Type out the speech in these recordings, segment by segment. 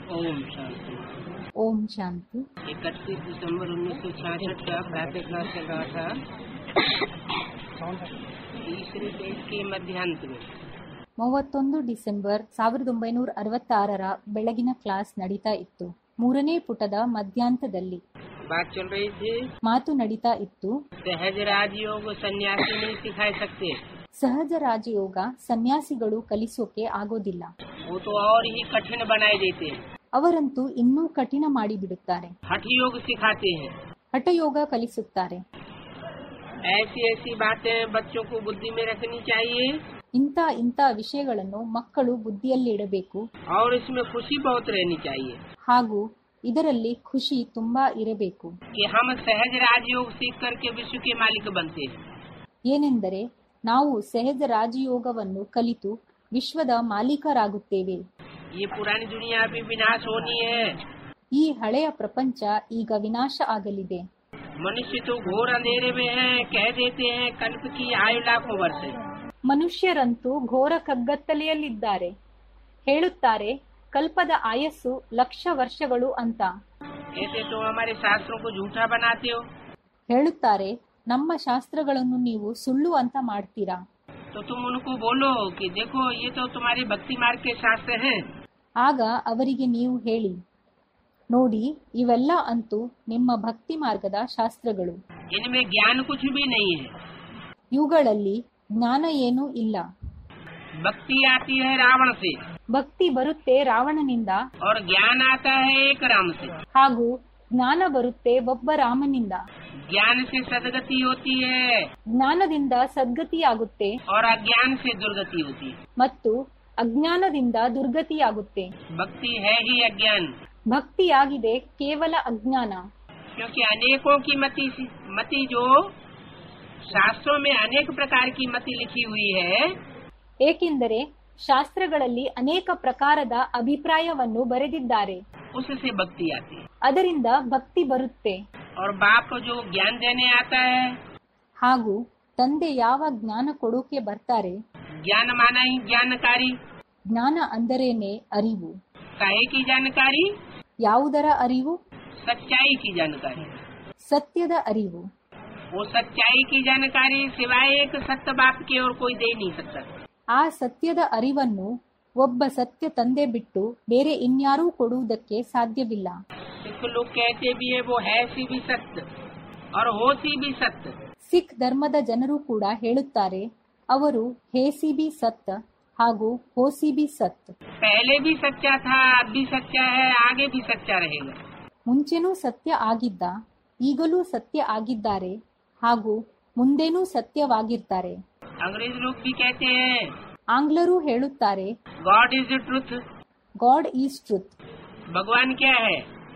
ओम शांति। ओम शांति। 31 दिसंबर 1966 का प्रातः क्लास चल रहा था तीसरे पेज के मध्यांत में। 31 ಡಿಸೆಂಬರ್ 1966ರ ಬೆಳಗಿನ ಕ್ಲಾಸ್ ನಡೀತಾ ಇತ್ತು. 3ನೇ ಪುಟದ ಮಧ್ಯಾಂತದಲ್ಲಿ बात चल रही थी, ಮಾತು ನಡೀತಾ ಇತ್ತು. सहज राजयोग सन्यासी नहीं सिखा सकते, ಸಹಜ ರಾಜಯೋಗ ಸನ್ಯಾಸಿಗಳು ಕಲಿಸೋಕೆ ಆಗೋದಿಲ್ಲ. वो तो और ही कठिन बनाए देते हैं। ಅವರಂತೂ ಇನ್ನೂ ಕಠಿಣ ಮಾಡಿಬಿಡುತ್ತಾರೆ. हठ योग सिखाते हैं। ಹಠಯೋಗ ಕಲಿಸುತ್ತಾರೆ. ऐसी ऐसी बातें बच्चों को बुद्धि में रखनी चाहिए ಇಂಥ ವಿಷಯಗಳನ್ನು ಮಕ್ಕಳು ಬುದ್ಧಿಯಲ್ಲಿ ಇಡಬೇಕು. और इसमें खुशी बहुत रहनी चाहिए ಹಾಗೂ ಇದರಲ್ಲಿ ಖುಷಿ ತುಂಬಾ ಇರಬೇಕು. कि हम सहज राजयोग सीख करके विश्व के मालिक बनते हैं। ಏನೆಂದರೆ ನಾವು ಸಹಜ ರಾಜಯೋಗವನ್ನು ಕಲಿತು ವಿಶ್ವದ ಮಾಲೀಕರಾಗುತ್ತೇವೆ. ये पुरानी दुनिया भी विनाश होनी है। ಈ ಹಳೆಯ ಪ್ರಪಂಚ ಈಗ ವಿನಾಶ ಆಗಲಿದೆ. मनुष्य तो घोर अंधेरे में है, कह देते हैं कल्प की आयु लाखों वर्ष है। ಮನುಷ್ಯರಂತೂ ಘೋರ ಕಗ್ಗತ್ತಲೆಯಲ್ಲಿದ್ದಾರೆ. ಹೇಳುತ್ತಾರೆ ಕಲ್ಪದ ಆಯಸ್ಸು ಲಕ್ಷ ವರ್ಷಗಳು ಅಂತ. ऐसे तो हमारे शास्त्रों को झूठा बनाते हो। ಹೇಳುತ್ತಾರೆ ನಮ್ಮ ಶಾಸ್ತ್ರಗಳನ್ನು ನೀವು ಸುಳ್ಳು ಅಂತ ಮಾಡ್ತೀರಾ. तो तुम उनको बोलो कि देखो ये तो तुम्हारे भक्ति मार्ग के शास्त्र हैं। ಆಗ ಅವರಿಗೆ ನೀವು ಹೇಳಿ, ನೋಡಿ ಇವೆಲ್ಲ ಅಂತೂ ನಿಮ್ಮ ಭಕ್ತಿ ಮಾರ್ಗದ ಶಾಸ್ತ್ರಗಳು. इनमें ज्ञान कुछ भी नहीं है। ಇವುಗಳಲ್ಲಿ ಜ್ಞಾನ ಏನೂ ಇಲ್ಲ. भक्ति आती है रावण से ಭಕ್ತಿ ಬರುತ್ತೆ ರಾವಣನಿಂದ, और ज्ञान आता है एक राम से। ಹಾಗೂ ಜ್ಞಾನ ಬರುತ್ತೆ ಒಬ್ಬ ರಾಮನಿಂದ. ज्ञान से सदगति होती है ಜ್ಞಾನದಿಂದ ಸದ್ಗತಿಯಾಗುತ್ತೆ और अज्ञान से दुर्गति होती है। ಮತ್ತು ಅಜ್ಞಾನದಿಂದ ದುರ್ಗತಿಯಾಗುತ್ತೆ. भक्ति है ही अज्ञान, ಭಕ್ತಿಯಾಗಿದೆ ಕೇವಲ ಅಜ್ಞಾನ. क्योंकि अनेकों की मति जो शास्त्रों में अनेक प्रकार की मति लिखी हुई है, ಏಕೆಂದರೆ ಶಾಸ್ತ್ರಗಳಲ್ಲಿ ಅನೇಕ ಪ್ರಕಾರದ ಅಭಿಪ್ರಾಯವನ್ನು ಬರೆದಿದ್ದಾರೆ. उससे भक्ति आती है। ಅದರಿಂದ ಭಕ್ತಿ ಬರುತ್ತೆ. और बाप जो ज्ञान देने आता है, ಹಾಗೂ ತಂದೆ ಯಾವ ಜ್ಞಾನ ಕೊಡೋಕೆ ಬರ್ತಾರೆ, ज्ञान माना ही जानकारी। ಜ್ಞಾನ ಅಂದರೇನೆ ಅರಿವು. काहे की जानकारी? ಯಾವುದರ ಅರಿವು? सच्चाई की जानकारी। ಸತ್ಯದ ಅರಿವು. वो सच्चाई की जानकारी सिवाय एक सत्य बाप के और कोई दे नहीं सकता। ಆ ಸತ್ಯದ ಅರಿವನ್ನು ಒಬ್ಬ ಸತ್ಯ ತಂದೆ ಬಿಟ್ಟು ಬೇರೆ ಇನ್ಯಾರೂ ಕೊಡುವುದಕ್ಕೆ ಸಾಧ್ಯವಿಲ್ಲ. सिख लोग कहते भी है वो है सी भी सत्य और हो सी भी सत्य। ಸಿಖ್ ಧರ್ಮದ ಜನರು ಕೂಡ ಹೇಳುತ್ತಾರೆ ಅವರು ಹೇಸಿ ಬಿ ಸತ್ ಹಾಗೂ ಹೋಸಿ ಬಿ ಸತ್. पहले भी सच्चा था, अब भी सच्चा है, आगे भी सच्चा रहेगा। ಮುಂಚೆನೂ ಸತ್ಯ ಆಗಿದ್ದ, ಈಗಲೂ ಸತ್ಯ ಆಗಿದ್ದಾರೆ, ಹಾಗೂ ಮುಂದೇನೂ ಸತ್ಯವಾಗಿರ್ತಾರೆ. अंग्रेज लोग भी कहते हैं ಆಂಗ್ಲರು ಹೇಳುತ್ತಾರೆ God is truth. God is truth. भगवान क्या है?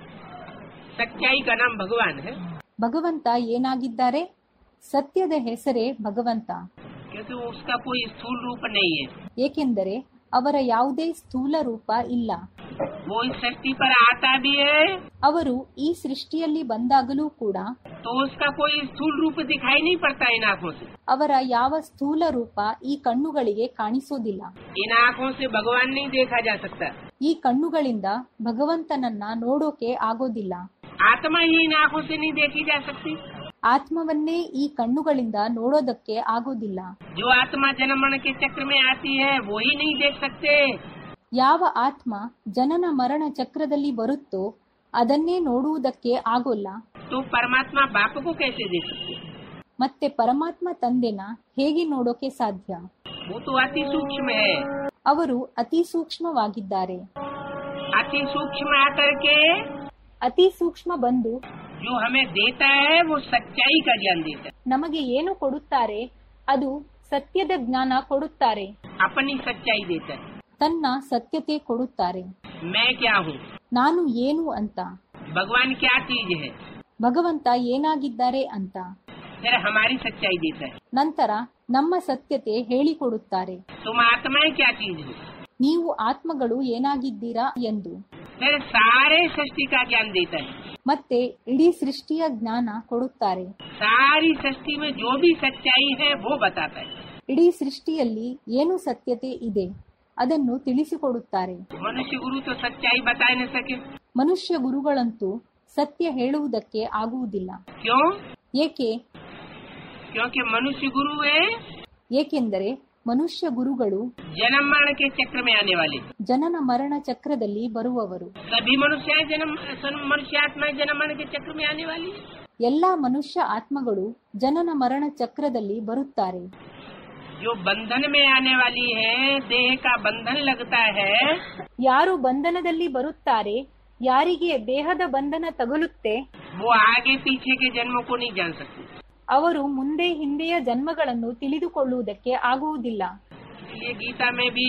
सच्चाई का नाम भगवान है, ಭಗವಂತ ಏನಾಗಿದ್ದಾರೆ? ಸತ್ಯದ ಹೆಸರೇ ಭಗವಂತ. क्योंकि उसका कोई स्थूल रूप नहीं है। ಏಕೆಂದರೆ ಅವರ ಯಾವುದೇ ಸ್ಥೂಲ ರೂಪ ಇಲ್ಲ. वो इस सृष्टि पर आता भी है ಅವರು ಈ ಸೃಷ್ಟಿಯಲ್ಲಿ ಬಂದಾಗಲೂ ಕೂಡ तो उसका कोई स्थूल रूप दिखाई नहीं पड़ता इन आँखों से। ಅವರ ಯಾವ ಸ್ಥೂಲ ರೂಪ ಈ ಕಣ್ಣುಗಳಿಗೆ ಕಾಣಿಸೋದಿಲ್ಲ. इन आँखों से भगवान नहीं देखा जा सकता। ಈ ಕಣ್ಣುಗಳಿಂದ ಭಗವಂತನನ್ನ ನೋಡೋಕೆ ಆಗೋದಿಲ್ಲ. आत्मा ही इन आँखों से नहीं देखी जा सकती। ಆತ್ಮವನ್ನೇ ಈ ಕಣ್ಣುಗಳಿಂದ ನೋಡೋದಕ್ಕೆ ಆಗೋದಿಲ್ಲ. जो आत्मा जन्म मरण के चक्र में आती है वो ही नहीं देख सकते। ಯಾವ ಆತ್ಮ ಜನನ ಮರಣ ಚಕ್ರದಲ್ಲಿ ಬರುತ್ತೋ ಅದನ್ನೇ ನೋಡುವುದಕ್ಕೆ ಆಗೋಲ್ಲ. तो परमात्मा बाप को कैसे देख सकते? ಮತ್ತೆ ಪರಮಾತ್ಮ ತಂದೆನ ಹೇಗೆ ನೋಡೋಕೆ ಸಾಧ್ಯ? वो तो अति सूक्ष्म है। ಅವರು ಅತಿ ಸೂಕ್ಷ್ಮವಾಗಿದ್ದಾರೆ. अति सूक्ष्म आकर के ಅತಿ ಸೂಕ್ಷ್ಮ ಬಂದು जो हमें देता है वो सच्चाई का ज्ञान देता है। ನಮಗೆ ಏನು ಕೊಡುತ್ತಾರೆ? ಅದು ಸತ್ಯದ ಜ್ಞಾನ ಕೊಡುತ್ತಾರೆ. अपनी सच्चाई देता है। ತನ್ನ ಸತ್ಯತೆ ಕೊಡುತ್ತಾರೆ. मैं क्या हूँ? ನಾನು ಏನು ಅಂತ. भगवान क्या चीज है? ಭಗವಂತ ಏನಾಗಿದ್ದಾರೆ ಅಂತ. फिर हमारी सच्चाई देता है। ನಂತರ ನಮ್ಮ ಸತ್ಯತೆ ಹೇಳಿಕೊಡುತ್ತಾರೆ. तुम आत्माएं क्या चीज हो? ನೀವು ಆತ್ಮಗಳು ಏನಾಗಿದ್ದೀರಾ ಎಂದು. फिर सारे सृष्टि का ज्ञान देता है। ಮತ್ತೆ ಇಡೀ ಸೃಷ್ಟಿಯ ಜ್ಞಾನ ಕೊಡುತ್ತಾರೆ. सारी सृष्टि में जो भी सच्चाई है वो बताता है। ಇಡೀ ಸೃಷ್ಟಿಯಲ್ಲಿ ಏನು ಸತ್ಯತೆ ಇದೆ ಅದನ್ನು ತಿಳಿಸಿಕೊಡುತ್ತಾರೆ. मनुष्य गुरु तो सच्चाई बता न सके। ಮನುಷ್ಯ ಗುರುಗಳಂತೂ ಸತ್ಯ ಹೇಳುವುದಕ್ಕೆ ಆಗುವುದಿಲ್ಲ. क्यों? ಏಕೆ? क्योंकि मनुष्य गुरु है ಏಕೆಂದರೆ ಮನುಷ್ಯ ಗುರುಗಳು जन्म मरण के चक्र में आने वाले। ಜನನ ಮರಣ ಚಕ್ರದಲ್ಲಿ ಬರುವವರು. सभी मनुष्यात्माएं जन्म मरण के चक्र में आने वाली। ಎಲ್ಲಾ ಮನುಷ್ಯ ಆತ್ಮಗಳು ಜನನ ಮರಣ ಚಕ್ರದಲ್ಲಿ ಬರುತ್ತಾರೆ. जो बंधन में आने वाली है, देह का बंधन लगता है, ಯಾರು ಬಂಧನದಲ್ಲಿ ಬರುತ್ತಾರೆ, ಯಾರಿಗೆ ದೇಹದ ಬಂಧನ ತಗುಲುತ್ತೆ, वो आगे पीछे के जन्मों को नहीं जान सकते। ಅವರು ಮುಂದೆ ಹಿಂದೆಯ ಜನ್ಮಗಳನ್ನು ತಿಳಿದುಕೊಳ್ಳುವುದಕ್ಕೆ ಆಗುವುದಿಲ್ಲ. इसलिए गीता में भी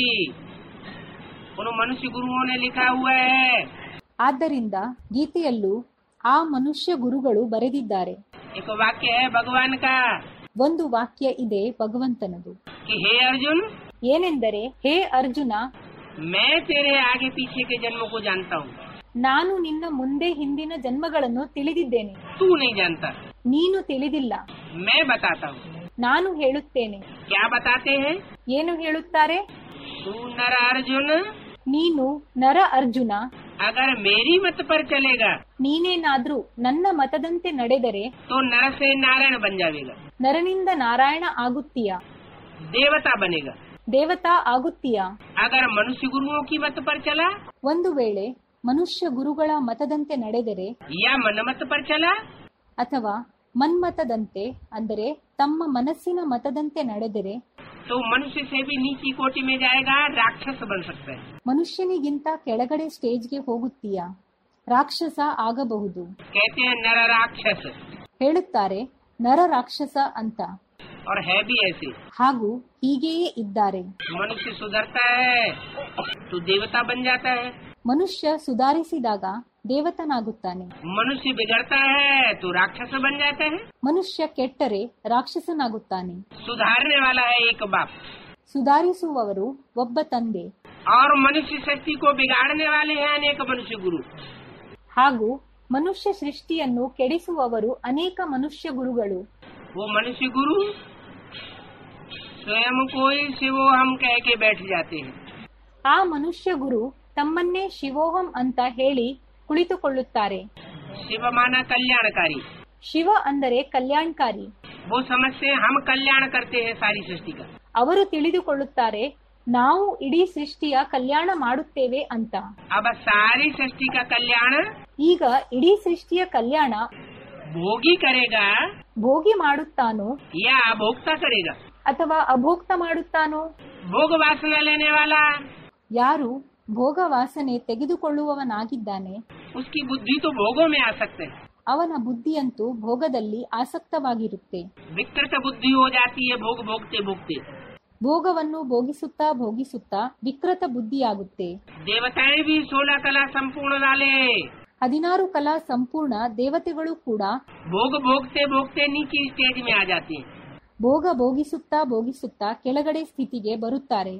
उन मनुष्य गुरुओं ने लिखा हुआ है। ಆದ್ದರಿಂದ ಗೀತೆಯಲ್ಲೂ ಆ ಮನುಷ್ಯ ಗುರುಗಳು ಬರೆದಿದ್ದಾರೆ. एक वाक्य है भगवान का ಒಂದು ವಾಕ್ಯ ಇದೆ ಭಗವಂತನದು. कि हे अर्जुन, ಏನೆಂದರೆ, ಹೇ ಅರ್ಜುನ, मैं तेरे आगे पीछे के जन्मों को जानता हूँ, ನಾನು ನಿನ್ನ ಮುಂದೆ ಹಿಂದಿನ ಜನ್ಮಗಳನ್ನು ತಿಳಿದಿದ್ದೇನೆ, तू नहीं जानता, ನೀನು ತಿಳಿದಿಲ್ಲ. मैं बताता हूँ। ನಾನು ಹೇಳುತ್ತೇನೆ. क्या बताते हैं? ಏನು ಹೇಳುತ್ತಾರೆ? तू नर अर्जुन, ನೀನು ನರ ಅರ್ಜುನ, अगर मेरी मत पर चलेगा ನೀನೇನಾದ್ರೂ ನನ್ನ ಮತದಂತೆ ನಡೆದರೆ तो नर से नारायण बन जाएगा, ನರನಿಂದ ನಾರಾಯಣ ಆಗುತ್ತೀಯಾ, देवता बनेगा। ದೇವತಾ ಆಗುತ್ತೀಯಾ. अगर मनुष्य गुरुओं की मत पर चला ಒಂದು ವೇಳೆ ಮನುಷ್ಯ ಗುರುಗಳ ಮತದಂತೆ ನಡೆದರೆ या मन मत पर चला ಅಥವಾ ಮನ್ಮತದಂತೆ ಅಂದರೆ ತಮ್ಮ ಮನಸ್ಸಿನ ಮತದಂತೆ ನಡೆದರೆ तो मनुष्य से भी नीची कोटि में जाएगा, राक्षस बन सकता है। ಮನುಷ್ಯನಿಗಿಂತ ಕೆಳಗಡೆ ಸ್ಟೇಜ್ಗೆ ಹೋಗುತ್ತೀಯಾ, ರಾಕ್ಷಸ ಆಗಬಹುದು. कहते हैं नर राक्षस, ಹೇಳುತ್ತಾರೆ ನರ ರಾಕ್ಷಸ ಅಂತ. और है भी ऐसे। ಹಾಗೂ ಹೀಗೆಯೇ ಇದ್ದಾರೆ. मनुष्य सुधरता है तो देवता बन जाता है, ಮನುಷ್ಯ ಸುಧಾರಿಸಿದಾಗ ದೇವತನಾಗುತ್ತಾನೆ. मनुष्य बिगड़ता है तो राक्षस बन जाता है। ಮನುಷ್ಯ ಕೆಟ್ಟರೆ ರಾಕ್ಷಸನಾಗುತ್ತಾನೆ. सुधारने वाला है एक बाप, ಸುಧಾರಿಸುವವರು ಒಬ್ಬ ತಂದೆ. और मनुष्य शक्ति को बिगाड़ने वाले हैं अनेक मनुष्य गुरु। ಹಾಗೂ ಮನುಷ್ಯ ಸೃಷ್ಟಿಯನ್ನು ಕೆಡಿಸುವವರು ಅನೇಕ ಮನುಷ್ಯ ಗುರುಗಳು. वो मनुष्य गुरु स्वयं को ही शिवो हम कह के बैठ जाते हैं। ಆ ಮನುಷ್ಯ ಗುರು ತಮ್ಮನ್ನೇ ಶಿವೋಹಂ ಅಂತ ಹೇಳಿ ಕುಳಿತುಕೊಳ್ಳುತ್ತಾರೆ. शिव माना कल्याणकारी, ಶಿವ ಅಂದರೆ ಕಲ್ಯಾಣಕಾರಿ. वो समझते हैं हम कल्याण करते हैं सारी सृष्टि का। ಅವರು ತಿಳಿದುಕೊಳ್ಳುತ್ತಾರೆ ನಾವು ಇಡೀ ಸೃಷ್ಟಿಯ ಕಲ್ಯಾಣ ಮಾಡುತ್ತೇವೆ ಅಂತ. अब सारी सृष्टि का कल्याण ಈಗ ಇಡೀ ಸೃಷ್ಟಿಯ ಕಲ್ಯಾಣ भोगी करेगा ಭೋಗಿ ಮಾಡುತ್ತಾನೋ या अभोक्ता करेगा। ಅಥವಾ ಅಭೋಕ್ತ ಮಾಡುತ್ತಾನೋ. भोग वासना लेने वाला, ಯಾರು ಭೋಗ ವಾಸನೆ ತೆಗೆದುಕೊಳ್ಳುವವನಾಗಿದ್ದಾನೆ उसकी बुद्धि तो भोगों में आ सकते है, ಅವನ ಬುದ್ಧಿಯಂತೂ ಭೋಗದಲ್ಲಿ ಆಸಕ್ತವಾಗಿರುತ್ತೆ. विकृत बुद्धि हो जाती है भोग भोगते भोगते। ಭೋಗವನ್ನು ಭೋಗಿಸುತ್ತಾ ಭೋಗಿಸುತ್ತಾ ವಿಕೃತ ಬುದ್ಧಿಯಾಗುತ್ತೆ. देवताएं भी 16 कला संपूर्ण वाले 16 ಕಲಾ ಸಂಪೂರ್ಣ ದೇವತೆಗಳು ಕೂಡ भोग भोगते भोगते नीचे स्टेज में आ जाते हैं। ಭೋಗ ಭೋಗಿಸುತ್ತಾ ಭೋಗಿಸುತ್ತಾ ಕೆಳಗಡೆ ಸ್ಥಿತಿಗೆ ಬರುತ್ತಾರೆ.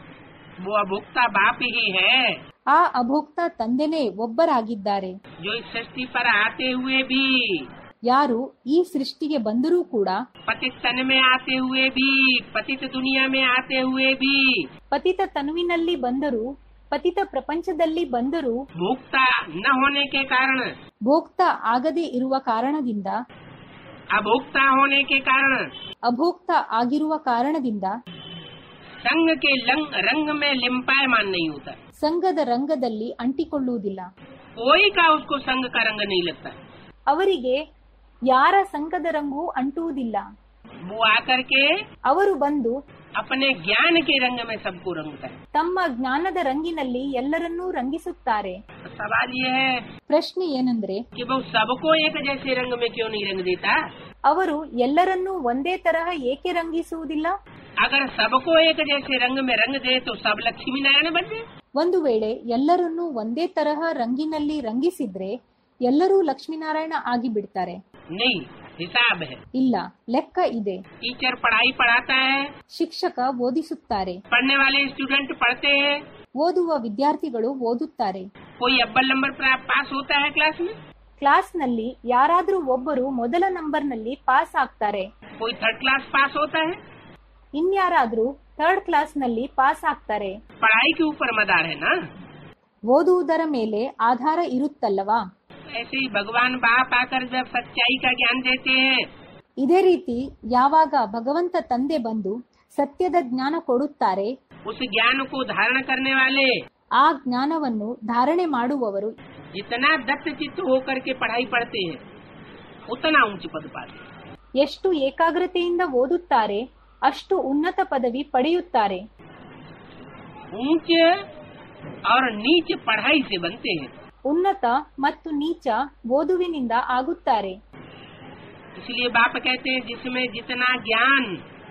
वो अभोक्ता बाप ही है ಆ ಅಭೋಕ್ತ ತಂದೆನೇ ಒಬ್ಬರಾಗಿದ್ದಾರೆ. जो इस सृष्टि पर आते हुए भी, ಯಾರು ಈ ಸೃಷ್ಟಿಗೆ ಬಂದರೂ ಕೂಡ, पतित तन में आते हुए भी, पतित दुनिया में आते हुए भी, ಪತಿತ ತನುವಿನಲ್ಲಿ ಬಂದರೂ ಪತಿತ ಪ್ರಪಂಚದಲ್ಲಿ ಬಂದರೂ भोक्ता न होने के कारण, ಭೋಕ್ತ ಆಗದೇ ಇರುವ ಕಾರಣದಿಂದ, अभोक्ता होने के कारण, ಅಭೋಕ್ತ ಆಗಿರುವ ಕಾರಣದಿಂದ संग के रंग में लिम्पायमान नहीं होता। ಸಂಘದ ರಂಗದಲ್ಲಿ ಅಂಟಿಕೊಳ್ಳುವುದಿಲ್ಲ. कोई का उसको संग का रंग नहीं लगता। ಅವರಿಗೆ ಯಾರ ಸಂಘದ ರಂಗೂ ಅಂಟುವುದಿಲ್ಲ. वो आकर के ಅವರು ಬಂದು अपने ज्ञान के रंग में सबको रंगता है। ತಮ್ಮ ಜ್ಞಾನದ ರಂಗಿನಲ್ಲಿ ಎಲ್ಲರನ್ನೂ ರಂಗಿಸುತ್ತಾರೆ. सवाल ये है ಪ್ರಶ್ನೆ ಏನೆಂದ್ರೆ, कि वो सबको एक जैसे रंग में क्यों नहीं रंग देता? ಅವರು ಎಲ್ಲರನ್ನೂ ಒಂದೇ ತರಹ ಏಕೆ ರಂಗಿಸುವುದಿಲ್ಲ? अगर सबको एक जैसे रंग में रंग दे तो सब लक्ष्मी नारायण बन जाए। ಒಂದು ವೇಳೆ ಎಲ್ಲರನ್ನೂ ಒಂದೇ ತರಹ ರಂಗಿನಲ್ಲಿ ರಂಗಿಸಿದ್ರೆ ಎಲ್ಲರೂ ಲಕ್ಷ್ಮೀನಾರಾಯಣ ಆಗಿ ಬಿಡ್ತಾರೆ. नहीं, हिसाब है। ಇಲ್ಲ, ಲೆಕ್ಕ ಇದೆ. टीचर पढ़ाई पढ़ाता है, ಶಿಕ್ಷಕ ಓದಿಸುತ್ತಾರೆ, पढ़ने वाले स्टूडेंट पढ़ते हैं, ಓದುವ ವಿದ್ಯಾರ್ಥಿಗಳು ಓದುತ್ತಾರೆ. कोई अव्वल नंबर पर पास होता है क्लास में, ಕ್ಲಾಸ್ನಲ್ಲಿ ಯಾರಾದ್ರೂ ಒಬ್ಬರು ಮೊದಲ ನಂಬರ್ನಲ್ಲಿ ಪಾಸ್ ಆಗ್ತಾರೆ, कोई थर्ड क्लास पास होता है, ಇನ್ಯಾರಾದ್ರೂ 3rd ಕ್ಲಾಸ್ನಲ್ಲಿ ಪಾಸ್ ಆಗ್ತಾರೆ. पढ़ाई के ऊपर मदार है ना, ಓದುವುದರ ಮೇಲೆ ಆಧಾರ ಇರುತ್ತಲ್ಲವಾ? ऐसे ही भगवान बाप आकर जब सच्चाई का ज्ञान देते हैं, ಇದೇ ರೀತಿ ಯಾವಾಗ ಭಗವಂತ ತಂದೆ ಬಂದು ಸತ್ಯದ ಜ್ಞಾನ ಕೊಡುತ್ತಾರೆ, उस ज्ञान को धारण करने वाले ಆ ಜ್ಞಾನವನ್ನು ಧಾರಣೆ ಮಾಡುವವರು जितना दत्त चित्त होकर के पढ़ाई पढ़ते हैं उतना ऊंच पद पाते हैं। ಎಷ್ಟು ಏಕಾಗ್ರತೆಯಿಂದ ಓದುತ್ತಾರೆ ಅಷ್ಟು ಉನ್ನತ ಪದವಿ ಪಡೆಯುತ್ತಾರೆ. ऊंच और नीच पढ़ाई से बनते हैं, ಉನ್ನತ ಮತ್ತು ನೀಚ ಓದುವಿನಿಂದ ಆಗುತ್ತಾರೆ. इसलिए बाप कहते हैं जिसमें जितना ज्ञान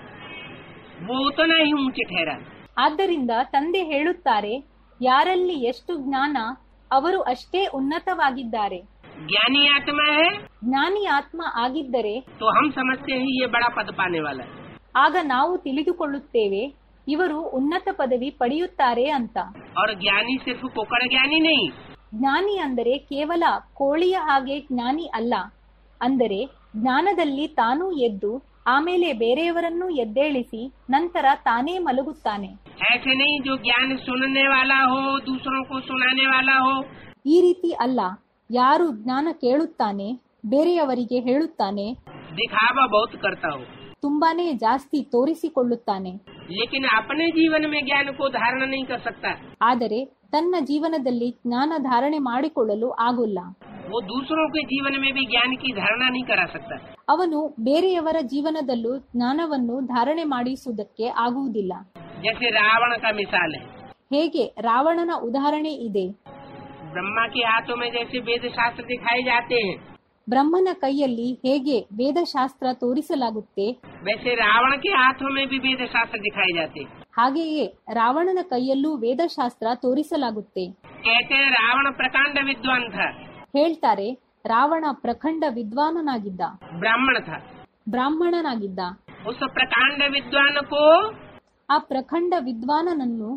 वो उतना ही ऊंचे ठहरा। ಆದ್ದರಿಂದ ತಂದೆ ಹೇಳುತ್ತಾರೆ, ಯಾರಲ್ಲಿ ಎಷ್ಟು ಜ್ಞಾನ ಅವರು ಅಷ್ಟೇ ಉನ್ನತವಾಗಿದ್ದಾರೆ. ज्ञानी आत्मा है ಜ್ಞಾನಿ ಆತ್ಮ ಆಗಿದ್ದರೆ तो हम समझते हैं ये बड़ा पद पाने वाला है, ಆಗ ನಾವು ತಿಳಿದುಕೊಳ್ಳುತ್ತೇವೆ ಇವರು ಉನ್ನತ ಪದವಿ ಪಡೆಯುತ್ತಾರೆ ಅಂತ. और ज्ञानी सिर्फ कोकड़ ज्ञानी नहीं, ಜ್ಞಾನಿ ಅಂದರೆ ಕೇವಲ ಕೋಳಿಯ ಹಾಗೆ ಜ್ಞಾನಿ ಅಲ್ಲ, ಅಂದರೆ ಜ್ಞಾನದಲ್ಲಿ ತಾನೂ ಎದ್ದು ಆಮೇಲೆ ಬೇರೆಯವರನ್ನು ಎದ್ದೇಳಿಸಿ ನಂತರ ತಾನೇ ಮಲಗುತ್ತಾನೆ. ऐसे नहीं जो ज्ञान सुनने वाला हो दूसरों को सुनाने वाला हो, ಈ ರೀತಿ ಅಲ್ಲ, ಯಾರು ಜ್ಞಾನ ಕೇಳುತ್ತಾನೆ ಬೇರೆಯವರಿಗೆ ಹೇಳುತ್ತಾನೆ, दिखावा बहुत करता हो, ತುಂಬಾನೇ ಜಾಸ್ತಿ ತೋರಿಸಿಕೊಳ್ಳುತ್ತಾನೆ, लेकिन अपने जीवन में ज्ञान को धारण नहीं कर सकता, ಆದರೆ ತನ್ನ ಜೀವನದಲ್ಲಿ ಜ್ಞಾನ ಧಾರಣೆ ಮಾಡಿಕೊಳ್ಳಲು ಆಗುಲ್ಲ. वो दूसरों के जीवन में भी ज्ञान की धारणा नहीं करा सकता। ಅವನು ಬೇರೆಯವರ ಜೀವನದಲ್ಲೂ ಜ್ಞಾನವನ್ನು ಧಾರಣೆ ಮಾಡಿಸುವುದಕ್ಕೆ ಆಗುವುದಿಲ್ಲ. जैसे रावण का मिसाल है, ಹೇಗೆ ರಾವಣನ ಉದಾಹರಣೆ ಇದೆ. ब्रह्मा के हाथों में जैसे वेद शास्त्र दिखाए जाते हैं, ಬ್ರಹ್ಮನ ಕೈಯಲ್ಲಿ ಹೇಗೆ ವೇದಶಾಸ್ತ್ರ ತೋರಿಸಲಾಗುತ್ತೆ, वैसे रावण के हाथों में भी वेद शास्त्र दिखाए जाते हैं। ಹಾಗೆಯೇ ರಾವಣನ ಕೈಯಲ್ಲೂ ವೇದಶಾಸ್ತ್ರ ತೋರಿಸಲಾಗುತ್ತೆ. कहते हैं रावण प्रकांड विद्वान था, ಹೇಳ್ತಾರೆ ರಾವಣ ಪ್ರಖಂಡ ವಿದ್ವಾನನಾಗಿದ್ದ, ब्राह्मण था। ಬ್ರಾಹ್ಮಣನಾಗಿದ್ದ. उस प्रकांड विद्वान को ಆ ಪ್ರಖಂಡ ವಿದ್ವಾನನನ್ನು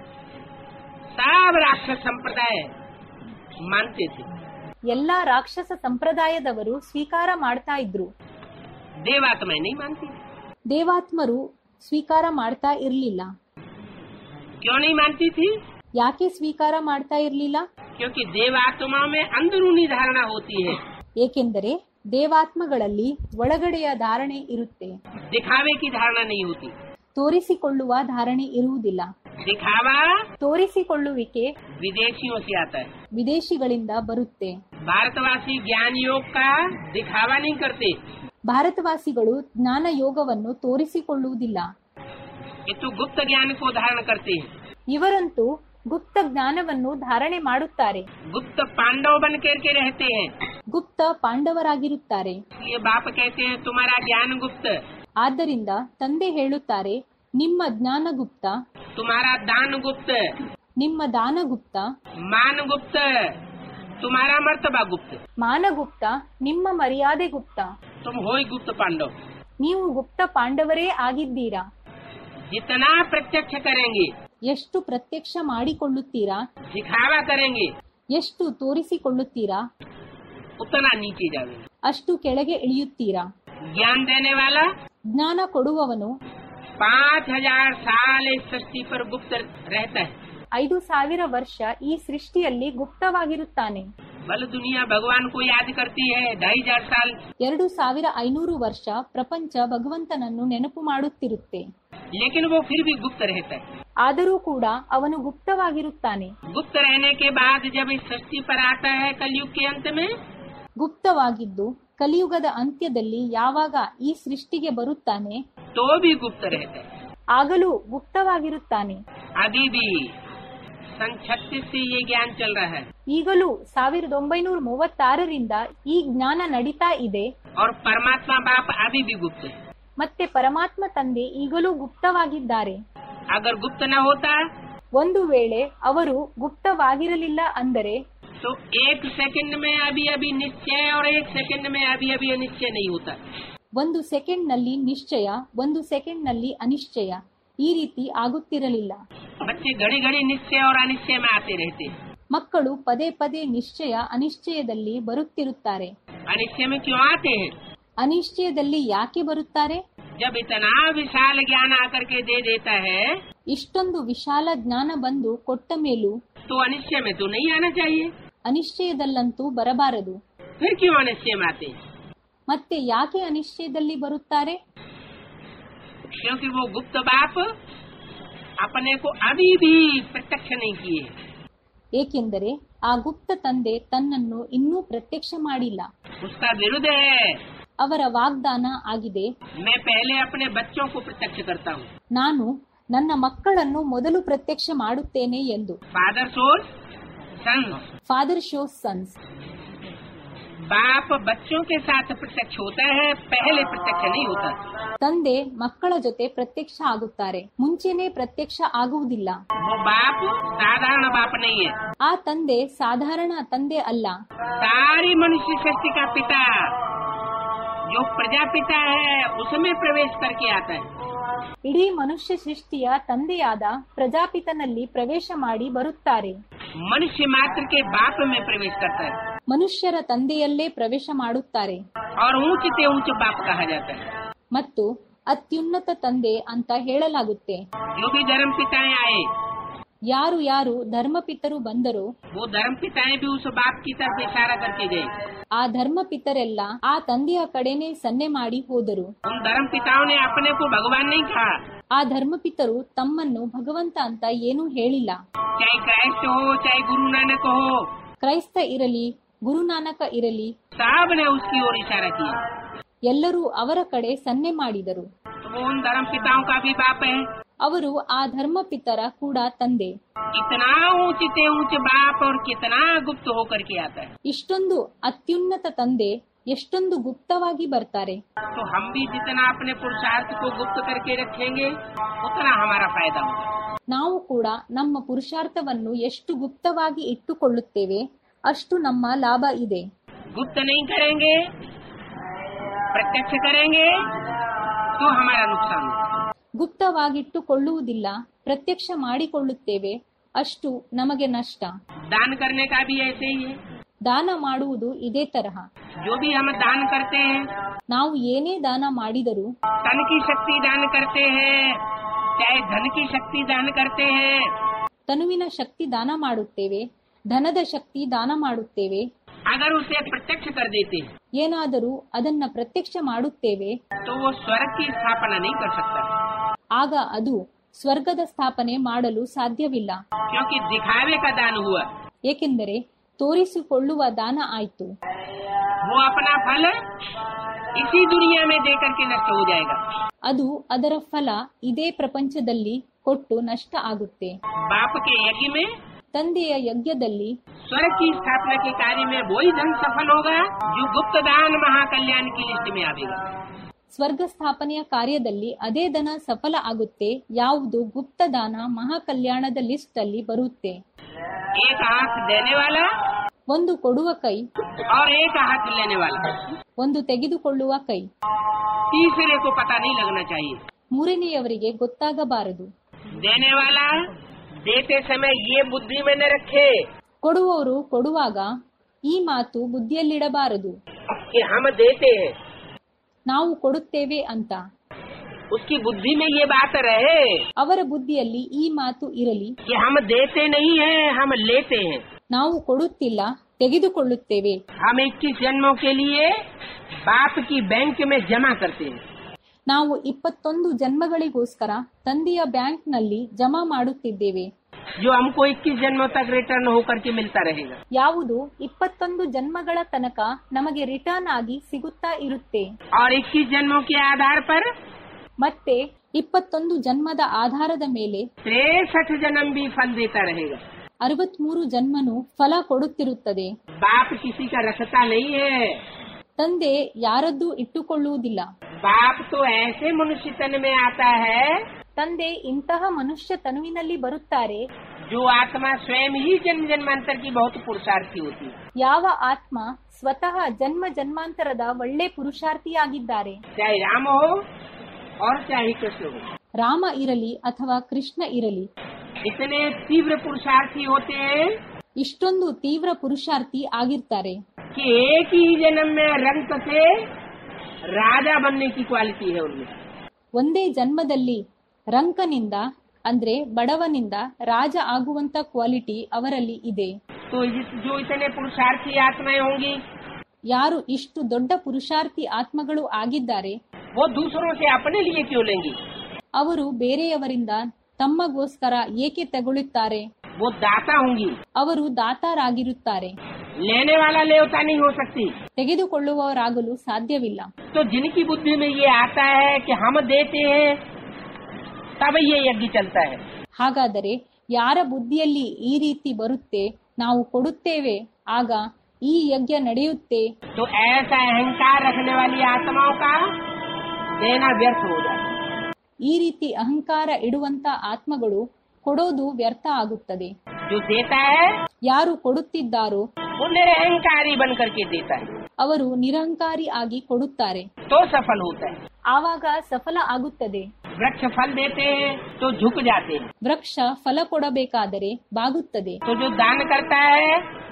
सब राक्षस संप्रदाय मानते थे, ಎಲ್ಲಾ ರಾಕ್ಷಸ ಸಂಪ್ರದಾಯದವರು ಸ್ವೀಕಾರ ಮಾಡ್ತಾ ಇದ್ರು. देवात्माएं नहीं मानती। ದೇವಾತ್ಮರು ಸ್ವೀಕಾರ ಮಾಡ್ತಾ ಇರ್ಲಿಲ್ಲ. क्यों नहीं मानती थी? ಯಾಕೆ ಸ್ವೀಕಾರ ಮಾಡ್ತಾ ಇರ್ಲಿಲ್ಲ? क्योंकि देवात्माओं में अंदरूनी धारणा होती है, ಏಕೆಂದರೆ ದೇವಾತ್ಮಗಳಲ್ಲಿ ಒಳಗಡೆಯ ಧಾರಣೆ ಇರುತ್ತೆ, दिखावे की धारणा नहीं होती। ತೋರಿಸಿಕೊಳ್ಳುವ ಧಾರಣೆ ಇರುವುದಿಲ್ಲ. दिखावा ತೋರಿಸಿಕೊಳ್ಳುವಿಕೆ विदेशियों से आता है, ವಿದೇಶಿಗಳಿಂದ ಬರುತ್ತೆ. भारतवासी ज्ञान योग का दिखावा नहीं करते, ಭಾರತವಾಸಿಗಳು ಜ್ಞಾನ ಯೋಗವನ್ನು ತೋರಿಸಿಕೊಳ್ಳುವುದಿಲ್ಲ. ये तो गुप्त ज्ञान को धारण करते हैं। ಇವರಂತೂ ಗುಪ್ತ ಜ್ಞಾನವನ್ನು ಧಾರಣೆ ಮಾಡುತ್ತಾರೆ, गुप्त पांडव बन करके रहते हैं। ಗುಪ್ತ ಪಾಂಡವರಾಗಿರುತ್ತಾರೆ. ये बाप कहते हैं तुम्हारा ज्ञान गुप्त, ಆದ್ದರಿಂದ ತಂದೆ ಹೇಳುತ್ತಾರೆ, ನಿಮ್ಮ ಜ್ಞಾನ ಗುಪ್ತ, तुम्हारा दान गुप्त, ನಿಮ್ಮ ದಾನ ಗುಪ್ತ, मान गुप्त, तुम्हारा मर्तबा गुप्त, ಮಾನಗುಪ್ತ, ನಿಮ್ಮ ಮರ್ಯಾದೆ ಗುಪ್ತ. तुम हो ही गुप्त पांडव। ನೀವು ಗುಪ್ತ ಪಾಂಡವರೇ ಆಗಿದ್ದೀರಾ. जितना प्रत्यक्ष करेंगे, ಎಷ್ಟು ಪ್ರತ್ಯಕ್ಷ ಮಾಡಿಕೊಳ್ಳುತ್ತೀರಾ, दिखावा करेंगे, ಎಷ್ಟು ತೋರಿಸಿಕೊಳ್ಳುತ್ತೀರಾ, उतना नीचे जाएंगे। ಅಷ್ಟು ಕೆಳಗೆ ಇಳಿಯುತ್ತೀರಾ. ज्ञान देने वाला ಜ್ಞಾನ ಕೊಡುವವನು 5000 साल इस सृष्टि पर गुप्त रहता है। 5000 ವರ್ಷ ಈ ಸೃಷ್ಟಿಯಲ್ಲಿ ಗುಪ್ತವಾಗಿರುತ್ತಾನೆ. बल दुनिया भगवान को याद करती है 2500 साल, 2500 ವರ್ಷ ಪ್ರಪಂಚ ಭಗವಂತನನ್ನು ನೆನಪು ಮಾಡುತ್ತಿರುತ್ತೆ. लेकिन वो फिर भी गुप्त रहता है। ಆದರೂ ಕೂಡ ಅವನು ಗುಪ್ತವಾಗಿರುತ್ತಾನೆ. गुप्त रहने के बाद जब इस सृष्टि पर आता है कलयुग के अंत में, ಗುಪ್ತವಾಗಿದ್ದು ಕಲಿಯುಗದ ಅಂತ್ಯದಲ್ಲಿ ಯಾವಾಗ ಈ ಸೃಷ್ಟಿಗೆ ಬರುತ್ತಾನೆ, तो भी गुप्त रहता है। ಆಗಲೂ ಗುಪ್ತವಾಗಿರುತ್ತಾನೆ. अभी भी सन 36 से ये ज्ञान चल रहा है, ಈಗಲೂ 1936ರಿಂದ ಈ ಜ್ಞಾನ ನಡೀತಾ ಇದೆ. और परमात्मा बाप अभी भी गुप्त है। ಮತ್ತೆ ಪರಮಾತ್ಮ ತಂದೆ ಈಗಲೂ ಗುಪ್ತವಾಗಿದ್ದಾರೆ. अगर गुप्त न होता ಒಂದು ವೇಳೆ ಅವರು ಗುಪ್ತವಾಗಿರಲಿಲ್ಲ ಅಂದರೆ तो 1 सेकंड में अभी अभी निश्चय और 1 सेकंड में अभी अभी अनिश्चय नहीं होता। 1 ಸೆಕೆಂಡ್ನಲ್ಲಿ ನಿಶ್ಚಯ, 1 ಸೆಕೆಂಡ್ನಲ್ಲಿ ಅನಿಶ್ಚಯ, ಈ ರೀತಿ ಆಗುತ್ತಿರಲಿಲ್ಲ. बच्चे घड़ी घड़ी निश्चय और अनिश्चय में आते रहते हैं। ಮಕ್ಕಳು ಪದೇ ಪದೇ ನಿಶ್ಚಯ ಅನಿಶ್ಚಯದಲ್ಲಿ ಬರುತ್ತಿರುತ್ತಾರೆ. अनिश्चय में क्यों आते हैं? ಅನಿಶ್ಚಯದಲ್ಲಿ ಯಾಕೆ ಬರುತ್ತಾರೆ? जब इतना विशाल ज्ञान आकर के दे देता है ಇಷ್ಟೊಂದು ವಿಶಾಲ ಜ್ಞಾನ ಬಂದು ಕೊಟ್ಟ ಮೇಲೂ तो अनिश्चय में तो नहीं आना चाहिए। ಅನಿಶ್ಚಯದಲ್ಲಂತೂ ಬರಬಾರದು। फिर क्यों अनिश्चय में आते हैं? ಮತ್ತೆ ಯಾಕೆ ಅನಿಶ್ಚಯದಲ್ಲಿ ಬರುತ್ತಾರೆ? क्योंकि वो गुप्त बाप अपने को अभी भी प्रत्यक्ष नहीं किए। ಏಕೆಂದರೆ ಆ ಗುಪ್ತ ತಂದೆ ತನ್ನನ್ನು ಇನ್ನೂ ಪ್ರತ್ಯಕ್ಷ ಮಾಡಿಲ್ಲ। उसका विरुद्ध है। ಅವರ ವಾಗ್ದಾನ ಆಗಿದೆ, मैं पहले अपने बच्चों को प्रत्यक्ष करता हूँ। ನಾನು ನನ್ನ ಮಕ್ಕಳನ್ನು ಮೊದಲು ಪ್ರತ್ಯಕ್ಷ ಮಾಡುತ್ತೇನೆ ಎಂದು। Father shows sons. Father shows sons. बाप बच्चों के साथ प्रत्यक्ष होता है, पहले प्रत्यक्ष नहीं होता। ತಂದೆ ಮಕ್ಕಳ ಜೊತೆ ಪ್ರತ್ಯಕ್ಷ ಆಗುತ್ತಾರೆ, ಮುಂಚೆನೆ ಪ್ರತ್ಯಕ್ಷ ಆಗುವುದಿಲ್ಲ। वो बाप साधारण बाप नहीं है। ಆ ತಂದೆ ಸಾಧಾರಣ ತಂದೆ ಅಲ್ಲ। सारी मनुष्य सृष्टि का पिता जो प्रजापिता है उसमें प्रवेश करके आता है। ಇಡೀ ಮನುಷ್ಯ ಸೃಷ್ಟಿಯ ತಂದೆಯಾದ ಪ್ರಜಾಪಿತನಲ್ಲಿ ಪ್ರವೇಶ ಮಾಡಿ ಬರುತ್ತಾರೆ। मनुष्य मात्र के बाप में प्रवेश करता है ಮನುಷ್ಯರ ತಂದೆಯಲ್ಲೇ ಪ್ರವೇಶ ಮಾಡುತ್ತಾರೆ और ऊंच से ऊंच बाप कहा जाता है। ಮತ್ತು ಅತ್ಯುನ್ನತ ತಂದೆ ಅಂತ ಹೇಳಲಾಗುತ್ತೆ। जो भी धर्म पिताएं आए ಯಾರು ಯಾರು ಧರ್ಮಪಿತರು ಬಂದರೋ वो धर्म पिताएं भी उस बाप की तरफ इशारा करके गए। ಆ ಧರ್ಮಪಿತರೆಲ್ಲ ಆ ತಂದೆಯ ಕಡೆನೆ ಸನ್ನೆ ಮಾಡಿ ಹೋದರು। उन धर्म पिताओं ने अपने को भगवान नहीं कहा। ಆ ಧರ್ಮಪಿತರು ತಮ್ಮನ್ನು ಭಗವಂತ ಅಂತ ಏನೂ ಹೇಳಿಲ್ಲ। चाहे क्राइस्ट हो चाहे गुरु नानक हो, ಕ್ರೈಸ್ತ ಇರಲಿ ಗುರುನಾನಕ ಇರಲಿ सब ने उसकी ओर इशारा किया। ಎಲ್ಲರೂ ಅವರ ಕಡೆ ಸನ್ನೆ ಮಾಡಿದರು। तो वो उन धर्म पिताओं का भी बाप है। ಅವರು ಆ ಧರ್ಮಪಿತರ ಕೂಡ ತಂದೆ। इतना ऊंच से ऊंच बाप और कितना गुप्त होकर के आता है। ಇಷ್ಟೊಂದು ಅತ್ಯುನ್ನತ ತಂದೆ ಎಷ್ಟೊಂದು ಗುಪ್ತವಾಗಿ ಬರ್ತಾರೆ। तो हम भी जितना अपने पुरुषार्थ को गुप्त करके रखेंगे उतना हमारा फायदा होगा। ನಾವು ಕೂಡ ನಮ್ಮ ಪುರುಷಾರ್ಥವನ್ನು ಎಷ್ಟು ಗುಪ್ತವಾಗಿ ಇಟ್ಟುಕೊಳ್ಳುತ್ತೇವೆ ಅಷ್ಟು ನಮ್ಮ ಲಾಭ ಇದೆ। गुप्त नहीं करेंगे, प्रत्यक्ष करेंगे तो हमारा नुकसान होगा। ಗುಪ್ತವಾಗಿಟ್ಟುಕೊಳ್ಳುವುದಿಲ್ಲ, ಪ್ರತ್ಯಕ್ಷ ಮಾಡಿಕೊಳ್ಳುತ್ತೇವೆ, ಅಷ್ಟು ನಮಗೆ ನಷ್ಟ। दान करने का भी ऐसे ही है। ದಾನ ಮಾಡುವುದು ಇದೇ ತರಹ। जो भी हम दान करते हैं, ನಾವು ಏನೇ ದಾನ ಮಾಡಿದರೂ तन की शक्ति दान करते हैं चाहे धन की शक्ति दान करते हैं, ತನುವಿನ ಶಕ್ತಿ ದಾನ ಮಾಡುತ್ತೇವೆ, ಧನದ ಶಕ್ತಿ ದಾನ ಮಾಡುತ್ತೇವೆ, अगर उसे प्रत्यक्ष कर देते हैं ಏನಾದರೂ ಅದನ್ನ ಪ್ರತ್ಯಕ್ಷ ಮಾಡುತ್ತೇವೆ तो वो स्वर्ग की स्थापना नहीं कर सकता। ಆಗ ಅದು ಸ್ವರ್ಗದ ಸ್ಥಾಪನೆ ಮಾಡಲು ಸಾಧ್ಯವಿಲ್ಲ। क्योंकि दिखावे का दान हुआ, ಏಕೆಂದರೆ ತೋರಿಸಿಕೊಳ್ಳುವ ದಾನ ಆಯ್ತು। वो अपना फल इसी दुनिया में देकर के नष्ट हो जाएगा। ಅದು ಅದರ ಫಲ ಇದೇ ಪ್ರಪಂಚದಲ್ಲಿ ಕೊಟ್ಟು ನಷ್ಟ ಆಗುತ್ತೆ। बाप के यज्ञ में, ತಂದೆಯ ಯಜ್ಞದಲ್ಲಿ स्वर्ग की स्थापना के कार्य में वही धन सफल होगा जो गुप्त दान महाकल्याण की लिस्ट में आवेगा। ಸ್ವರ್ಗ ಸ್ಥಾಪನೆಯ ಕಾರ್ಯದಲ್ಲಿ ಅದೇ ಧನ ಸಫಲ ಆಗುತ್ತೆ ಯಾವುದು ಗುಪ್ತ ದಾನ ಮಹಾಕಲ್ಯಾಣದ ಲಿಸ್ಟ್ ಅಲ್ಲಿ ಬರುತ್ತೆ। एक हाथ देने वाला ಒಂದು ಕೊಡುವ ಕೈ, और एक हाथ लेने वाला, ಒಂದು ತೆಗೆದುಕೊಳ್ಳುವ ಕೈ, तीसरे को पता नहीं लगना चाहिए। ಮೂರನೆಯವರಿಗೆ ಗೊತ್ತಾಗಬಾರದು। देने वाला देते समय ये बुद्धि में न रखे ಕೊಡುವವರು ಕೊಡುವಾಗ ಈ ಮಾತು ಬುದ್ಧಿಯಲ್ಲಿಡಬಾರದು, कि हम देते हैं। ನಾವು ಕೊಡುತ್ತೇವೆ ಅಂತ उसकी बुद्धि में ये बात रहे ಅವರ ಬುದ್ಧಿಯಲ್ಲಿ ಈ ಮಾತು ಇರಲಿ, कि हम देते नहीं हैं, हम लेते हैं। ನಾವು ಕೊಡುತ್ತಿಲ್ಲ, ತೆಗೆದುಕೊಳ್ಳುತ್ತೇವೆ। हम 21 जन्मों के लिए बाप की बैंक में जमा करते हैं। ನಾವು 21 ಜನ್ಮಗಳಿಗೋಸ್ಕರ ತಂದೆಯ ಬ್ಯಾಂಕ್ನಲ್ಲಿ ಜಮಾ ಮಾಡುತ್ತಿದ್ದೇವೆ। जो हमको 21 जन्मों तक रिटर्न होकर के मिलता रहेगा। ಯಾವುದು 21 ಜನ್ಮಗಳ ತನಕ ನಮಗೆ ರಿಟರ್ನ್ ಆಗಿ ಸಿಗುತ್ತಾ ಇರುತ್ತೆ। और 21 जन्मों के आधार पर ಮತ್ತೆ 21 ಜನ್ಮದ ಆಧಾರದ ಮೇಲೆ 63 जन्म भी फल देता रहेगा। 63 ಜನ್ಮನು ಫಲ ಕೊಡುತ್ತಿರುತ್ತದೆ। बाप किसी का रखता नहीं है। ತಂದೆ ಯಾರದ್ದೂ ಇಟ್ಟುಕೊಳ್ಳುವುದಿಲ್ಲ। बाप तो ऐसे मनुष्य तन में आता है ತಂದೆ ಇಂತಹ ಮನುಷ್ಯ ತನುವಿನಲ್ಲಿ ಬರುತ್ತಾರೆ जो आत्मा स्वयं ही जन्म जन्मांतर की बहुत पुरुषार्थी होती है। ಯಾವ ಆತ್ಮ ಸ್ವತಃ ಜನ್ಮ ಜನ್ಮಾಂತರದ ಒಳ್ಳೆ ಪುರುಷಾರ್ಥಿಯಾಗಿದ್ದಾರೆ। चाहे राम हो और चाहे कृष्ण हो, ರಾಮ ಇರಲಿ ಅಥವಾ ಕೃಷ್ಣ ಇರಲಿ, इतने तीव्र पुरुषार्थी होते हैं ಇಷ್ಟೊಂದು ತೀವ್ರ ಪುರುಷಾರ್ಥಿ ಆಗಿರ್ತಾರೆ कि एक ही जन्म में रंग से राजा बनने की क्वालिटी है उनमें। ಒಂದೇ ಜನ್ಮದಲ್ಲಿ ರಂಕನಿಂದ ಅಂದ್ರೆ ಬಡವನಿಂದ ರಾಜ ಆಗುವಂತ ಕ್ವಾಲಿಟಿ ಅವರಲ್ಲಿ ಇದೆ. तो जो इतने पुरुषार्थी आत्माएं होंगी, ಯಾರು ಇಷ್ಟು ದೊಡ್ಡ ಪುರುಷಾರ್ಥಿ ಆತ್ಮಗಳು ಆಗಿದ್ದಾರೆ, वो दूसरों से अपने लिए क्यों लेंगी? ಅವರು ಬೇರೆಯವರಿಂದ ತಮ್ಮಗೋಸ್ಕರ ಏಕೆ ತಗೊಳ್ಳುತ್ತಾರೆ? वो दाता होंगी, ಅವರು ದಾತಾರಾಗಿರುತ್ತಾರೆ. लेने वाला लेवता नहीं हो सकती. ತೆಗೆದುಕೊಳ್ಳುವವರಾಗಲು ಸಾಧ್ಯವಿಲ್ಲ. तो जिनकी बुद्धि में ये आता है कि हम देते हैं, तब ये यज्ञ चलता है. ಹಾಗಾದರೆ ಯಾರ ಬುದ್ಧಿಯಲ್ಲಿ ಈ ರೀತಿ ಬರುತ್ತೆ, ನಾವು ಕೊಡುತ್ತೇವೆ, ಆಗ ಈ ಯಜ್ಞ ನಡೆಯುತ್ತೆ. तो ऐसा अहंकार रखने वाली आत्माओं का देना व्यर्थ हो जाता है. ಈ ರೀತಿ ಅಹಂಕಾರ ಇಡುವಂತ ಆತ್ಮಗಳು ಕೊಡೋದು ವ್ಯರ್ಥ ಆಗುತ್ತದೆ. जो देता है ಯಾರು ಕೊಡುತ್ತಿದ್ದಾರೋ वो निरहंकारी बन करके देता है, ಅವರು ನಿರಹಂಕಾರಿ ಆಗಿ ಕೊಡುತ್ತಾರೆ. तो सफल होता है. ಆವಾಗ ಸಫಲ ಆಗುತ್ತದೆ. वृक्ष फल देते हैं तो झुक जाते हैं. ವೃಕ್ಷ ಫಲ ಕೊಡಬೇಕಾದರೆ ಬಾಗುತ್ತದೆ. तो जो दान करता है,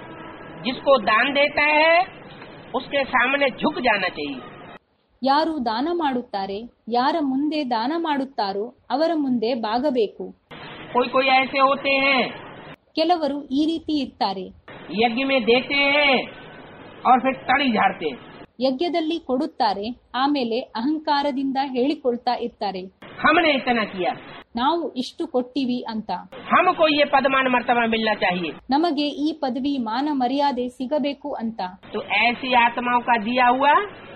जिसको दान देता है, उसके सामने झुक जाना चाहिए. ಯಾರು ದಾನ ಮಾಡುತ್ತಾರೆ, ಯಾರ ಮುಂದೆ ದಾನ ಮಾಡುತ್ತಾರೋ ಅವರ ಮುಂದೆ ಬಾಗಬೇಕು. कोई कोई ऐसे होते हैं, ಕೆಲವರು ಈ ರೀತಿ ಇರ್ತಾರೆ, यज्ञ में देते हैं और फिर तड़ी झाड़ते हैं. ಯಜ್ಞದಲ್ಲಿ ಕೊಡುತ್ತಾರೆ, ಆಮೇಲೆ ಅಹಂಕಾರದಿಂದ ಹೇಳಿಕೊಳ್ತಾ ಇರ್ತಾರೆ, हमने इतना किया, ನಾವು ಇಷ್ಟು ಕೊಟ್ಟಿವಿ ಅಂತ, हमको ये पदमान मर्तबा मिलना चाहिए. ನಮಗೆ ಈ ಪದವಿ ಮಾನ ಮರ್ಯಾದೆ ಸಿಗಬೇಕು ಅಂತ. तो ऐसी आत्माओं का दिया हुआ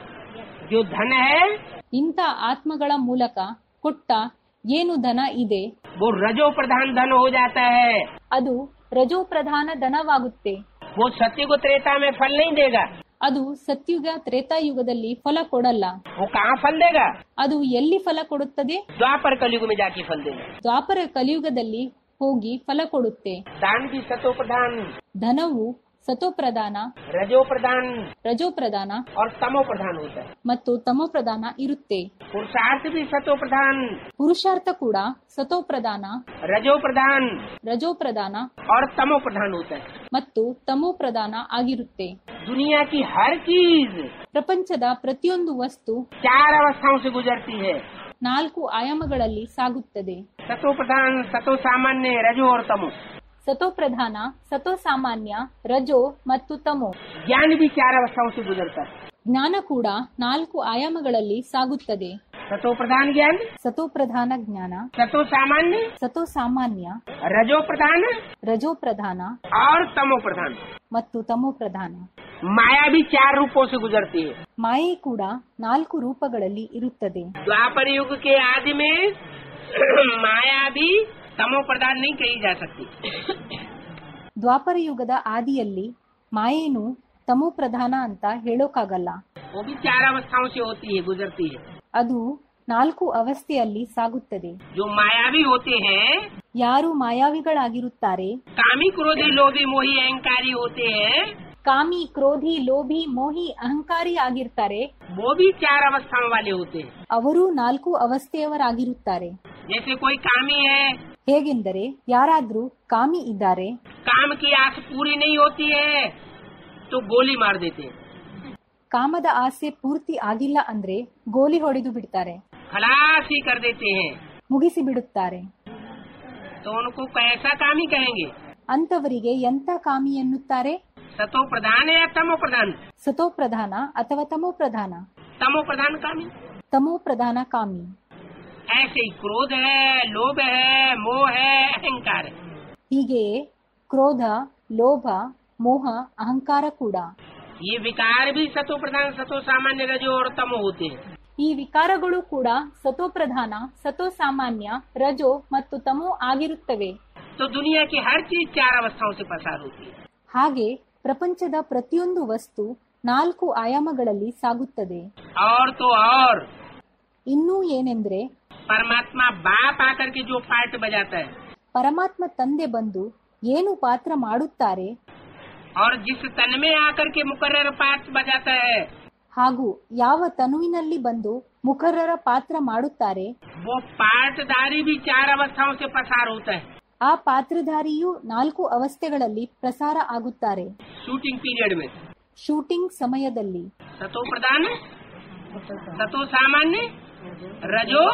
जो धन है, ಇಂಥ ಆತ್ಮಗಳ ಮೂಲಕ ಕೊಟ್ಟ ಏನು ಧನ ಇದೆ, वो रजो प्रधान धन हो जाता है. ಅದು ರಜೋ ಪ್ರಧಾನ ಧನವಾಗುತ್ತೆ. वो सत्य को त्रेता में फल नहीं देगा. ಅದು ಸತ್ಯುಗ ತ್ರೇತಾಯುಗದಲ್ಲಿ ಫಲ ಕೊಡಲ್ಲ. वो कहाँ फल देगा? ಅದು ಎಲ್ಲಿ ಫಲ ಕೊಡುತ್ತದೆ? द्वापर कलयुग में जाके फल देगा. ದ್ವಾಪರ ಕಲಿಯುಗದಲ್ಲಿ ಹೋಗಿ ಫಲ ಕೊಡುತ್ತೆ. दान भी सतो प्रधान, ಧನವು ಸತೋಪ್ರಧಾನ, रजो प्रधान ರಜೋ ಪ್ರಧಾನ और तमो प्रधान होता है. ಮತ್ತು ತಮೋ ಪ್ರಧಾನ ಇರುತ್ತೆ. पुरुषार्थ भी सतो प्रधान, ಪುರುಷಾರ್ಥ ಕೂಡ ಸತೋಪ್ರಧಾನ, रजो प्रधान ರಜೋ ಪ್ರಧಾನ और तमो प्रधान होता है. ಮತ್ತು ತಮೋ ಪ್ರಧಾನ ಆಗಿರುತ್ತೆ. दुनिया की हर चीज ಪ್ರಪಂಚದ ಪ್ರತಿಯೊಂದು ವಸ್ತು 4 अवस्थाओं से गुजरती है. 4 ಆಯಾಮಗಳಲ್ಲಿ ಸಾಗುತ್ತದೆ. सतो प्रधान, सतो सामान्य, रजो और तमो. ಸತೋಪ್ರಧಾನ, ಸತೋ ಸಾಮಾನ್ಯ, ರಜೋ ಮತ್ತು ತಮೋ. ज्ञान भी 4 अवस्थाओं से गुजरता है. ಜ್ಞಾನ ಕೂಡ 4 ಆಯಾಮಗಳಲ್ಲಿ ಸಾಗುತ್ತದೆ. सतो प्रधान ज्ञान, ಸತೋಪ್ರಧಾನ ಜ್ಞಾನ, सतो सामान्य, ಸತೋ ಸಾಮಾನ್ಯ, रजो प्रधान ರಜೋ ಪ್ರಧಾನ और तमो प्रधान. ಮತ್ತು ತಮೋ ಪ್ರಧಾನ. माया भी 4 रूपों से गुजरती है. ಮಾಯೆ ಕೂಡ 4 ರೂಪಗಳಲ್ಲಿ ಇರುತ್ತದೆ. द्वापर युग के आदि में माया भी तमो प्रधान नहीं कही जा सकती. ದ್ವಾಪರ ಯುಗದ ಆದಿಯಲ್ಲಿ ಮಾಯೇನು ತಮೋ ಪ್ರಧಾನ ಅಂತ ಹೇಳೋಕ್ಕಾಗಲ್ಲ. वो भी 4 अवस्थाओं से होती है, गुजरती है. ಅದು 4 ಅವಸ್ಥೆಯಲ್ಲಿ ಸಾಗುತ್ತದೆ. जो मायावी होते हैं, ಯಾರು ಮಾಯಾವಿಗಳಾಗಿರುತ್ತಾರೆ, कामी क्रोधी लोभी मोही अहंकारी होते हैं, ಕಾಮಿ, ಕ್ರೋಧಿ, ಲೋಭಿ, ಮೋಹಿ, ಅಹಂಕಾರಿ ಆಗಿರ್ತಾರೆ, वो भी 4 अवस्थाओं वाले होते हैं. ಅವರು 4 ಅವಸ್ಥೆಯವರಾಗಿರುತ್ತಾರೆ. जैसे कोई कामी है, ಹೇಗೆಂದರೆ ಯಾರಾದ್ರೂ ಕಾಮಿ ಇದ್ದಾರೆ, काम की आस पूरी नहीं होती है तो गोली मार देते हैं. ಕಾಮದ ಆಸೆ ಪೂರ್ತಿ ಆಗಿಲ್ಲ ಅಂದ್ರೆ ಗೋಲಿ ಹೊಡೆದು ಬಿಡ್ತಾರೆ, खलास ही कर देते हैं. ಮುಗಿಸಿ ಬಿಡುತ್ತಾರೆ. तो उनको कैसा कामी कहेंगे? ಅಂತವರಿಗೆ ಎಂಥ ಕಾಮಿ ಎನ್ನುತ್ತಾರೆ? सतो प्रधान है या तमो प्रधान? ಸತೋ ಪ್ರಧಾನ ಅಥವಾ ತಮೋ ಪ್ರಧಾನ? तमो प्रधान कामी. ತಮೋ ಪ್ರಧಾನ ಕಾಮಿ. ऐसे ही क्रोध है, लोभ है, मोह है, अहंकार है. ಹೀಗೆಯೇ ಕ್ರೋಧ, ಲೋಭ, ಮೋಹ, ಅಹಂಕಾರ ಕೂಡ. ये विकार भी सतो प्रधान, सतो सामान्य, रजो और तमो होते हैं. ಈ ವಿಕಾರಗಳು ಕೂಡ ಸತೋ ಪ್ರಧಾನ, ಸತೋ ಸಾಮಾನ್ಯ, ರಜೋ ಮತ್ತು ತಮೋ ಆಗಿರುತ್ತವೆ. तो दुनिया की हर चीज 4 अवस्थाओं से पसार होती है. ಹಾಗೆ ಪ್ರಪಂಚದ ಪ್ರತಿಯೊಂದು ವಸ್ತು 4 ಆಯಾಮಗಳಲ್ಲಿ ಸಾಗುತ್ತದೆ. और तो और ಇನ್ನೂ ಏನೆಂದ್ರೆ परमात्मा बाप आकर के जो पार्ट बजाता है, ಪರಮಾತ್ಮ ತಂದೆ ಬಂದು ಏನು ಪಾತ್ರ ಮಾಡುತ್ತಾರೆ, और जिस तन में आकर के मुकर्रर पार्ट बजाता है, ಹಾಗೂ ಯಾವ ತನುವಿನಲ್ಲಿ ಬಂದು ಮುಖರ್ರರ ಪಾತ್ರ ಮಾಡುತ್ತಾರೆ, वो पार्टधारी भी 4 अवस्थाओं से पसार होता है. ಆ ಪಾತ್ರಧಾರಿಯು 4 ಅವಸ್ಥೆಗಳಲ್ಲಿ ಪ್ರಸಾರ ಆಗುತ್ತಾರೆ. शूटिंग पीरियड में ಶೂಟಿಂಗ್ ಸಮಯದಲ್ಲಿ सतो प्रधान, सतो सामान्य, रजो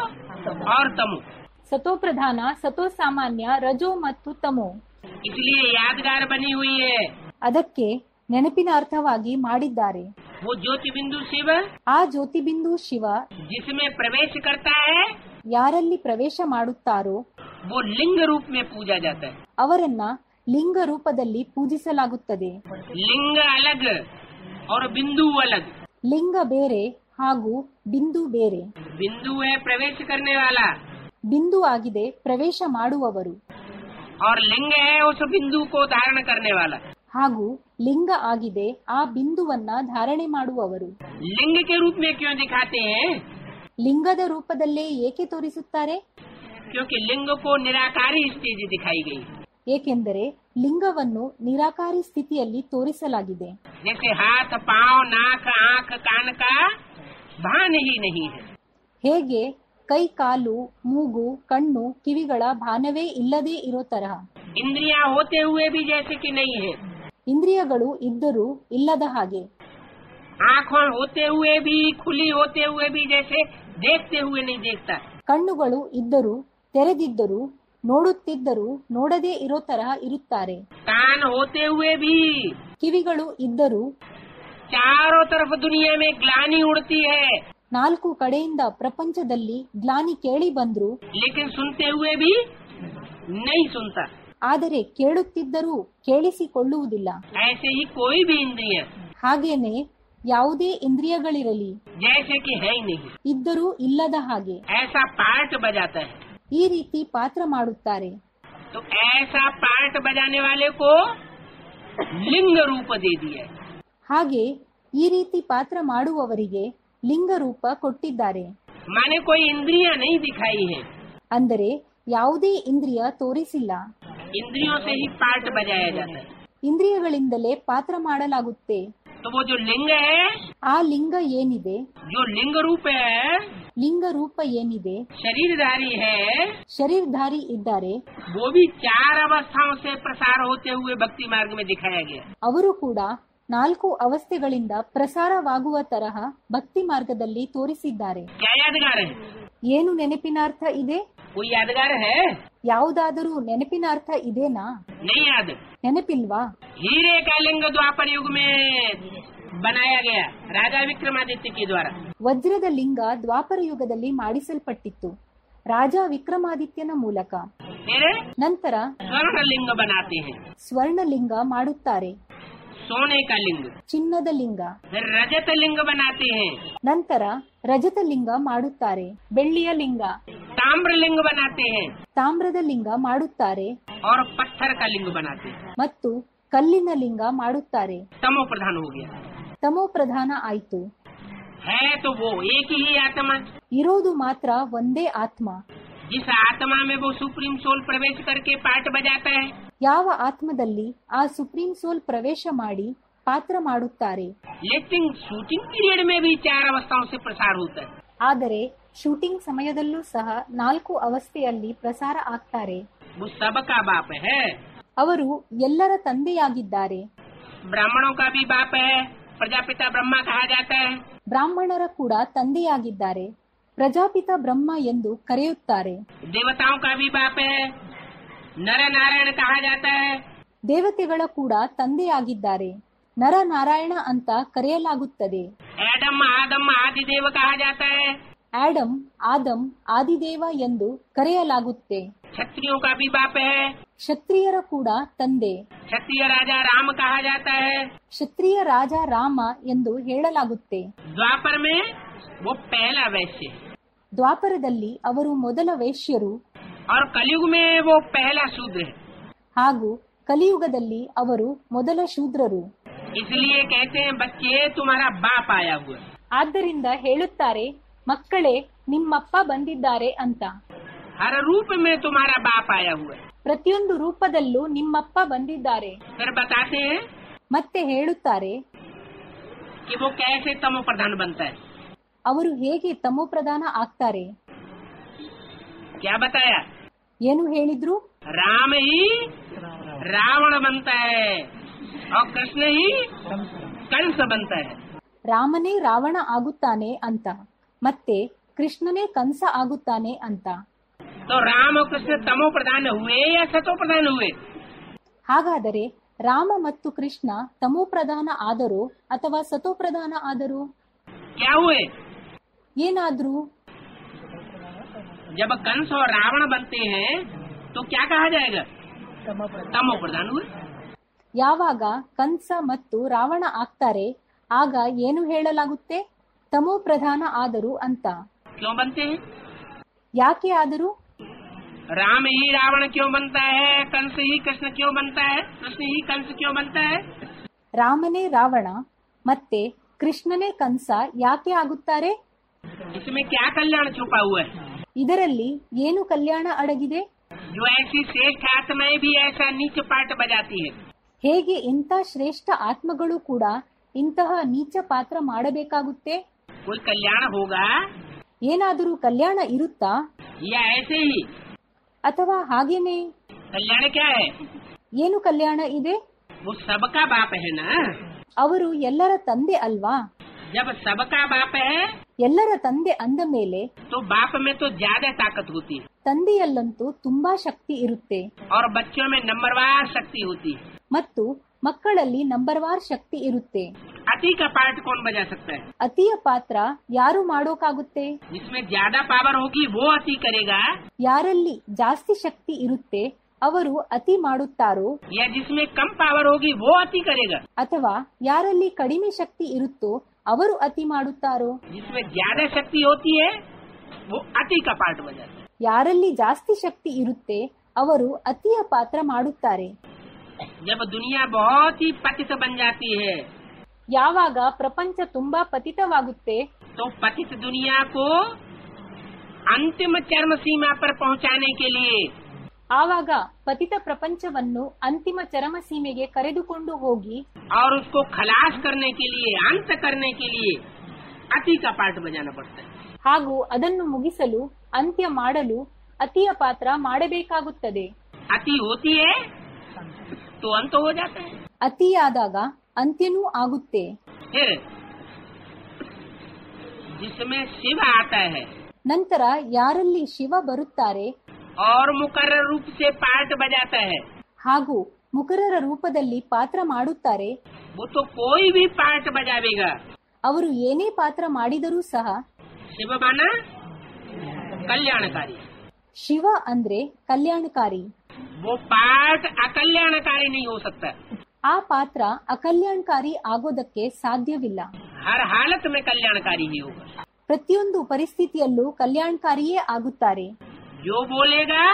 और तमो। ಸತೋ ಪ್ರಧಾನ, ಸತೋ ಸಾಮಾನ್ಯ, ರಜೋ ಮತ್ತು ತಮೋ. इसलिए यादगार बनी हुई है। ಅದಕ್ಕೆ ನೆನಪಿನ ಅರ್ಥವಾಗಿ ಮಾಡಿದ್ದಾರೆ. वो ज्योति बिंदु शिव, ಆ ಜ್ಯೋತಿಬಿಂದು ಶಿವ जिसमें प्रवेश करता है, ಯಾರಲ್ಲಿ ಪ್ರವೇಶ ಮಾಡುತ್ತಾರೋ वो लिंग रूप में पूजा जाता है। ಅವರನ್ನ ಲಿಂಗ ರೂಪದಲ್ಲಿ ಪೂಜಿಸಲಾಗುತ್ತದೆ. लिंग अलग और बिंदु अलग। ಲಿಂಗ ಬೇರೆ ಹಾಗೂ ಬಿಂದು ಬೇರೆ. बिंदु है प्रवेश करने वाला ಬಿಂದು ಆಗಿದೆ ಪ್ರವೇಶ ಮಾಡುವವರು, और लिंग है उस बिंदु को धारण करने वाला। ಹಾಗೂ ಲಿಂಗ ಆಗಿದೆ ಆ ಬಿಂದುವನ್ನ ಧಾರಣೆ ಮಾಡುವವರು. लिंग के रूप में क्यों दिखाते हैं? ಲಿಂಗದ ರೂಪದಲ್ಲೇ ಏಕೆ ತೋರಿಸುತ್ತಾರೆ? क्योंकि लिंग को निराकारी स्टेज दिखाई गई। ಏಕೆಂದರೆ ಲಿಂಗವನ್ನು ನಿರಾಕಾರಿ ಸ್ಥಿತಿಯಲ್ಲಿ ತೋರಿಸಲಾಗಿದೆ. जैसे हाथ, पाँव, नाक, आँख, कान का भान ही नहीं है। ಹೇಗೆ ಕೈ, ಕಾಲು, ಮೂಗು, ಕಣ್ಣು, ಕಿವಿಗಳ ಭಾನವೇ ಇಲ್ಲದೇ ಇರೋ ತರಹ. इंद्रियां होते हुए भी जैसे कि नहीं है। ಇಂದ್ರಿಯಗಳು ಇದ್ದರೂ ಇಲ್ಲದ ಹಾಗೆ. आँखों होते हुए भी, खुली होते हुए भी जैसे देखते हुए नहीं देखता। ಕಣ್ಣುಗಳು ಇದ್ದರೂ ತೆರೆದಿದ್ದರೂ ನೋಡುತ್ತಿದ್ದರೂ ನೋಡದೇ ಇರೋ ತರಹ ಇರುತ್ತಾರೆ. कान होते हुए भी ಕಿವಿಗಳು ಇದ್ದರೂ चारों तरफ दुनिया में ग्लानि उड़ती है, ನಾಲ್ಕು ಕಡೆಯಿಂದ ಪ್ರಪಂಚದಲ್ಲಿ ಗ್ಲಾನಿ ಕೇಳಿ ಬಂದ್ರು, लेकिन सुनते हुए भी नहीं सुनता। ಆದರೆ ಕೇಳುತ್ತಿದ್ದರೂ ಕೇಳಿಸಿಕೊಳ್ಳುವುದಿಲ್ಲ. ऐसे ही कोई भी इंद्रिय ಹಾಗೇನೆ ಯಾವುದೇ ಇಂದ್ರಿಯಗಳಿರಲಿ जैसे कि है ही नहीं, ಇದ್ದರೂ ಇಲ್ಲದ ಹಾಗೆ ऐसा पार्ट बजाता है। ಈ ರೀತಿ ಪಾತ್ರ ಮಾಡುತ್ತಾರೆ. तो ऐसा पार्ट बजाने वाले को लिंग रूप दे दिया। ಹಾಗೆ ಈ ರೀತಿ ಪಾತ್ರ ಮಾಡುವವರಿಗೆ ಲಿಂಗ ರೂಪ ಕೊಟ್ಟಿದ್ದಾರೆ. माने कोई इंद्रियां नहीं दिखाई है, ಅಂದರೆ ಯಾವುದೇ ಇಂದ್ರಿಯ ತೋರಿಸಿಲ್ಲ. इंद्रियों से ही पार्ट बजाया जाता है। ಇಂದ್ರಿಯಗಳಿಂದಲೇ ಪಾತ್ರ ಮಾಡಲಾಗುತ್ತೆ. तो वो जो लिंग है, ಆ ಲಿಂಗ ಏನಿದೆ, जो लिंग रूप है, ಲಿಂಗ ರೂಪ ಏನಿದೆ, शरीरधारी है, ಶರೀರಧಾರಿ ಇದ್ದಾರೆ, वो भी 4 अवस्थाओं से प्रसार होते हुए भक्ति मार्ग में दिखाया गया। ಅವರು ಕೂಡ 4 ಅವಸ್ಥೆಗಳಿಂದ ಪ್ರಸಾರವಾಗುವ ತರಹ ಭಕ್ತಿ ಮಾರ್ಗದಲ್ಲಿ ತೋರಿಸಿದ್ದಾರೆ. क्या यादगार है? ಏನು ನೆನಪಿನ ಅರ್ಥ ಇದೆ? कोई यादगार है? ಯಾವುದಾದರೂ ನೆನಪಿನ ಅರ್ಥ ಇದೆನಾ? नहीं याद। ನೆನಪಿಲ್ವಾ? हीरे का लिंग द्वापर युग में बनाया गया राजा विक्रमादित्य के द्वारा। ವಜ್ರದ ಲಿಂಗ ದ್ವಾಪರ ಯುಗದಲ್ಲಿ ಮಾಡಿಸಲ್ಪಟ್ಟಿತ್ತು ರಾಜ ವಿಕ್ರಮಾದಿತ್ಯನ ಮೂಲಕ. फिर ನಂತರ स्वर्ण लिंग बनाते हैं, ಸ್ವರ್ಣ ಲಿಂಗ ಮಾಡುತ್ತಾರೆ, सोने का लिंग। ಚಿನ್ನದ ಲಿಂಗ. फिर रजत लिंग बनाते हैं, ನಂತರ ರಜತ ಲಿಂಗ ಮಾಡುತ್ತಾರೆ, ಬೆಳ್ಳಿಯ ಲಿಂಗ. ताम्र लिंग बनाते हैं, ತಾಮ್ರದ ಲಿಂಗ ಮಾಡುತ್ತಾರೆ और पत्थर का लिंग बनाते हैं। ಮತ್ತು ಕಲ್ಲಿನ ಲಿಂಗ ಮಾಡುತ್ತಾರೆ. तमो प्रधान हो गया। ತಮೋ ಪ್ರಧಾನ ಆಯ್ತು. है तो वो एक ही आत्मा, ಇರೋದು ಮಾತ್ರ ಒಂದೇ ಆತ್ಮ. जिस आत्मा में वो सुप्रीम सोल प्रवेश करके पार्ट बजाता है, ಯಾವ ಆತ್ಮದಲ್ಲಿ ಆ ಸುಪ್ರೀಂ ಸೋಲ್ ಪ್ರವೇಶ ಮಾಡಿ ಪಾತ್ರ ಮಾಡುತ್ತಾರೆ. लेकिन शूटिंग पीरियड में भी 4 अवस्थाओं से प्रसार होता है। ಆದರೆ ಶೂಟಿಂಗ್ ಸಮಯದಲ್ಲೂ ಸಹ 4 ಅವಸ್ಥೆಯಲ್ಲಿ ಪ್ರಸಾರ ಆಗ್ತಾರೆ. वो सबका बाप है। ಅವರು ಎಲ್ಲರ ತಂದೆಯಾಗಿದ್ದಾರೆ. ब्राह्मणों का भी बाप है, प्रजापिता ब्रह्मा कहा जाता है। ಬ್ರಾಹ್ಮಣರ ಕೂಡ ತಂದೆಯಾಗಿದ್ದಾರೆ, ಪ್ರಜಾಪಿತ ಬ್ರಹ್ಮ ಎಂದು ಕರೆಯುತ್ತಾರೆ. देवताओं का भी बाप है, नर नारायण कहा जाता है। ದೇವತೆಗಳ ಕೂಡ ತಂದೆಯಾಗಿದ್ದಾರೆ, ನರನಾರಾಯಣ ಅಂತ ಕರೆಯಲಾಗುತ್ತದೆ. एडम आदम आदिदेव कहा जाता है। ಆಡಮ್, ಆದಮ್, ಆದಿದೇವ ಎಂದು ಕರೆಯಲಾಗುತ್ತೆ. क्षत्रियों का भी बाप है, ಕ್ಷತ್ರಿಯರ ಕೂಡ ತಂದೆ. क्षत्रिय राजा राम कहा जाता है। ಕ್ಷತ್ರಿಯ ರಾಜ ರಾಮ ಎಂದು ಹೇಳಲಾಗುತ್ತೆ. द्वापर में वो पहला वैश्य है, ದ್ವಾಪರದಲ್ಲಿ ಅವರು ಮೊದಲ ವೇಶ್ಯರು और कलयुग में वो पहला शूद्र है। ಹಾಗೂ ಕಲಿಯುಗದಲ್ಲಿ ಅವರು ಮೊದಲ ಶೂದ್ರರು. इसलिए कहते हैं बच्चे तुम्हारा बाप आया हुआ है। ಆದ್ದರಿಂದ ಹೇಳುತ್ತಾರೆ, ಮಕ್ಕಳೇ ನಿಮ್ಮಪ್ಪ ಬಂದಿದ್ದಾರೆ ಅಂತ. हर रूप में तुम्हारा बाप आया हुआ है। ಪ್ರತಿಯೊಂದು ರೂಪದಲ್ಲೂ ನಿಮ್ಮಪ್ಪ ಬಂದಿದ್ದಾರೆ. फिर बताते हैं ಮತ್ತೆ ಹೇಳುತ್ತಾರೆ, कि वो कैसे तमो प्रधान बनता है। ಅವರು ಹೇಗೆ ತಮೋ ಪ್ರಧಾನ ಆಗ್ತಾರೆ. क्या बताया? ಏನು ಹೇಳಿದ್ರು? राम ही रावण बनता है और कृष्ण ही कंस बनता है। ರಾಮನೇ ರಾವಣ ಆಗುತ್ತಾನೆ ಅಂತ, ಮತ್ತೆ ಕೃಷ್ಣನೇ ಕಂಸ ಆಗುತ್ತಾನೆ ಅಂತ. तो राम और कृष्ण तमो प्रधान हुए या सतो प्रधान हुए? ಹಾಗಾದರೆ ರಾಮ ಮತ್ತು ಕೃಷ್ಣ ತಮೋ ಪ್ರಧಾನ ಆದರೂ ಅಥವಾ ಸತೋ ಪ್ರಧಾನ ಆದರೂ? क्या हुए? ಏನಾದ್ರೂ? जब कंस और रावण बनते हैं तो क्या कहा जाएगा? तमो प्रधान हुए। ಯಾವಾಗ ಕಂಸ ಮತ್ತು ರಾವಣ ಆಗ್ತಾರೆ ಆಗ ಏನು ಹೇಳಲಾಗುತ್ತೆ? ತಮೋ ಪ್ರಧಾನ ಆದರು ಅಂತ. क्यों बनते हैं? ಯಾಕೆ ಆದರೂ? राम ही रावण क्यों बनता है? कंस ही कृष्ण क्यों बनता है? कृष्ण ही कंस क्यों बनता है? ರಾಮನೇ ರಾವಣ ಮತ್ತೆ ಕೃಷ್ಣನೇ ಕಂಸ ಯಾಕೆ ಆಗುತ್ತಾರೆ? इसमें क्या कल्याण छुपा हुआ है? ಇದರಲ್ಲಿ ಏನು ಕಲ್ಯಾಣ ಅಡಗಿದೆ? जो ऐसी श्रेष्ठ आत्माएं भी ऐसा नीच पाठ बजाती है। ಹೇಗೆ ಇಂಥ ಶ್ರೇಷ್ಠ ಆತ್ಮಗಳು ಕೂಡ ಇಂತಹ ನೀಚ ಪಾತ್ರ ಮಾಡಬೇಕಾಗುತ್ತೆ? कोई कल्याण होगा ಏನಾದರೂ ಕಲ್ಯಾಣ ಇರುತ್ತಾ या ऐसे ही? ಅಥವಾ ಹಾಗೇನೆ? कल्याण क्या है? ಏನು ಕಲ್ಯಾಣ ಇದೆ? वो सबका बाप है ना। ಅವರು ಎಲ್ಲರ ತಂದೆ ಅಲ್ವಾ? जब सबका बाप है ಎಲ್ಲರ ತಂದೆ ಅಂದ ಮೇಲೆ तो बाप में तो ज्यादा ताकत होती है ತಂದೆಯಲ್ಲಂತೂ ತುಂಬಾ ಶಕ್ತಿ ಇರುತ್ತೆ और बच्चों में नंबरवार शक्ति होती है। ಮತ್ತು ಮಕ್ಕಳಲ್ಲಿ ನಂಬರ್ವಾರ್ ಶಕ್ತಿ ಇರುತ್ತೆ. अति का पार्ट कौन बजा सकता है? ಅತಿಯ ಪಾತ್ರ ಯಾರು ಮಾಡೋಕಾಗುತ್ತೆ? जिसमें ज्यादा पावर होगी वो अति करेगा, ಯಾರಲ್ಲಿ ಜಾಸ್ತಿ ಶಕ್ತಿ ಇರುತ್ತೆ ಅವರು ಅತಿ ಮಾಡುತ್ತಾರೋ या जिसमें कम पावर होगी वो अति करेगा। ಅಥವಾ ಯಾರಲ್ಲಿ ಕಡಿಮೆ ಶಕ್ತಿ ಇರುತ್ತೋ ಅವರು ಅತಿ ಮಾಡುತ್ತಾರೋ? जिसमें ज्यादा शक्ति होती है वो अति का पार्ट बजाता है। ಯಾರಲ್ಲಿ ಜಾಸ್ತಿ ಶಕ್ತಿ ಇರುತ್ತೆ ಅವರು ಅತಿಯ ಪಾತ್ರ ಮಾಡುತ್ತಾರೆ. जब दुनिया बहुत ही पतित बन जाती है ಯಾವಾಗ ಪ್ರಪಂಚ ತುಂಬಾ ಪತಿತವಾಗುತ್ತೆ तो पतित दुनिया को अंतिम चरम सीमा पर पहुंचाने के लिए ಆವಾಗ ಪತಿತ ಪ್ರಪಂಚವನ್ನು ಅಂತಿಮ ಚರಮ ಸೀಮೆಗೆ ಕರೆದುಕೊಂಡು ಹೋಗಿ और उसको खलास करने के लिए, अंत करने के लिए अति का पार्ट बजाना पड़ता है। ಹಾಗೂ ಅದನ್ನು ಮುಗಿಸಲು ಅಂತ್ಯ ಮಾಡಲು ಅತಿಯ ಪಾತ್ರ ಮಾಡಬೇಕಾಗುತ್ತದೆ. अति होती है तो अंत हो जाता है। ಅತಿಯಾದಾಗ ಅಂತ್ಯನೂ ಆಗುತ್ತೆ. फिर जिसमें शिव आता है ನಂತರ ಯಾರಲ್ಲಿ ಶಿವ ಬರುತ್ತಾರೆ और मुकर्रर रूप से पार्ट बजाता है, ಹಾಗೂ ಮುಕರರ ರೂಪದಲ್ಲಿ ಪಾತ್ರ ಮಾಡುತ್ತಾರೆ, वो तो कोई भी पार्ट बजावेगा। ಅವರು ಏನೇ ಪಾತ್ರ ಮಾಡಿದರೂ ಸಹ शिव माना कल्याणकारी, ಶಿವ ಅಂದ್ರೆ ಕಲ್ಯಾಣಕಾರಿ. वो पार्ट अकल्याणकारी नहीं हो सकता। ಆ ಪಾತ್ರ ಅಕಲ್ಯಾಣಕಾರಿ ಆಗೋದಕ್ಕೆ ಸಾಧ್ಯವಿಲ್ಲ. हर हालत में कल्याणकारी ही होगा। ಪ್ರತಿಯೊಂದು ಪರಿಸ್ಥಿತಿಯಲ್ಲೂ ಕಲ್ಯಾಣಕಾರಿಯೇ ಆಗುತ್ತಾರೆ. जो बोलेगा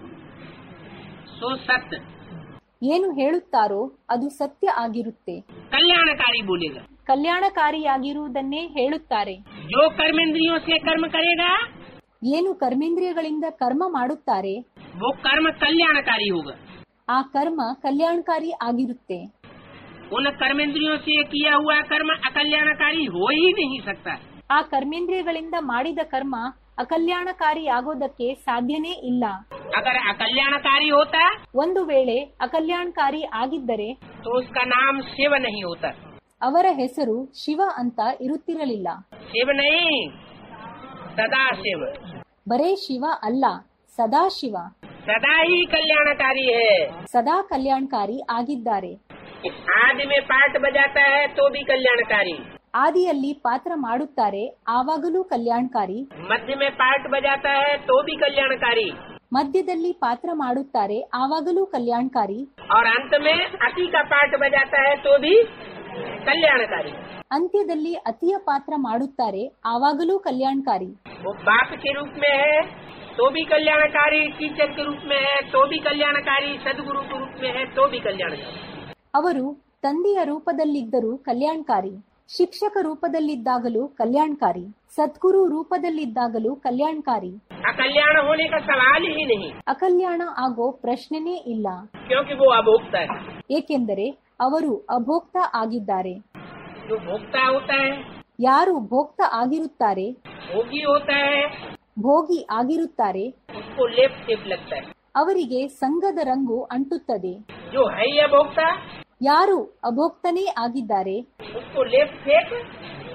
सो सत्य, ಏನು ಹೇಳುತ್ತಾರೋ ಅದು ಸತ್ಯ ಆಗಿರುತ್ತೆ. कल्याणकारी बोलेगा। ಕಲ್ಯಾಣಕಾರಿಯಾಗಿರುವುದನ್ನೇ ಹೇಳುತ್ತಾರೆ. जो कर्मेंद्रियों से कर्म करेगा ಏನು ಕರ್ಮೇಂದ್ರಿಯಗಳಿಂದ ಕರ್ಮ ಮಾಡುತ್ತಾರೆ वो कर्म कल्याणकारी होगा। ಆ ಕರ್ಮ ಕಲ್ಯಾಣಕಾರಿ ಆಗಿರುತ್ತೆ. उन कर्मेंद्रियों से किया हुआ कर्म अकल्याणकारी हो ही नहीं सकता। ಆ ಕರ್ಮೇಂದ್ರಿಯಗಳಿಂದ ಮಾಡಿದ ಕರ್ಮ ಅಕಲ್ಯಾಣಕಾರಿ ಆಗೋದಕ್ಕೆ ಸಾಧ್ಯನೇ ಇಲ್ಲ. अगर अकल्याणकारी होता ಒಂದು ವೇಳೆ ಅಕಲ್ಯಾಣಕಾರಿ ಆಗಿದ್ದರೆ तो उसका नाम शिव नहीं होता। ಅವರ ಹೆಸರು ಶಿವ ಅಂತ ಇರುತ್ತಿರಲಿಲ್ಲ. शिव नहीं, सदा शिव। ಬರೇ ಶಿವ ಅಲ್ಲ, ಸದಾಶಿವ. सदा ही कल्याणकारी है। ಸದಾ ಕಲ್ಯಾಣಕಾರಿ ಆಗಿದ್ದಾರೆ. आदि में पाठ बजाता है तो भी कल्याणकारी, ಆದಿಯಲ್ಲಿ ಪಾತ್ರ ಮಾಡುತ್ತಾರೆ ಆವಾಗಲೂ ಕಲ್ಯಾಣಕಾರಿ, मध्य में पाठ बजाता है तो भी कल्याणकारी, ಮಧ್ಯದಲ್ಲಿ ಪಾತ್ರ ಮಾಡುತ್ತಾರೆ ಆವಾಗಲೂ ಕಲ್ಯಾಣಕಾರಿ, और अंत में अति का पाठ बजाता है तो भी कल्याणकारी। ಅಂತ್ಯದಲ್ಲಿ ಅತಿಯ ಪಾತ್ರ ಮಾಡುತ್ತಾರೆ ಆವಾಗಲೂ ಕಲ್ಯಾಣಕಾರಿ. वो बाप के रूप में है तो भी कल्याणकारी, टीचर के रूप में है तो भी कल्याणकारी, सदगुरु के रूप में है तो भी कल्याणकारी। ಅವರು ತಂದೆಯ ರೂಪದಲ್ಲಿದ್ದರೂ ಕಲ್ಯಾಣಕಾರಿ, ಶಿಕ್ಷಕ ರೂಪದಲ್ಲಿದ್ದಾಗಲೂ ಕಲ್ಯಾಣಕಾರಿ, ಸದ್ಗುರು ರೂಪದಲ್ಲಿದ್ದಾಗಲೂ ಕಲ್ಯಾಣಕಾರಿ. अकल्याण होने का सवाल ही नहीं, ಅಕಲ್ಯಾಣ ಆಗೋ ಪ್ರಶ್ನೆನೇ ಇಲ್ಲ. क्योंकि वो अभोक्ता है। ಏಕೆಂದರೆ ಅವರು ಅಭೋಕ್ತ ಆಗಿದ್ದಾರೆ. जो भोक्ता होता है ಯಾರು ಭೋಕ್ತ ಆಗಿರುತ್ತಾರೆ, भोगी होता है, ಭೋಗಿ ಆಗಿರುತ್ತಾರೆ, उसको लेप टेप लगता है। ಅವರಿಗೆ ಸಂಘದ ರಂಗು ಅಂಟುತ್ತದೆ. जो है अभोक्ता ಯಾರು ಅಭೋಕ್ತನೇ ಆಗಿದ್ದಾರೆ उसको लेप टेप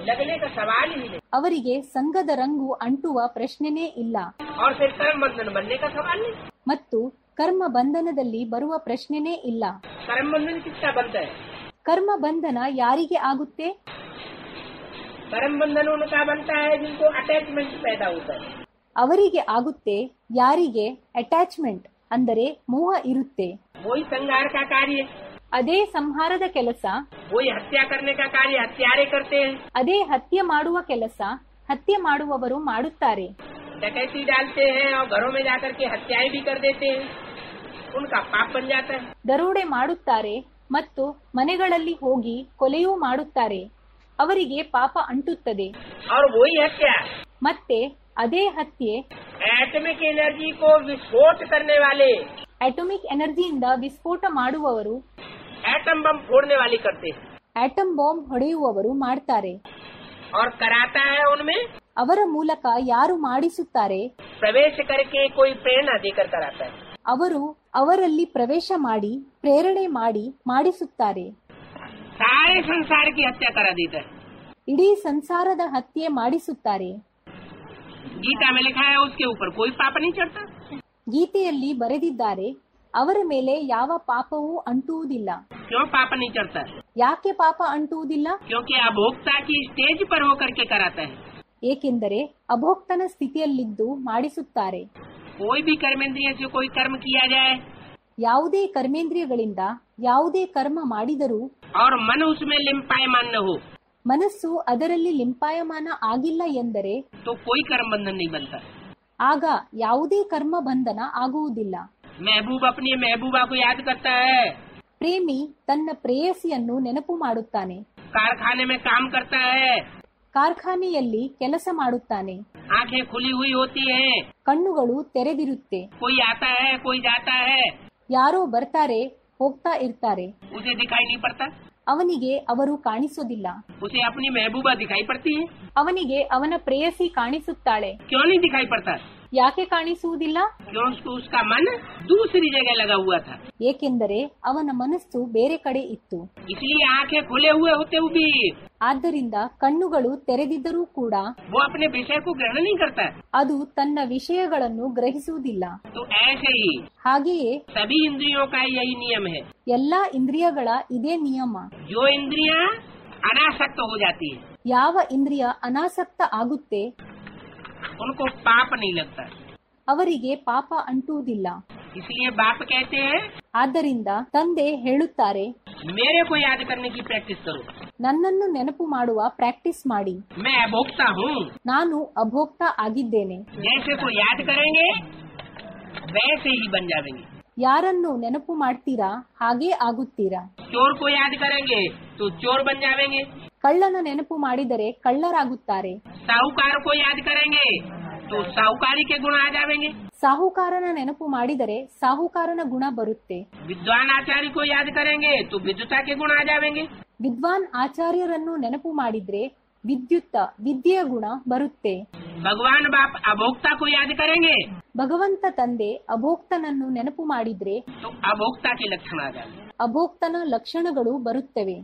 लगने का सवाल ही नहीं। ಅವರಿಗೆ ಸಂಘದ ರಂಗು ಅಂಟುವ ಪ್ರಶ್ನೆನೇ ಇಲ್ಲ. और फिर कर्म बंधन बनने का सवाल नहीं। ಮತ್ತು ಕರ್ಮ ಬಂಧನದಲ್ಲಿ ಬರುವ ಪ್ರಶ್ನೆನೇ ಇಲ್ಲ. कर्म बंधन किसका बनता है? ಕರ್ಮ ಬಂಧನ ಯಾರಿಗೆ ಆಗುತ್ತೆ? कर्म बंधन उनका बनता है जिनको अटैचमेंट पैदा होता है। ಅವರಿಗೆ ಆಗುತ್ತೆ ಯಾರಿಗೆ ಅಟ್ಯಾಚ್ಮೆಂಟ್ ಅಂದರೆ ಮೋಹ ಇರುತ್ತೆ. वही संहार का कार्य, ಅದೇ ಸಂಹಾರದ ಕೆಲಸ, वही हत्या करने का कार्य हत्यारे करते हैं। ಅದೇ ಹತ್ಯೆ ಮಾಡುವ ಕೆಲಸ ಹತ್ಯೆ ಮಾಡುವವರು ಮಾಡುತ್ತಾರೆ. डकैती डालते हैं और घरों में जाकर के हत्याएं भी कर देते हैं, उनका पाप बन जाता है। ದರೋಡೆ ಮಾಡುತ್ತಾರೆ ಮತ್ತು ಮನೆಗಳಲ್ಲಿ ಹೋಗಿ ಕೊಲೆಯೂ ಮಾಡುತ್ತಾರೆ, ಅವರಿಗೆ ಪಾಪ ಅಂಟುತ್ತದೆ. और वही हत्या ಮತ್ತೆ ಅದೇ ಹತ್ಯೆ एटॉमिक एनर्जी को विस्फोट करने वाले, ಅಟೋಮಿಕ್ ಎನರ್ಜಿಯಿಂದ ವಿಸ್ಫೋಟ ಮಾಡುವವರು, एटम बम फोड़ने वाले करते हैं। ಆಟಮ್ ಬಾಂಬ್ ಹೊಡೆಯುವವರು ಮಾಡ್ತಾರೆ. और कराता है उनमें ಅವರ ಮೂಲಕ ಯಾರು ಮಾಡಿಸುತ್ತಾರೆ? प्रवेश करके कोई प्रेरणा देकर कराता है। ಅವರು ಅವರಲ್ಲಿ ಪ್ರವೇಶ ಮಾಡಿ ಪ್ರೇರಣೆ ಮಾಡಿ ಮಾಡಿಸುತ್ತಾರೆ. सारे संसार की हत्या करा देता है। ಇಡೀ ಸಂಸಾರದ ಹತ್ಯೆ ಮಾಡಿಸುತ್ತಾರೆ. गीता में लिखा है उसके ऊपर कोई पाप नहीं चढ़ता। ಗೀತೆಯಲ್ಲಿ ಬರೆದಿದ್ದಾರೆ, ಅವರ ಮೇಲೆ ಯಾವ ಪಾಪವೂ ಅಂಟುವುದಿಲ್ಲ. क्यों पाप नहीं चढ़ता? ಯಾಕೆ ಪಾಪ ಅಂಟುವುದಿಲ್ಲ? क्योंकि अभोक्ता की स्टेज पर होकर के कराता है। ಏಕೆಂದರೆ ಅಭೋಕ್ತನ ಸ್ಥಿತಿಯಲ್ಲಿದ್ದು ಮಾಡಿಸುತ್ತಾರೆ. कोई भी कर्मेंद्रिय से कोई कर्म किया जाए ಯಾವುದೇ ಕರ್ಮೇಂದ್ರಿಯಗಳಿಂದ ಯಾವುದೇ ಕರ್ಮ ಮಾಡಿದರೂ और मन उसमें लिम्पायमान न हो ಮನಸ್ಸು ಅದರಲ್ಲಿ ಲಿಂಪಾಯಮಾನ ಆಗಿಲ್ಲ ಎಂದರೆ तो कोई कर्म बंधन नहीं बनता। ಆಗ ಯಾವುದೇ ಕರ್ಮ ಬಂಧನ ಆಗುವುದಿಲ್ಲ. महबूब अपनी महबूबा को याद करता है, ಪ್ರೇಮಿ ತನ್ನ ಪ್ರೇಯಸಿಯನ್ನು ನೆನಪು ಮಾಡುತ್ತಾನೆ. कारखाने में काम करता है, ಕಾರ್ಖಾನೆಯಲ್ಲಿ ಕೆಲಸ ಮಾಡುತ್ತಾನೆ. आंखें खुली हुई होती हैं, ಕಣ್ಣುಗಳು ತೆರೆದಿರುತ್ತೆ. कोई आता है कोई जाता है, ಯಾರೋ ಬರ್ತಾರೆ ಹೋಗ್ತಾ ಇರ್ತಾರೆ, उसे दिखाई नहीं पड़ता। ಅವನಿಗೆ ಅವರು ಕಾಣಿಸೋದಿಲ್ಲ. उसे अपनी महबूबा दिखाई पड़ती है। ಅವನಿಗೆ ಅವನ ಪ್ರೇಯಸಿ ಕಾಣಿಸುತ್ತಾಳೆ. क्यों नहीं दिखाई पड़ता? ಯಾಕೆ ಕಾಣಿಸುವುದಿಲ್ಲ? क्यों उसका मन दूसरी जगह लगा हुआ था। ಏಕೆಂದರೆ ಅವನ ಮನಸ್ಸು ಬೇರೆ ಕಡೆ ಇತ್ತು. इसलिए आंखें खुले हुए होते हुए भी ಆದ್ದರಿಂದ ಕಣ್ಣುಗಳು ತೆರೆದಿದ್ದರೂ ಕೂಡ वो अपने विषय को ग्रहण नहीं करता। ಅದು ತನ್ನ ವಿಷಯಗಳನ್ನು ಗ್ರಹಿಸುವುದಿಲ್ಲ. तो ऐसे ही ಹಾಗೆಯೇ सभी इंद्रियों का यही नियम है। ಎಲ್ಲಾ ಇಂದ್ರಿಯಗಳ ಇದೇ ನಿಯಮ. जो इंद्रियां अनासक्त हो जाती है ಯಾವ ಇಂದ್ರಿಯ ಅನಾಸಕ್ತ ಆಗುತ್ತೆ उनको पाप नहीं लगता। ಅವರಿಗೆ ಪಾಪ ಅಂಟುವುದಿಲ್ಲ. इसलिए बाप कहते हैं ಆದ್ದರಿಂದ ತಂದೆ ಹೇಳುತ್ತಾರೆ, मेरे को याद करने की प्रैक्टिस करो। ನನ್ನನ್ನು ನೆನಪು ಮಾಡುವ ಪ್ರಾಕ್ಟೀಸ್ ಮಾಡಿ. मैं अभोक्ता हूँ। ನಾನು ಅಭೋಕ್ತ ಆಗಿದ್ದೇನೆ. जैसे को याद करेंगे वैसे ही बन जाएंगे। ಯಾರನ್ನು ನೆನಪು ಮಾಡ್ತೀರಾ ಹಾಗೇ ಆಗುತ್ತೀರಾ. चोर को याद करेंगे तो चोर बन जाएंगे। ಕಳ್ಳನ ನೆನಪು ಮಾಡಿದರೆ ಕಳ್ಳರಾಗುತ್ತಾರೆ. साहूकार को याद करेंगे तो साहूकारी के गुण आ जाएंगे। ಸಾಹುಕಾರನ ನೆನಪು ಮಾಡಿದರೆ ಸಾಹುಕಾರನ ಗುಣ ಬರುತ್ತೆ. विद्वान आचार्य को याद करेंगे तो विद्वता के गुण आ जाएंगे। ವಿದ್ವಾನ್ ಆಚಾರ್ಯರನ್ನು ನೆನಪು ಮಾಡಿದ್ರೆ ವಿದ್ಯೆಯ ಗುಣ ಬರುತ್ತೆ. भगवान बाप अभोक्ता को याद करेंगे ಭಗವಂತ ತಂದೆ ಅಭೋಕ್ತನನ್ನು ನೆನಪು ಮಾಡಿದ್ರೆ तो अभोक्ता के लक्षण आ जाएंगे। ಅಭೋಕ್ತನ ಲಕ್ಷಣಗಳು ಬರುತ್ತವೆ.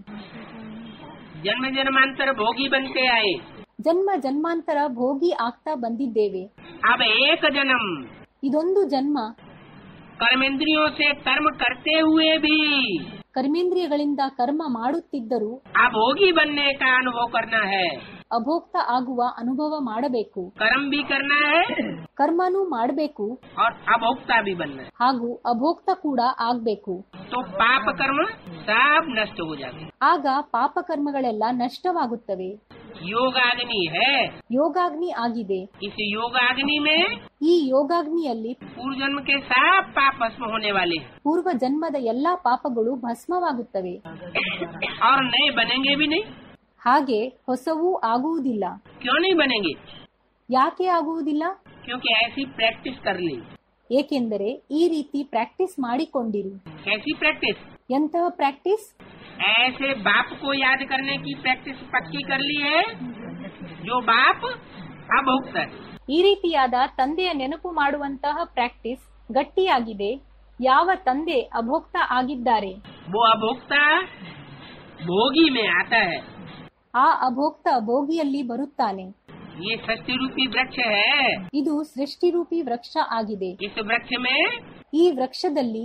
जन्म जन्मांतर भोगी बनते आए, ಜನ್ಮ ಜನ್ಮಾಂತರ ಭೋಗಿ ಆಗ್ತಾ ಬಂದಿದ್ದೇವೆ. अब एक जन्म ಇದೊಂದು ಜನ್ಮ कर्मेंद्रियों से कर्म करते हुए भी ಕರ್ಮೇಂದ್ರಿಯಗಳಿಂದ ಕರ್ಮ ಮಾಡುತ್ತಿದ್ದರೂ अभोगी बनने का अनुभव करना है। ಅಭೋಕ್ತ ಆಗುವ ಅನುಭವ ಮಾಡಬೇಕು. कर्म भी करना है ಕರ್ಮನೂ ಮಾಡಬೇಕು और अभोक्ता भी बनना है। ಹಾಗೂ ಅಭೋಕ್ತ ಕೂಡ ಆಗ್ಬೇಕು. तो पाप कर्म सब नष्ट हो जाते हैं। ಆಗ ಪಾಪ ಕರ್ಮಗಳೆಲ್ಲ ನಷ್ಟವಾಗುತ್ತವೆ. योगाग्नि है, ಯೋಗಾಗ್ನಿ ಆಗಿದೆ. इस योगाग्नि में ಈ ಯೋಗಾಗ್ನಿಯಲ್ಲಿ पूर्व जन्म के सब पाप भस्म होने वाले हैं ಪೂರ್ವ ಜನ್ಮದ ಎಲ್ಲಾ ಪಾಪಗಳು ಭಸ್ಮವಾಗುತ್ತವೆ. और नए बनेंगे भी नहीं। ಹಾಗೆ ಹೊಸವೂ ಆಗುವುದಿಲ್ಲ. क्यों नहीं बनेंगे? ಯಾಕೆ ಆಗುವುದಿಲ್ಲ? क्योंकि ऐसी प्रैक्टिस कर ली। ಏಕೆಂದರೆ ಈ ರೀತಿ ಪ್ರಾಕ್ಟೀಸ್ ಮಾಡಿಕೊಂಡಿರಿ. कैसी प्रैक्टिस? ಎಂತಹ ಪ್ರಾಕ್ಟೀಸ್? ऐसे बाप को याद करने की प्रैक्टिस पक्की कर ली है जो बाप अभोक्ता है। ಈ ರೀತಿಯಾದ ತಂದೆಯ ನೆನಪು ಮಾಡುವಂತಹ ಪ್ರಾಕ್ಟೀಸ್ ಗಟ್ಟಿಯಾಗಿದೆ. ಯಾವ ತಂದೆ ಅಭೋಕ್ತ ಆಗಿದ್ದಾರೆ वो अभोक्ता भोगी में आता है। ಆ ಅಭೋಕ್ತ ಭೋಗಿಯಲ್ಲಿ ಬರುತ್ತಾನೆ. ये सृष्टि रूपी वृक्ष है। ಇದು ಸೃಷ್ಟಿರೂಪಿ ವೃಕ್ಷ ಆಗಿದೆ. इस वृक्ष में ಈ ವೃಕ್ಷದಲ್ಲಿ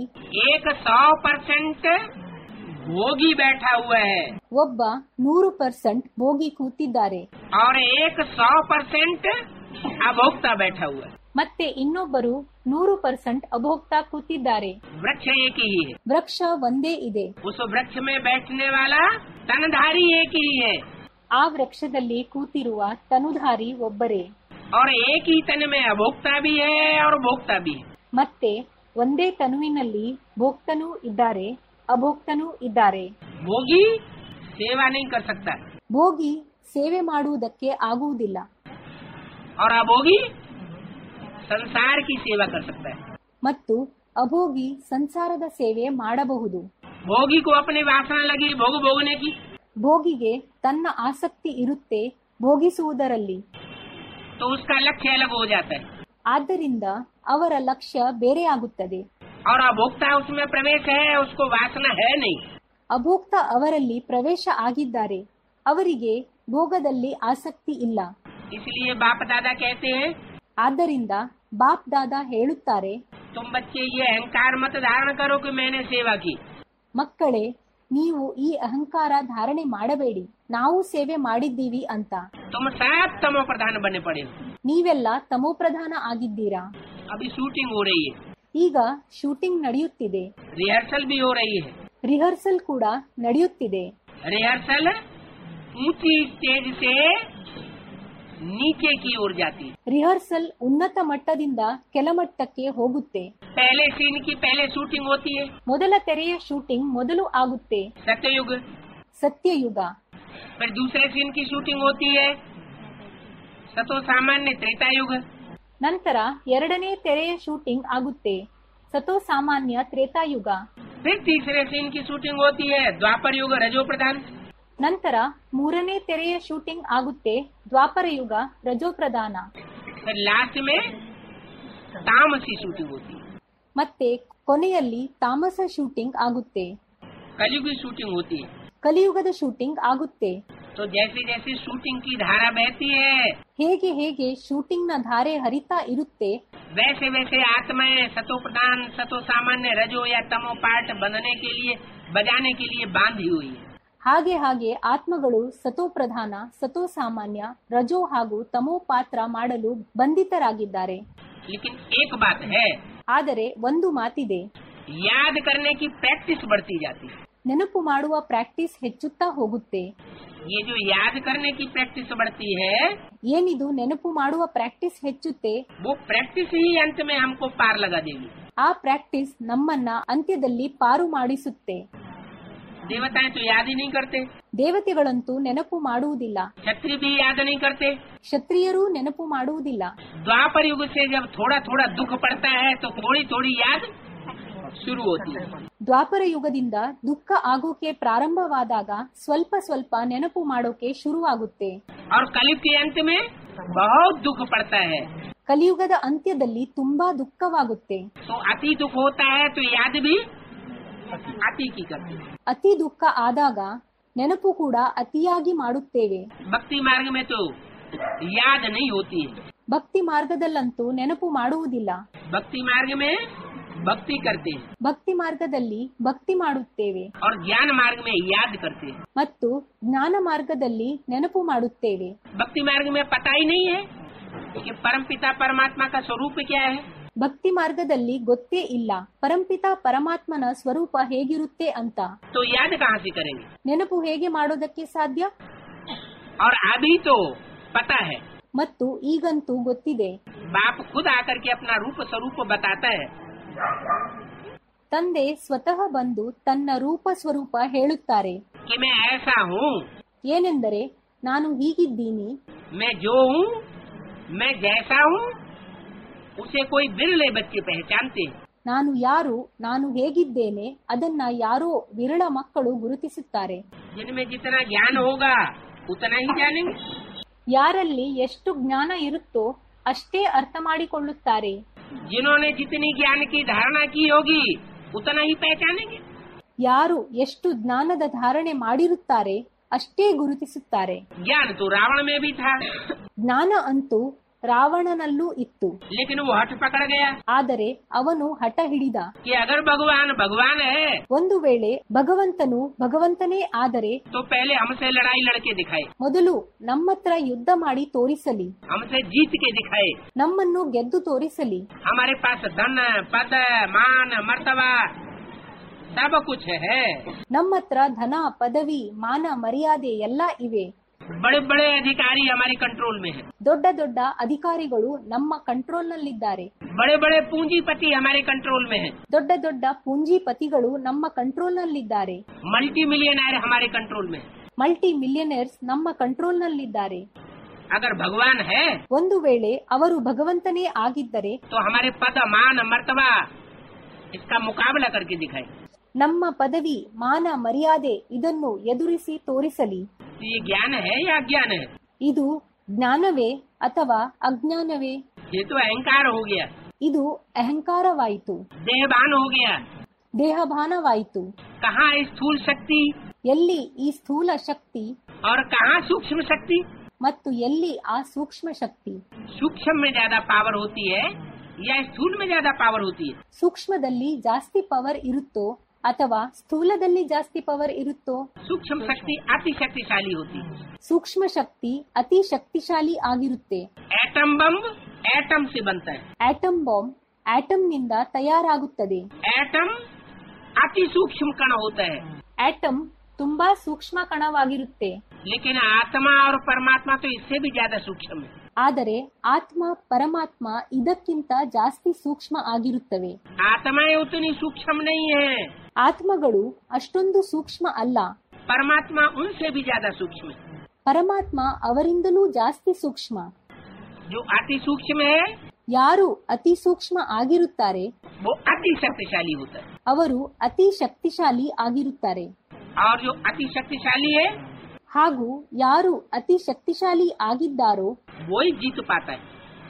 100% भोगी बैठा हुआ है ಒಬ್ಬ 100% ಭೋಗಿ ಕೂತಿದ್ದಾರೆ और 100% अभोक्ता बैठा हुआ है। ಮತ್ತೆ ಇನ್ನೊಬ್ಬರು 100% ಅಭೋಕ್ತ ಕೂತಿದ್ದಾರೆ. वृक्ष एक ही है। ವೃಕ್ಷ ಒಂದೇ ಇದೆ. उस वृक्ष में बैठने वाला तनधारी एक ही है ಆ ವೃಕ್ಷದಲ್ಲಿ ಕೂತಿರುವ ತನುಧಾರಿ ಒಬ್ಬರೇ. और एक ही तन में अभोक्ता भी है और भोक्ता भी है। ಮತ್ತೆ ಒಂದೇ ತನುವಿನಲ್ಲಿ ಭೋಕ್ತನೂ ಇದ್ದಾರೆ, ಅಭೋಕ್ತನೂ ಇದ್ದಾರೆ. भोगी सेवा नहीं कर सकता ಭೋಗಿ ಸೇವೆ ಮಾಡುವುದಕ್ಕೆ ಆಗುವುದಿಲ್ಲ और अभोगी संसार की सेवा कर सकता है। ಮತ್ತು ಅಭೋಗಿ ಸಂಸಾರದ ಸೇವೆ ಮಾಡಬಹುದು. भोगी को अपनी वासना लगी भोग भोगने की, ಭೋಗಿಗೆ ತನ್ನ ಆಸಕ್ತಿ ಇರುತ್ತೆ ಭೋಗಿಸುವುದರಲ್ಲಿ. तो उसका लक्ष्य अलग हो जाता है ಆದ್ದರಿಂದ ಅವರ ಲಕ್ಷ್ಯ ಬೇರೆಯಾಗುತ್ತದೆ. और अभोक्ता उसमें प्रवेश है, उसको वासना है नहीं। ಅಭೋಕ್ತ ಅವರಲ್ಲಿ ಪ್ರವೇಶ ಆಗಿದ್ದಾರೆ, ಅವರಿಗೆ ಭೋಗದಲ್ಲಿ ಆಸಕ್ತಿ ಇಲ್ಲ. इसलिए बाप दादा कहते हैं, ಆದ್ದರಿಂದ ಬಾಪ್ ದಾದಾ ಹೇಳುತ್ತಾರೆ, तुम बच्चे ये अहंकार मत धारण करो कि मैंने सेवा की। ಮಕ್ಕಳೇ, ನೀವು ಈ ಅಹಂಕಾರ ಧಾರಣೆ ಮಾಡಬೇಡಿ, ನಾವು ಸೇವೆ ಮಾಡಿದ್ದೀವಿ ಅಂತ. तुम सब तमो प्रधान बने पड़े हो। ನೀವೆಲ್ಲ ತಮೋಪ್ರಧಾನ ಆಗಿದ್ದೀರಾ. अभी शूटिंग हो रही है, ಈಗ ಶೂಟಿಂಗ್ ನಡೆಯುತ್ತಿದೆ, रिहर्सल भी हो रही है। ರಿಹರ್ಸಲ್ ಕೂಡ ನಡೆಯುತ್ತಿದೆ. रिहर्सल ऊंची स्टेज से नीचे की ओर जाती है। ರಿಹರ್ಸಲ್ ಉನ್ನತ ಮಟ್ಟದಿಂದ ಕೆಳಮಟ್ಟಕ್ಕೆ ಹೋಗುತ್ತೆ. पहले सीन की पहले शूटिंग होती है, ಮೊದಲ ತೆರೆಯ ಶೂಟಿಂಗ್ ಮೊದಲು ಆಗುತ್ತೆ, सत्ययुग। ಸತ್ಯಯುಗ. फिर दूसरे सीन की शूटिंग होती है, सतो सामान्य त्रेता युग। ನಂತರ ಎರಡನೇ ತೆರೆಯ ಶೂಟಿಂಗ್ ಆಗುತ್ತೆ, ಸತೋ ಸಾಮಾನ್ಯ ತ್ರೇತಾಯುಗ. फिर तीसरे सीन की शूटिंग होती है, द्वापर युग रजो प्रधान। ನಂತರ ಮೂರನೇ ತೆರೆಯ ಶೂಟಿಂಗ್ ಆಗುತ್ತೆ, ದ್ವಾಪರ ಯುಗ ರಜೋಪ್ರಧಾನ. फिर लास्ट में तामसी शूटिंग होती है, ಮತ್ತೆ ಕೊನೆಯಲ್ಲಿ ತಾಮಸ ಶೂಟಿಂಗ್ ಆಗುತ್ತೆ, कलयुग की शूटिंग होती है। ಕಲಿಯುಗದ ಶೂಟಿಂಗ್ ಆಗುತ್ತೆ. तो जैसे जैसे शूटिंग की धारा बहती है, ಹೇಗೆ ಹೇಗೆ ಶೂಟಿಂಗ್ ನ ಧಾರೆ ಹರಿತಾ ಇರುತ್ತೆ, वैसे वैसे आत्माएं सतो प्रधान सतो सामान्य रजो या तमो पार्ट बनने के लिए बजाने के लिए बांधी हुई है। ಹಾಗೆ ಹಾಗೆ ಆತ್ಮಗಳು ಸತೋ ಪ್ರಧಾನ, ಸತೋ ಸಾಮಾನ್ಯ, ರಜೋ ಹಾಗೂ ತಮೋ ಪಾತ್ರ ಮಾಡಲು ಬಂಧಿತರಾಗಿದ್ದಾರೆ. लेकिन एक बात है, ಆದರೆ ಒಂದು ಮಾತಿದೆ, याद करने की प्रैक्टिस बढ़ती जाती है। ನೆನಪು ಮಾಡುವ ಪ್ರಾಕ್ಟೀಸ್ ಹೆಚ್ಚುತ್ತಾ ಹೋಗುತ್ತೆ. ये जो याद करने की प्रैक्टिस बढ़ती है, ಏನಿದು ನೆನಪು ಮಾಡುವ ಪ್ರಾಕ್ಟೀಸ್ ಹೆಚ್ಚುತ್ತೆ, वो प्रैक्टिस ही अंत में हमको पार लगा देगी। ಆ ಪ್ರಾಕ್ಟೀಸ್ ನಮ್ಮನ್ನ ಅಂತ್ಯದಲ್ಲಿ ಪಾರು ಮಾಡಿಸುತ್ತೆ. देवताएं तो याद ही नहीं करते, ದೇವತೆಗಳಂತೂ ನೆನಪು ಮಾಡುವುದಿಲ್ಲ, क्षत्रिय भी याद नहीं करते। ಕ್ಷತ್ರಿಯರೂ ನೆನಪು ಮಾಡುವುದಿಲ್ಲ. द्वापर युग से जब थोड़ा थोड़ा दुख पड़ता है तो थोड़ी थोड़ी याद शुरू होती है। ದ್ವಾಪರ ಯುಗದಿಂದ ದುಃಖ ಆಗೋಕೆ ಪ್ರಾರಂಭವಾದಾಗ ಸ್ವಲ್ಪ ಸ್ವಲ್ಪ ನೆನಪು ಮಾಡೋಕೆ ಶುರುವಾಗುತ್ತೆ. और कलयुग के अंत में बहुत दुख पड़ता है, ಕಲಿಯುಗದ ಅಂತ್ಯದಲ್ಲಿ ತುಂಬಾ ದುಃಖವಾಗುತ್ತೆ. तो अति दुख होता है तो याद भी अति की करते हैं। ಅತಿ ದುಃಖ ಆದಾಗ ನೆನಪು ಕೂಡ ಅತಿಯಾಗಿ ಮಾಡುತ್ತೇವೆ. भक्ति मार्ग में तो याद नहीं होती है, ಭಕ್ತಿ ಮಾರ್ಗದಲ್ಲಂತೂ ನೆನಪು ಮಾಡುವುದಿಲ್ಲ. भक्ति मार्ग में भक्ति करते हैं ಭಕ್ತಿ ಮಾರ್ಗದಲ್ಲಿ ಭಕ್ತಿ ಮಾಡುತ್ತೇವೆ और ज्ञान मार्ग में याद करते हैं। ಮತ್ತು ಜ್ಞಾನ ಮಾರ್ಗದಲ್ಲಿ ನೆನಪು ಮಾಡುತ್ತೇವೆ. भक्ति मार्ग में पता ही नहीं है कि परमपिता परमात्मा का स्वरूप क्या है। ಭಕ್ತಿ ಮಾರ್ಗದಲ್ಲಿ ಗೊತ್ತೇ ಇಲ್ಲ ಪರಂಪಿತ ಪರಮಾತ್ಮನ ಸ್ವರೂಪ ಹೇಗಿರುತ್ತೆ ಅಂತ. तो याद कहाँ से करेंगे, ನೆನಪು ಹೇಗೆ ಮಾಡೋದಕ್ಕೆ ಸಾಧ್ಯ? और अभी तो पता है, ಮತ್ತು ಈಗಂತೂ ಗೊತ್ತಿದೆ. बाप खुद आकर के अपना रूप स्वरूप बताता है। ತಂದೆ ಸ್ವತಃ ಬಂದು ತನ್ನ ರೂಪ ಸ್ವರೂಪ ಹೇಳುತ್ತಾರೆ. कि मैं ऐसा हूँ, ಏನೆಂದರೆ, ನಾನು ಹೀಗಿದ್ದೀನಿ, मैं जो हूँ, मैं जैसा हूँ, उसे कोई बिरले बच्चे पहचानते हैं। ನಾನು ಯಾರು, ನಾನು ಹೇಗಿದ್ದೇನೆ ಅದನ್ನ ಯಾರೋ ವಿರಳ ಮಕ್ಕಳು ಗುರುತಿಸುತ್ತಾರೆ. जिनमें जितना ज्ञान होगा उतना ही जानेंगे, ಯಾರಲ್ಲಿ ಎಷ್ಟು ಜ್ಞಾನ ಇರುತ್ತೋ ಅಷ್ಟೇ ಅರ್ಥ ಮಾಡಿಕೊಳ್ಳುತ್ತಾರೆ. जिन्होंने जितनी ज्ञान की धारणा की होगी उतना ही पहचानेंगे। ಯಾರು ಎಷ್ಟು ಜ್ಞಾನದ ಧಾರಣೆ ಮಾಡಿರುತ್ತಾರೆ ಅಷ್ಟೇ ಗುರುತಿಸುತ್ತಾರೆ. ज्ञान तो रावण में भी था, ಜ್ಞಾನ ಅಂತೂ ರಾವಣನಲ್ಲೂ ಇತ್ತು. लेकिन वो हठ पकड़ गया ಆದರೆ ಅವನು ಹಠ ಹಿಡಿದ. कि अगर भगवान भगवान है ಒಂದು ವೇಳೆ ಭಗವಂತನು ಭಗವಂತನೇ ಆದರೆ तो पहले हमसे लड़ाई लड़के दिखाए, ಮೊದಲು ನಮ್ಮತ್ರ ಯುದ್ಧ ಮಾಡಿ ತೋರಿಸಲಿ, हमसे जीत के दिखाए. ನಮ್ಮನ್ನು ಗೆದ್ದು ತೋರಿಸಲಿ. हमारे पास धन पद मान मर्तबा सब कुछ है, ನಮ್ಮತ್ರ ಧನ ಪದವಿ ಮಾನ ಮರ್ಯಾದೆ ಎಲ್ಲ ಇವೆ. बड़े बड़े अधिकारी हमारे कंट्रोल में है, ದೊಡ್ಡ ದೊಡ್ಡ ಅಧಿಕಾರಿಗಳು ನಮ್ಮ ಕಂಟ್ರೋಲ್ನಲ್ಲಿದ್ದಾರೆ. बड़े बड़े पूंजीपति हमारे कंट्रोल में है, ದೊಡ್ಡ ದೊಡ್ಡ ಪೂಂಜಿಪತಿಗಳು ನಮ್ಮ ಕಂಟ್ರೋಲ್ನಲ್ಲಿದ್ದಾರೆ. मल्टी मिलियनर हमारे कंट्रोल में है. ಮಲ್ಟಿ ಮಿಲಿಯನರ್ಸ್ ನಮ್ಮ ಕಂಟ್ರೋಲ್ನಲ್ಲಿದ್ದಾರೆ. अगर भगवान है ಒಂದು ವೇಳೆ ಅವರು ಭಗವಂತನೇ ಆಗಿದ್ದರೆ तो हमारे पद मान मर्तबा इसका मुकाबला करके दिखाए. ನಮ್ಮ पदवी ಮಾನ ಮರ್ಯಾದೆ ಇದನ್ನು ಎದುರಿಸಿ ತೋರಿಸಲಿ. तो ये ज्ञान है या अज्ञान है? ಇದು ಜ್ಞಾನವೇ ಅಥವಾ ಅಜ್ಞಾನವೇ? ये तो अहंकार हो गया, ಇದು ಅಹಂಕಾರವಾಯಿತು, देहभान हो गया. ದೇಹಭಾನವಾಯಿತು. कहाँ स्थूल शक्ति ಎಲ್ಲಿ ಈ ಸ್ಥೂಲ ಶಕ್ತಿ और कहाँ सूक्ष्म शक्ति? ಮತ್ತು ಎಲ್ಲಿ ಆ ಸೂಕ್ಷ್ಮ ಶಕ್ತಿ? सूक्ष्म में ज्यादा पावर होती है या स्थूल में ज्यादा पावर होती है? ಸೂಕ್ಷ್ಮದಲ್ಲಿ ಜಾಸ್ತಿ ಪವರ್ ಇರುತ್ತೋ ಅಥವಾ ಸ್ಥೂಲದಲ್ಲಿ ಜಾಸ್ತಿ ಪವರ್ ಇರುತ್ತೋ? सूक्ष्म शक्ति अति शक्तिशाली होती है. ಸೂಕ್ಷ್ಮ ಶಕ್ತಿ ಅತಿ ಶಕ್ತಿಶಾಲಿ ಆಗಿರುತ್ತೆ. एटम बम एटम से बनता है, ಆಟಮ್ ಬಾಂಬ್ ಆಟಮ್ ನಿಂದ ತಯಾರಾಗುತ್ತದೆ. एटम अति सूक्ष्म कण होता है, ಆಟಮ್ ತುಂಬಾ ಸೂಕ್ಷ್ಮ ಕಣವಾಗಿರುತ್ತೆ. लेकिन आत्मा और परमात्मा तो इससे भी ज्यादा सूक्ष्म है. ಆದರೆ ಆತ್ಮ ಪರಮಾತ್ಮ ಇದಕ್ಕಿಂತ ಜಾಸ್ತಿ ಸೂಕ್ಷ್ಮ ಆಗಿರುತ್ತವೆ. आत्माएं उतनी सूक्ष्म नहीं है, ಆತ್ಮಗಳು ಅಷ್ಟೊಂದು ಸೂಕ್ಷ್ಮ ಅಲ್ಲ. परमात्मा उनसे भी ज्यादा सूक्ष्म है. ಪರಮಾತ್ಮ ಅವರಿಂದಲೂ ಜಾಸ್ತಿ ಸೂಕ್ಷ್ಮ. जो अति सूक्ष्म है ಯಾರು ಅತಿ ಸೂಕ್ಷ್ಮ ಆಗಿರುತ್ತಾರೆ वो अति शक्तिशाली होता है, ಅವರು ಅತಿ ಶಕ್ತಿಶಾಲಿ ಆಗಿರುತ್ತಾರೆ. और जो अति शक्तिशाली है ಹಾಗೂ ಯಾರು ಅತಿ ಶಕ್ತಿಶಾಲಿ ಆಗಿದ್ದಾರೋ वो ही जीत पाता है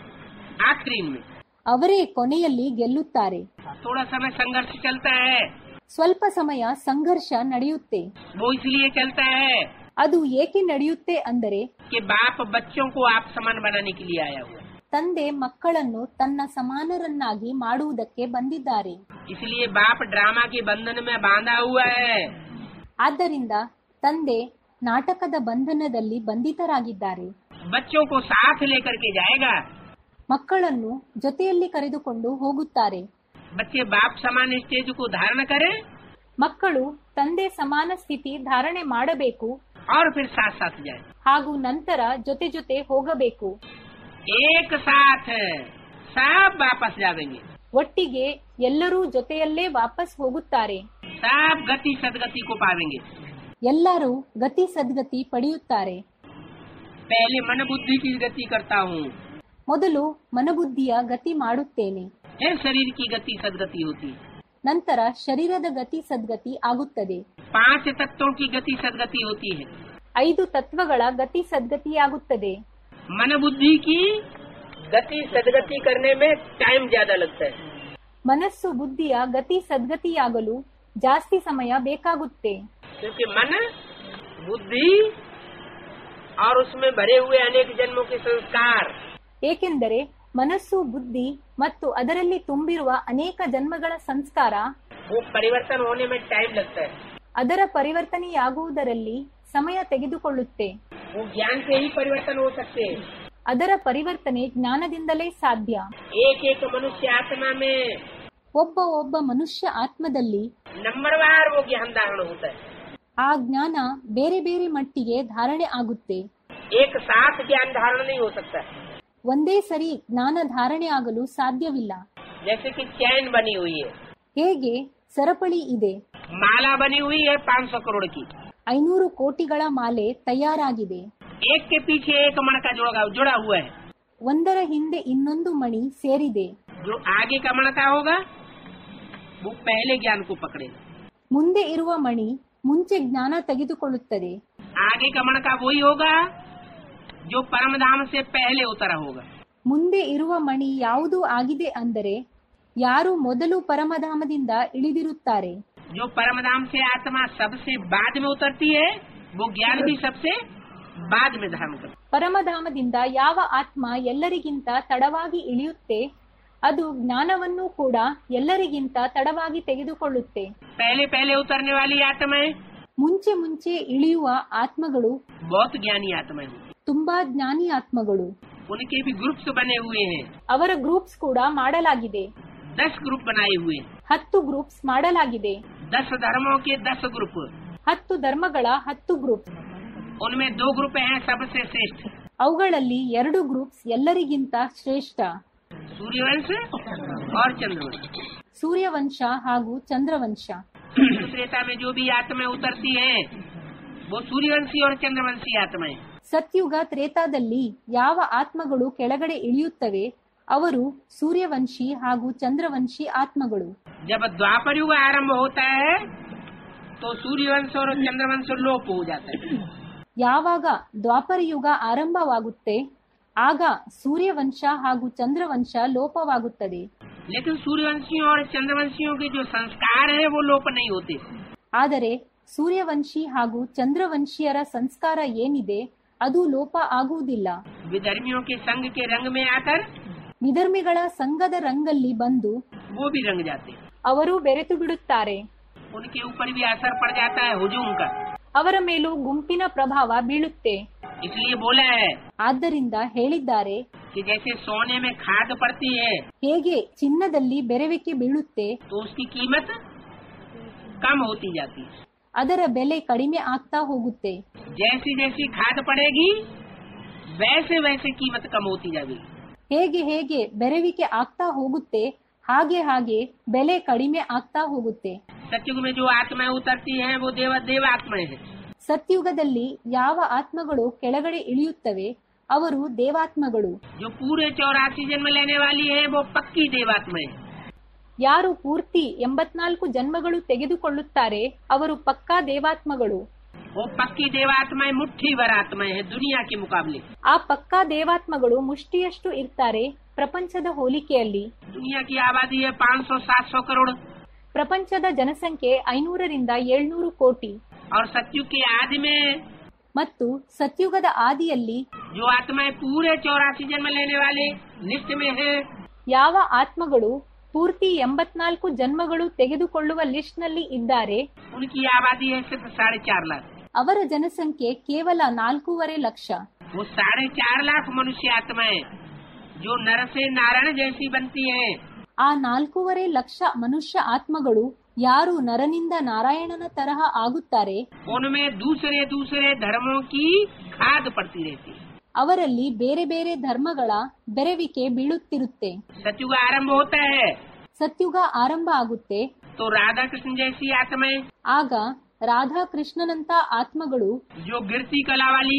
आखिरी में. ಅವರೇ ಕೊನೆಯಲ್ಲಿ ಗೆಲ್ಲುತ್ತಾರೆ. थोड़ा समय संघर्ष चलता है, ಸ್ವಲ್ಪ ಸಮಯ ಸಂಘರ್ಷ ನಡೆಯುತ್ತೆ. वो इसलिए चलता है ಅದು ಏಕೆ ನಡೆಯುತ್ತೆ ಅಂದರೆ कि बाप बच्चों को आप समान बनाने के लिए आया हुआ है. ತಂದೆ ಮಕ್ಕಳನ್ನು ತನ್ನ ಸಮಾನರನ್ನಾಗಿ ಮಾಡುವುದಕ್ಕೆ ಬಂದಿದ್ದಾರೆ. इसलिए बाप ड्रामा के बंधन में बांधा हुआ है. ಆದ್ದರಿಂದ ತಂದೆ ನಾಟಕದ ಬಂಧನದಲ್ಲಿ ಬಂಧಿತರಾಗಿದ್ದಾರೆ. बच्चों को साथ लेकर के जाएगा, ಮಕ್ಕಳನ್ನು ಜೊತೆಯಲ್ಲಿ ಕರೆದುಕೊಂಡು ಹೋಗುತ್ತಾರೆ. बच्चे बाप समान स्टेज को धारण करें ಮಕ್ಕಳು ತಂದೆ ಸಮಾನ ಸ್ಥಿತಿ ಧಾರಣೆ ಮಾಡಬೇಕು और फिर साथ साथ जाए, ಹಾಗೂ ನಂತರ ಜೊತೆ ಜೊತೆ ಹೋಗಬೇಕು. एक साथ सब वापस जाएंगे, ಒಟ್ಟಿಗೆ ಎಲ್ಲರೂ ಜೊತೆಯಲ್ಲೇ ವಾಪಸ್ ಹೋಗುತ್ತಾರೆ. सब गति सदगति को पावेंगे. ಎಲ್ಲರೂ ಗತಿ ಸದ್ಗತಿ ಪಡೆಯುತ್ತಾರೆ. पहले मन बुद्धि की गति करता हूँ, ಮೊದಲು ಮನಬುದ್ಧಿಯ ಗತಿ ಮಾಡುತ್ತೇನೆ, फिर शरीर की गति सदगति होती है. ನಂತರ ಶರೀರದ ಗತಿ ಸದ್ಗತಿ ಆಗುತ್ತದೆ. 5 तत्वों की गति सदगति होती है. 5 ತತ್ವಗಳ ಗತಿ ಸದ್ಗತಿಯಾಗುತ್ತದೆ. मन बुद्धि की गति सदगति करने में टाइम ज्यादा लगता है. ಮನಸ್ಸು ಬುದ್ಧಿಯ ಗತಿ ಸದ್ಗತಿಯಾಗಲು ಜಾಸ್ತಿ ಸಮಯ ಬೇಕಾಗುತ್ತೆ. क्योंकि मन बुद्धि और उसमें भरे हुए अनेक जन्मों के संस्कार, ಏಕೆಂದರೆ ಮನಸ್ಸು ಬುದ್ಧಿ ಮತ್ತು ಅದರಲ್ಲಿ ತುಂಬಿರುವ ಅನೇಕ ಜನ್ಮಗಳ ಸಂಸ್ಕಾರ वो परिवर्तन होने में टाइम लगता है. ಅದರ ಪರಿವರ್ತನೆಯಾಗುವುದರಲ್ಲಿ ಸಮಯ ತೆಗೆದುಕೊಳ್ಳುತ್ತೆ. वो ज्ञान से ही परिवर्तन हो सकते हैं. ಅದರ ಪರಿವರ್ತನೆ ಜ್ಞಾನದಿಂದಲೇ ಸಾಧ್ಯ. एक एक मनुष्य आत्मा में ಒಬ್ಬ ಒಬ್ಬ ಮನುಷ್ಯ ಆತ್ಮದಲ್ಲಿ नंबरवार वो ज्ञान धारण होता है. ಆ ಜ್ಞಾನ ಬೇರೆ ಬೇರೆ ಮಟ್ಟಿಗೆ ಧಾರಣೆ ಆಗುತ್ತೆ. एक साथ ज्ञान धारण नहीं हो सकता. ಒಂದೇ ಸರಿ ಜ್ಞಾನ ಧಾರಣೆ ಆಗಲು ಸಾಧ್ಯವಿಲ್ಲ. जैसे कि चैन बनी हुई है, ಹೇಗೆ ಸರಪಳಿ ಇದೆ, माला बनी हुई है 500 करोड़ की, 500 ಕೋಟಿಗಳ ಮಾಲೆ ತಯಾರಾಗಿದೆ. एक के पीछे एक मणका जुड़ा हुआ है. ಒಂದರ ಹಿಂದೆ ಇನ್ನೊಂದು ಮಣಿ ಸೇರಿದೆ. जो आगे का मणका होगा वो पहले ज्ञान को पकड़ेगा. ಮುಂದೆ ಇರುವ ಮಣಿ ಮುಂಚೆ ಜ್ಞಾನ ತೆಗೆದುಕೊಳ್ಳುತ್ತದೆ. आगे का मणका वही होगा जो परमधाम से पहले उतरा होगा. ಮುಂದೆ ಇರುವ ಮಣಿ ಯಾವುದು ಆಗಿದೆ ಅಂದರೆ ಯಾರು ಮೊದಲು ಪರಮಧಾಮದಿಂದ ಇಳಿದಿರುತ್ತಾರೆ. जो परमधाम से आत्मा सबसे बाद में उतरती है वो ज्ञान भी सबसे बाद में धारण करता। ಪರಮಧಾಮದಿಂದ ಯಾವ ಆತ್ಮ ಎಲ್ಲರಿಗಿಂತ ತಡವಾಗಿ ಇಳಿಯುತ್ತೆ ಅದು ಜ್ಞಾನವನ್ನು ಕೂಡ ಎಲ್ಲರಿಗಿಂತ ತಡವಾಗಿ ತೆಗೆದುಕೊಳ್ಳುತ್ತೆ. पहले पहले उतरने वाली आत्माएं ಮುಂಚೆ ಮುಂಚೆ ಇಳಿಯುವ ಆತ್ಮಗಳು बहुत ज्ञानी आत्माएं होती हैं। ತುಂಬಾ ಜ್ಞಾನಿ ಆತ್ಮಗಳು. उनके भी ग्रुप्स बने हुए हैं। ಅವರ ಗ್ರೂಪ್ಸ್ ಕೂಡ ಮಾಡಲಾಗಿದೆ. 10 ग्रुप बनाए हुए हैं। 10 ಗ್ರೂಪ್ಸ್ ಮಾಡಲಾಗಿದೆ. 10 धर्मों के 10 ग्रुप। 10 ಧರ್ಮಗಳ 10 ಗ್ರೂಪ್. उनमें 2 ग्रुप हैं सबसे श्रेष्ठ। ಅವುಗಳಲ್ಲಿ 2 ಗ್ರೂಪ್ಸ್ ಎಲ್ಲರಿಗಿಂತ ಶ್ರೇಷ್ಠ. सूर्यवंश और चंद्रवंश। ಸೂರ್ಯವಂಶ ಹಾಗೂ ಚಂದ್ರವಂಶ. त्रेता में जो भी आत्माएं उतरती हैं वो सूर्यवंशी और चंद्रवंशी आत्माएं। ಸತ್ಯುಗ ತ್ರೇತಾದಲ್ಲಿ ಯಾವ ಆತ್ಮಗಳು ಕೆಳಗಡೆ ಇಳಿಯುತ್ತವೆ ಅವರು ಸೂರ್ಯವಂಶಿ ಹಾಗೂ ಚಂದ್ರವಂಶಿ ಆತ್ಮಗಳು. जब द्वापर युग आरंभ होता है तो सूर्यवंश और चंद्रवंश लोप हो जाता है। ಯಾವಾಗ ದ್ವಾಪರ ಯುಗ ಆರಂಭವಾಗುತ್ತೆ ಆಗ ಸೂರ್ಯವಂಶ ಹಾಗೂ ಚಂದ್ರವಂಶ ಲೋಪವಾಗುತ್ತದೆ. लेकिन सूर्यवंशियों और चंद्रवंशियों के जो संस्कार है वो लोप नहीं होते। ಆದರೆ ಸೂರ್ಯವಂಶಿ ಹಾಗೂ ಚಂದ್ರವಂಶಿಯರ ಸಂಸ್ಕಾರ ಏನಿದೆ ಅದು ಲೋಪ ಆಗುವುದಿಲ್ಲ. विधर्मियों के संग के रंग में आकर ವಿಧರ್ಮಿಗಳ ಸಂಘದ ರಂಗಲ್ಲಿ ಬಂದು वो भी रंग जाते हैं। ಅವರು ಬೆರೆತು ಬಿಡುತ್ತಾರೆ. उनके ऊपर भी असर पड़ जाता है हुजूम का। ಅವರ ಮೇಲೂ ಗುಂಪಿನ ಪ್ರಭಾವ ಬೀಳುತ್ತೆ. इसलिए बोला है ಆದ್ದರಿಂದ ಹೇಳಿದ್ದಾರೆ कि जैसे सोने में खाद पड़ती है ಹೇಗೆ ಚಿನ್ನದಲ್ಲಿ ಬೆರವಿಕೆ ಬೀಳುತ್ತೆ तो उसकी कीमत कम होती जाती है। ಅದರ ಬೆಲೆ ಕಡಿಮೆ ಆಗ್ತಾ ಹೋಗುತ್ತೆ. जैसी जैसी खाद पड़ेगी वैसे वैसे कीमत कम होती जाएगी। ಹೇಗೆ ಹೇಗೆ ಬೆರವಿಕೆ ಆಗ್ತಾ ಹೋಗುತ್ತೆ ಹಾಗೆ ಹಾಗೆ ಬೆಲೆ ಕಡಿಮೆ ಆಗ್ತಾ ಹೋಗುತ್ತೆ. सतयुग में जो आत्माएं उतरती हैं वो देव आत्माएं हैं। ಸತ್ಯುಗದಲ್ಲಿ ಯಾವ ಆತ್ಮಗಳು ಕೆಳಗಡೆ ಇಳಿಯುತ್ತವೆ ಅವರು ದೇವಾತ್ಮಗಳು. जो पूरे 84 जन्म लेने वाली है वो पक्की देवात्माएं हैं। ಯಾರು ಪೂರ್ತಿ 84 ಜನ್ಮಗಳು ತೆಗೆದುಕೊಳ್ಳುತ್ತಾರೆ ಅವರು ಪಕ್ಕಾ ದೇವಾತ್ಮಗಳು. वो पक्की देवात्माएं मुट्ठी भर आत्माएं हैं दुनिया के मुकाबले। ಆ ಪಕ್ಕಾ ದೇವಾತ್ಮಗಳು ಮುಷ್ಟಿಯಷ್ಟು ಇರ್ತಾರೆ ಪ್ರಪಂಚದ ಹೋಲಿಕೆಯಲ್ಲಿ. दुनिया की आबादी है 500-700 करोड़ ಪ್ರಪಂಚದ ಜನಸಂಖ್ಯೆ 500 ರಿಂದ 700 ಕೋಟಿ. और सतयुग के आदि में ಮತ್ತು ಸತ್ಯುಗದ ಆದಿಯಲ್ಲಿ जो आत्माएं पूरे 84 जन्म लेने वाले लिस्ट में है ಯಾವ ಆತ್ಮಗಳು ಪೂರ್ತಿ 84 ಜನ್ಮಗಳು ತೆಗೆದುಕೊಳ್ಳುವ ಲಿಸ್ಟ್ ನಲ್ಲಿ ಇದ್ದಾರೆ उनकी आबादी है सिर्फ 4.5 लाख। ಅವರ ಜನಸಂಖ್ಯೆ ಕೇವಲ 4.5 ಲಕ್ಷ. वो 4.5 लाख मनुष्य आत्माएं जो नर से नारायण जैसी बनती हैं ಆ 4.5 ಲಕ್ಷ ಮನುಷ್ಯ ಆತ್ಮಗಳು ಯಾರು ನರನಿಂದ ನಾರಾಯಣನ ತರಹ ಆಗುತ್ತಾರೆ उनमें दूसरे दूसरे धर्मों की खाद पड़ती रहती है। ಅವರಲ್ಲಿ ಬೇರೆ ಬೇರೆ ಧರ್ಮಗಳ ಬೆರವಿಕೆ ಬೀಳುತ್ತಿರುತ್ತೆ. सतयुग आरंभ होता है ಸತ್ಯುಗ ಆರಂಭ ಆಗುತ್ತೆ तो राधा कृष्ण जैसी आत्माएं ಆಗ ರಾಧಾ ಕೃಷ್ಣನಂತ ಆತ್ಮಗಳು जो गिरती कला वाली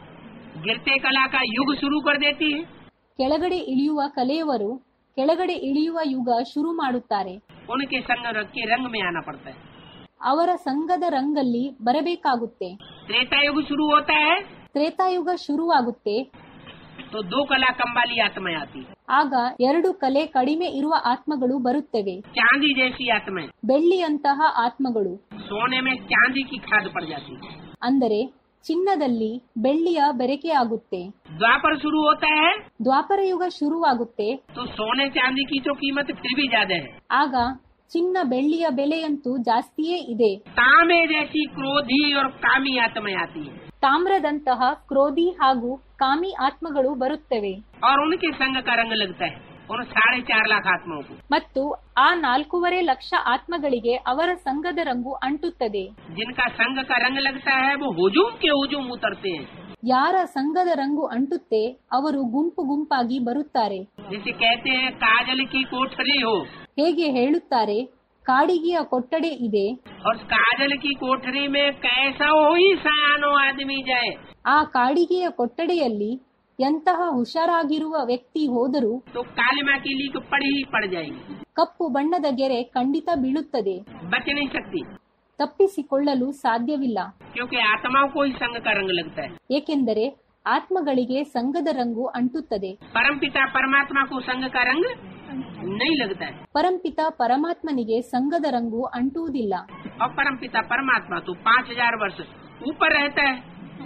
गिरते कला का युग शुरू कर देती है ಕೆಳಗಡೆ ಇಳಿಯುವ ಕಲೆಯವರು ಕೆಳಗಡೆ ಇಳಿಯುವ ಯುಗ ಶುರು ಮಾಡುತ್ತಾರೆ. उनके संग के रंग में आना पड़ता है। ಅವರ ಸಂಘದ ರಂಗಲ್ಲಿ ಬರಬೇಕಾಗುತ್ತೆ. त्रेता युग शुरू होता है ತ್ರೇತಾಯುಗ ಶುರುವಾಗುತ್ತೆ तो 2 कला कम वाली आत्माएं आती है। ಆಗ 2 ಕಲೆ ಕಡಿಮೆ ಇರುವ ಆತ್ಮಗಳು ಬರುತ್ತವೆ. चांदी जैसी आत्माएं ಬೆಳ್ಳಿಯಂತಹ ಆತ್ಮಗಳು. सोने में चांदी की खाद पड़ जाती है। ಅಂದರೆ ಚಿನ್ನದಲ್ಲಿ ಬೆಳ್ಳಿಯ ಬೆರಕೆ ಆಗುತ್ತೆ. द्वापर शुरू होता है ದ್ವಾಪರ ಯುಗ ಶುರುವಾಗುತ್ತೆ तो सोने चांदी की तो कीमत फिर भी ज्यादा है। ಆಗ ಚಿನ್ನ ಬೆಳ್ಳಿಯ ಬೆಲೆಯಂತೂ ಜಾಸ್ತಿಯೇ ಇದೆ. तांबे जैसी क्रोधी और कामी आत्माएं आती है ತಾಮ್ರದಂತಹ ಕ್ರೋಧಿ ಹಾಗೂ ಕಾಮಿ ಆತ್ಮಗಳು ಬರುತ್ತವೆ. और उनके संग का रंग लगता है उन 4.5 लाख आत्माओं को। ಮತ್ತು ಆ 4.5 ಲಕ್ಷ ಆತ್ಮಗಳಿಗೆ ಅವರ ಸಂಘದ ರಂಗು ಅಂಟುತ್ತದೆ. जिनका संग का रंग लगता है वो हुजूम के हुजूम उतरते हैं। ಯಾರ ಸಂಘದ ರಂಗು ಅಂಟುತ್ತೆ ಅವರು ಗುಂಪು गुंಪಾಗಿ ಬರುತ್ತಾರೆ. जैसे कहते हैं काजल की कोठरी हो ಹೇಗೆ ಹೇಳುತ್ತಾರೆ ಕಾಡಿಗೆಯ ಕೊಠಡಿ ಇದೆ और काजल की कोठरी में कैसा हो ही सयानो आदमी जाए ಆ ಕಾಡಿಗೆಯ ಕೊಠಡಿಯಲ್ಲಿ ಎಂತಹ ಹುಷಾರಾಗಿರುವ ವ್ಯಕ್ತಿ ಹೋದರೂ तो काली माँ की लीक पड़ ही पड़ जाएगी। ಕಪ್ಪು ಬಣ್ಣದ ಗೆರೆ ಖಂಡಿತ ಬೀಳುತ್ತದೆ. बच नहीं सकती ತಪ್ಪಿಸಿಕೊಳ್ಳಲು ಸಾಧ್ಯವಿಲ್ಲ. क्योंकि आत्माओं को ही संग का रंग लगता है। ಏಕೆಂದರೆ ಆತ್ಮಗಳಿಗೆ ಸಂಘದ ರಂಗು ಅಂಟುತ್ತದೆ. परमपिता परमात्मा को संग का रंग नहीं लगता है ಪರಂಪಿತ ಪರಮಾತ್ಮನಿಗೆ ಸಂಘದ ರಂಗು ಅಂಟುವುದಿಲ್ಲ. और परमपिता परमात्मा तो 5000 वर्ष ऊपर रहता है,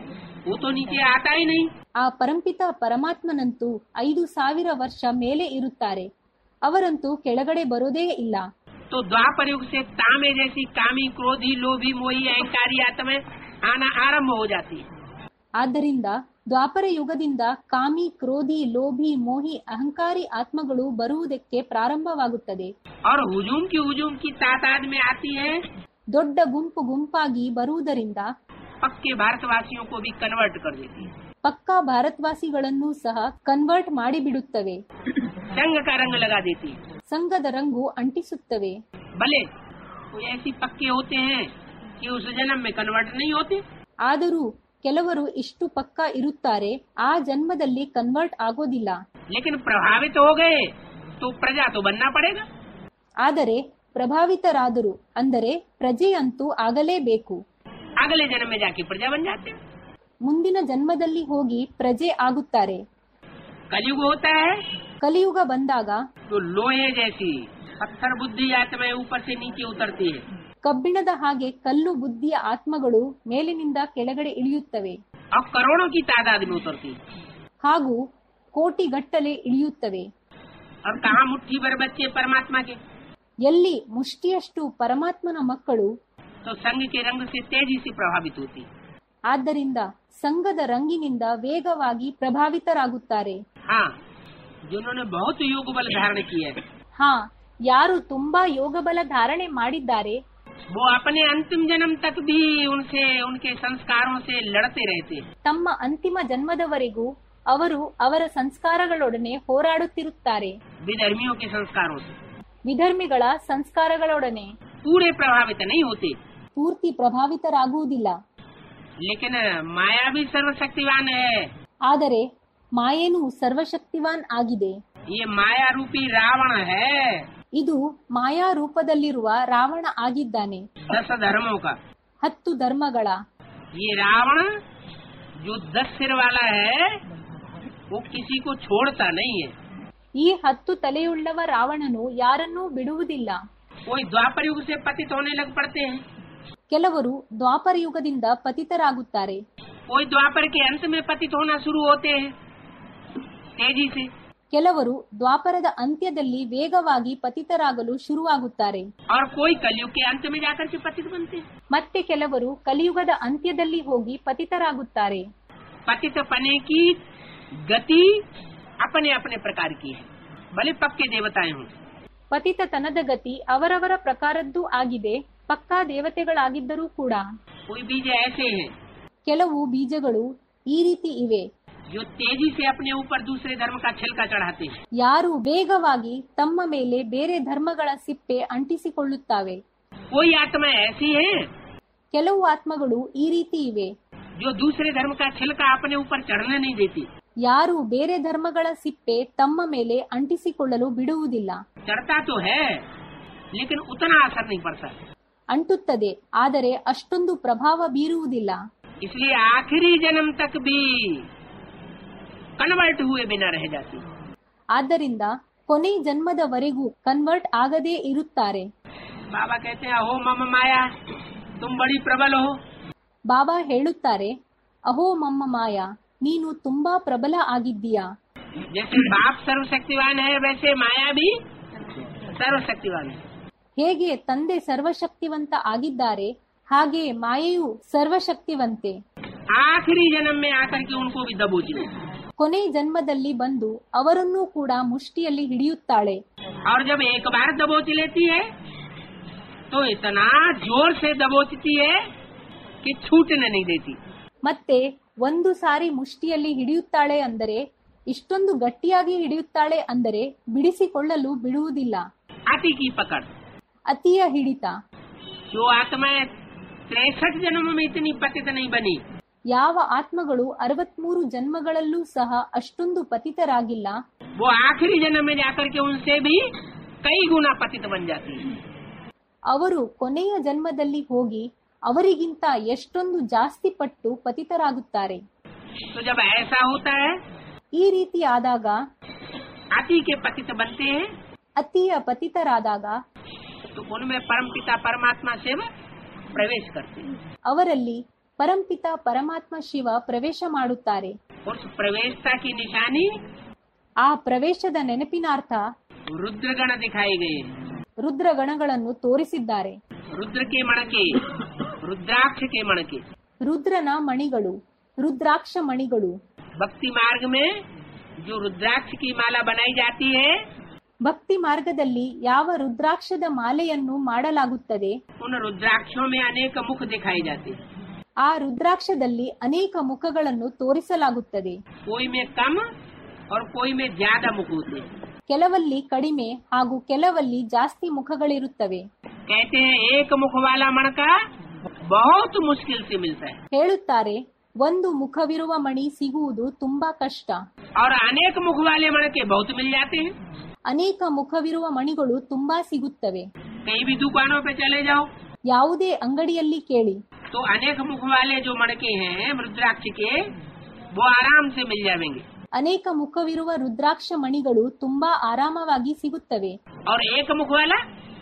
वो तो नीचे आता ही नहीं। ಆ ಪರಂಪಿತ ಪರಮಾತ್ಮನಂತೂ 5000 ವರ್ಷ ಮೇಲೆ ಇರುತ್ತಾರೆ, ಅವರಂತೂ ಕೆಳಗಡೆ ಬರೋದೇ ಇಲ್ಲ. तो द्वापर युग से तामे जैसी कामी क्रोधी लोभी मोही अहंकारी आत्माएं आना आरंभ हो जाती है। ಆದ್ದರಿಂದ ದ್ವಾಪರ ಯುಗದಿಂದ ಕಾಮಿ, ಕ್ರೋಧಿ, ಲೋಭಿ, ಮೋಹಿ, ಅಹಂಕಾರಿ ಆತ್ಮಗಳು ಬರುವುದಕ್ಕೆ ಪ್ರಾರಂಭವಾಗುತ್ತದೆ. और हुजूम की तादाद में आती है। ದೊಡ್ಡ ಗುಂಪು ಗುಂಪಾಗಿ ಬರುವುದರಿಂದ पक्के भारतवासियों को भी कन्वर्ट कर देती है। ಪಕ್ಕಾ ಭಾರತವಾಸಿಗಳನ್ನೂ ಸಹ ಕನ್ವರ್ಟ್ ಮಾಡಿಬಿಡುತ್ತವೆ. संघ का रंग लगा देती है। ಸಂಘದ ರಂಗು ಅಂಟಿಸುತ್ತವೆ. भले कोई ऐसी पक्के होते हैं कि उस जन्म में कन्वर्ट नहीं होते। ಆದರೂ ಕೆಲವರು ಇಷ್ಟು ಪಕ್ಕಾ ಇರುತ್ತಾರೆ, ಆ ಜನ್ಮದಲ್ಲಿ ಕನ್ವರ್ಟ್ ಆಗೋದಿಲ್ಲ. लेकिन प्रभावित हो गए तो प्रजा तो बनना पड़ेगा। ಆದರೆ ಪ್ರಭಾವಿತರಾದರು ಅಂದರೆ ಪ್ರಜೆಯಂತೂ ಆಗಲೇಬೇಕು. अगले जन्म में जाके प्रजा बन जाते हैं। ಮುಂದಿನ ಜನ್ಮದಲ್ಲಿ ಹೋಗಿ ಪ್ರಜೆ ಆಗುತ್ತಾರೆ. कलयुग होता है ಕಲಿಯುಗ ಬಂದಾಗ तो लोहे जैसी पत्थर बुद्धि आत्माएं ऊपर से नीचे उतरती है। ಕಬ್ಬಿಣದ ಹಾಗೆ ಕಲ್ಲು ಬುದ್ಧಿಯ ಆತ್ಮಗಳು ಮೇಲಿನಿಂದ ಕೆಳಗಡೆ ಇಳಿಯುತ್ತವೆ. और करोड़ों की तादाद में उतरती है। ಹಾಗೂ ಕೋಟಿಗಟ್ಟಲೆ ಇಳಿಯುತ್ತವೆ. और कहाँ मुट्ठी भर बच्चे परमात्मा के। ಎಲ್ಲಿ ಮುಷ್ಟಿಯಷ್ಟು ಪರಮಾತ್ಮನ ಮಕ್ಕಳು. तो संघ के रंग से तेजी से प्रभावित होती। ಆದ್ದರಿಂದ ಸಂಘದ ರಂಗಿನಿಂದ ವೇಗವಾಗಿ ಪ್ರಭಾವಿತರಾಗುತ್ತಾರೆ. हाँ, जिन्होंने बहुत योग बल धारण किया है, ಹಾ, ಯಾರು ತುಂಬಾ ಯೋಗಬಲ ಧಾರಣೆ ಮಾಡಿದ್ದಾರೆ वो अपने अंतिम जन्म तक भी उनसे उनके संस्कारों से लड़ते रहते हैं। ತಮ್ಮ ಅಂತಿಮ ಜನ್ಮದವರೆಗೂ ಅವರು ಅವರ ಸಂಸ್ಕಾರಗಳೊಡನೆ ಹೋರಾಡುತ್ತಿರುತ್ತಾರೆ. विधर्मियों के संस्कारों से ವಿಧರ್ಮಿಗಳ ಸಂಸ್ಕಾರಗಳೊಡನೆ पूरे प्रभावित नहीं होते। ಪೂರ್ತಿ ಪ್ರಭಾವಿತರಾಗುವುದಿಲ್ಲ. लेकिन माया भी सर्वशक्तिवान है। ಆದರೆ ಮಾಯೇನು ಸರ್ವಶಕ್ತಿವಾನ್ ಆಗಿದೆ. ये माया रूपी रावण है। ಇದು ಮಾಯಾ ರೂಪದಲ್ಲಿರುವ ರಾವಣ ಆಗಿದ್ದಾನೆ. 10 धर्मों का 10 ಧರ್ಮಗಳ ये रावण जो 10 सिर वाला है वो किसी को छोड़ता नहीं है। ಈ 10 ತಲೆಯುಳ್ಳವ ರಾವಣನು ಯಾರನ್ನೂ ಬಿಡುವುದಿಲ್ಲ. कोई द्वापर युग से पतित होने लग पड़ते हैं, ಕೆಲವರು ದ್ವಾಪರ ಯುಗದಿಂದ ಪತಿತರಾಗುತ್ತಾರೆ. कोई द्वापर के अंत में पतित होना शुरू होते हैं तेजी से। ಕೆಲವರು ದ್ವಾಪರದ ಅಂತ್ಯದಲ್ಲಿ ವೇಗವಾಗಿ ಪತಿತರಾಗಲು ಶುರುವಾಗುತ್ತಾರೆ. और कोई कलयुग के अंत में जाकर के पतित बनते हैं। ಮತ್ತೆ ಕೆಲವರು ಕಲಿಯುಗದ ಅಂತ್ಯದಲ್ಲಿ ಹೋಗಿ ಪತಿತರಾಗುತ್ತಾರೆ. पतित पने की गति अपने अपने प्रकार की है, भले पक्के देवताएं हों। ಪತಿತತನದ ಗತಿ ಅವರವರ ಪ್ರಕಾರದ್ದೂ ಆಗಿದೆ, ಪಕ್ಕಾ ದೇವತೆಗಳಾಗಿದ್ದರೂ ಕೂಡ. कोई बीज ऐसे हैं ಕೆಲವು ಬೀಜಗಳು ಈ ರೀತಿ ಇವೆ, जो तेजी से अपने ऊपर दूसरे धर्म का छिलका चढ़ाते हैं। ಯಾರು ವೇಗವಾಗಿ ತಮ್ಮ ಮೇಲೆ ಬೇರೆ ಧರ್ಮಗಳ ಸಿಪ್ಪೆ ಅಂಟಿಸಿಕೊಳ್ಳುತ್ತವೆ. कोई आत्मा ऐसी है ಕೆಲವು ಆತ್ಮಗಳು ಈ ರೀತಿ ಇವೆ, जो दूसरे धर्म का छिलका अपने ऊपर चढ़ने नहीं देती। ಯಾರು ಬೇರೆ ಧರ್ಮಗಳ ಸಿಪ್ಪೆ ತಮ್ಮ ಮೇಲೆ ಅಂಟಿಸಿಕೊಳ್ಳಲು ಬಿಡುವುದಿಲ್ಲ. चढ़ता तो है लेकिन उतना असर नहीं पड़ता। ಅಂಟುತ್ತದೆ, ಆದರೆ ಅಷ್ಟೊಂದು ಪ್ರಭಾವ ಬೀರುವುದಿಲ್ಲ. इसलिए आखिरी जन्म तक भी कन्वर्ट हुए बिना रह जाती। ಆದ್ದರಿಂದ ಕೊನೆ ಜನ್ಮದವರೆಗೂ ಕನ್ವರ್ಟ್ ಆಗದೇ ಇರುತ್ತಾರೆ. बाबा कहते हैं अहो मम माया तुम बड़ी प्रबल हो। ಬಾಬಾ ಹೇಳುತ್ತಾರೆ, ಅಹೋ ಮಮ್ಮ ಮಾಯಾ, ನೀನು ತುಂಬಾ ಪ್ರಬಲ ಆಗಿದ್ದೀಯಾ. जैसे बाप सर्वशक्तिवान है वैसे माया भी सर्वशक्तिवान है। ಹೇಗೆ ತಂದೆ ಸರ್ವಶಕ್ತಿವಂತ ಆಗಿದ್ದಾರೆ, ಹಾಗೆ ಮಾಯೆಯು ಸರ್ವಶಕ್ತಿವಂತೆ. आखिरी जन्म में आकर के उनको भी दबोच ले। ಕೊನೆ ಜನ್ಮದಲ್ಲಿ ಬಂದು ಅವರನ್ನೂ ಕೂಡ ಮುಷ್ಟಿಯಲ್ಲಿ ಹಿಡಿಯುತ್ತಾಳೆ. और जब एक बार दबोच लेती है तो इतना जोर से दबोचती है कि छूटने नहीं देती। ಮತ್ತೆ ಒಂದು ಸಾರಿ ಮುಷ್ಟಿಯಲ್ಲಿ ಹಿಡಿಯುತ್ತಾಳೆ ಅಂದರೆ, ಇಷ್ಟೊಂದು ಗಟ್ಟಿಯಾಗಿ ಹಿಡಿಯುತ್ತಾಳೆ ಅಂದರೆ ಬಿಡಿಸಿಕೊಳ್ಳಲು ಬಿಡುವುದಿಲ್ಲ. अति की पकड़। ಅತಿಯ ಹಿಡಿತ. जो आत्माएं 63 जन्म में इतनी पतित नहीं बनी, ಯಾವ ಆತ್ಮಗಳು 63 ಜನ್ಮಗಳಲ್ಲೂ ಸಹ ಅಷ್ಟೊಂದು ಪತಿತರಾಗಿಲ್ಲ, वो आखिरी जन्म में जाकर के उनसे भी कई गुना पतित बन जाती है। ಅವರು ಕೊನೆಯ ಜನ್ಮದಲ್ಲಿ ಹೋಗಿ ಅವರಿಗಿಂತ ಎಷ್ಟೊಂದು ಜಾಸ್ತಿ ಪಟ್ಟು ಪತಿತರಾಗುತ್ತಾರೆ. तो जब ऐसा होता है ಈ ರೀತಿ ಆದಾಗ, अति के पतित बनते हैं, ಅತಿಯ ಪತಿತರಾದಾಗ तो उनमें परम पिता परमात्मा शिव प्रवेश करते हैं। ಅವರಲ್ಲಿ ಪರಂಪಿತ ಪರಮಾತ್ಮ ಶಿವ ಪ್ರವೇಶ ಮಾಡುತ್ತಾರೆ. उस प्रवेशता की निशानी ಆ ಪ್ರವೇಶದ ನೆನಪಿನಾರ್ಥ रुद्रगण दिखाए गए. ರುದ್ರಗಣಗಳನ್ನು ತೋರಿಸಿದ್ದಾರೆ. रुद्र के मणके, रुद्राक्ष के मणके. ರುದ್ರನ ಮಣಿಗಳು, ರುದ್ರಾಕ್ಷ ಮಣಿಗಳು. भक्ति मार्ग में जो रुद्राक्ष की माला बनाई जाती है, ಭಕ್ತಿ ಮಾರ್ಗದಲ್ಲಿ ಯಾವ ರುದ್ರಾಕ್ಷದ ಮಾಲೆಯನ್ನು ಮಾಡಲಾಗುತ್ತದೆ, उन रुद्राक्षों में अनेक मुख दिखाए जाते हैं. ಆ ರುದ್ರಾಕ್ಷದಲ್ಲಿ ಅನೇಕ ಮುಖಗಳನ್ನು ತೋರಿಸಲಾಗುತ್ತದೆ. कोई में कम और कोई में ज्यादा मुख होते हैं. ಕೆಲವಲ್ಲಿ ಕಡಿಮೆ ಹಾಗೂ ಕೆಲವಲ್ಲಿ ಜಾಸ್ತಿ ಮುಖಗಳಿರುತ್ತವೆ. कहते हैं एक मुख वाला मणका बहुत मुश्किल से मिलता है, ಹೇಳುತ್ತಾರೆ, ಒಂದು ಮುಖವಿರುವ ಮಣಿ ಸಿಗುವುದು ತುಂಬಾ ಕಷ್ಟ. और अनेक मुख वाले मणके बहुत मिल जाते हैं. ಅನೇಕ ಮುಖವಿರುವ ಮಣಿಗಳು ತುಂಬಾ ಸಿಗುತ್ತವೆ. कहीं भी दुकानों पे चले जाओ ಯಾವುದೇ ಅಂಗಡಿಯಲ್ಲಿ ಕೇಳಿ, तो अनेक मुख वाले जो मणके हैं रुद्राक्ष के, वो आराम से मिल जाएंगे. ಅನೇಕ ಮುಖವಿರುವ ರುದ್ರಾಕ್ಷ ಮಣಿಗಳು ತುಂಬಾ ಆರಾಮವಾಗಿ ಸಿಗುತ್ತವೆ. और एक मुख वाला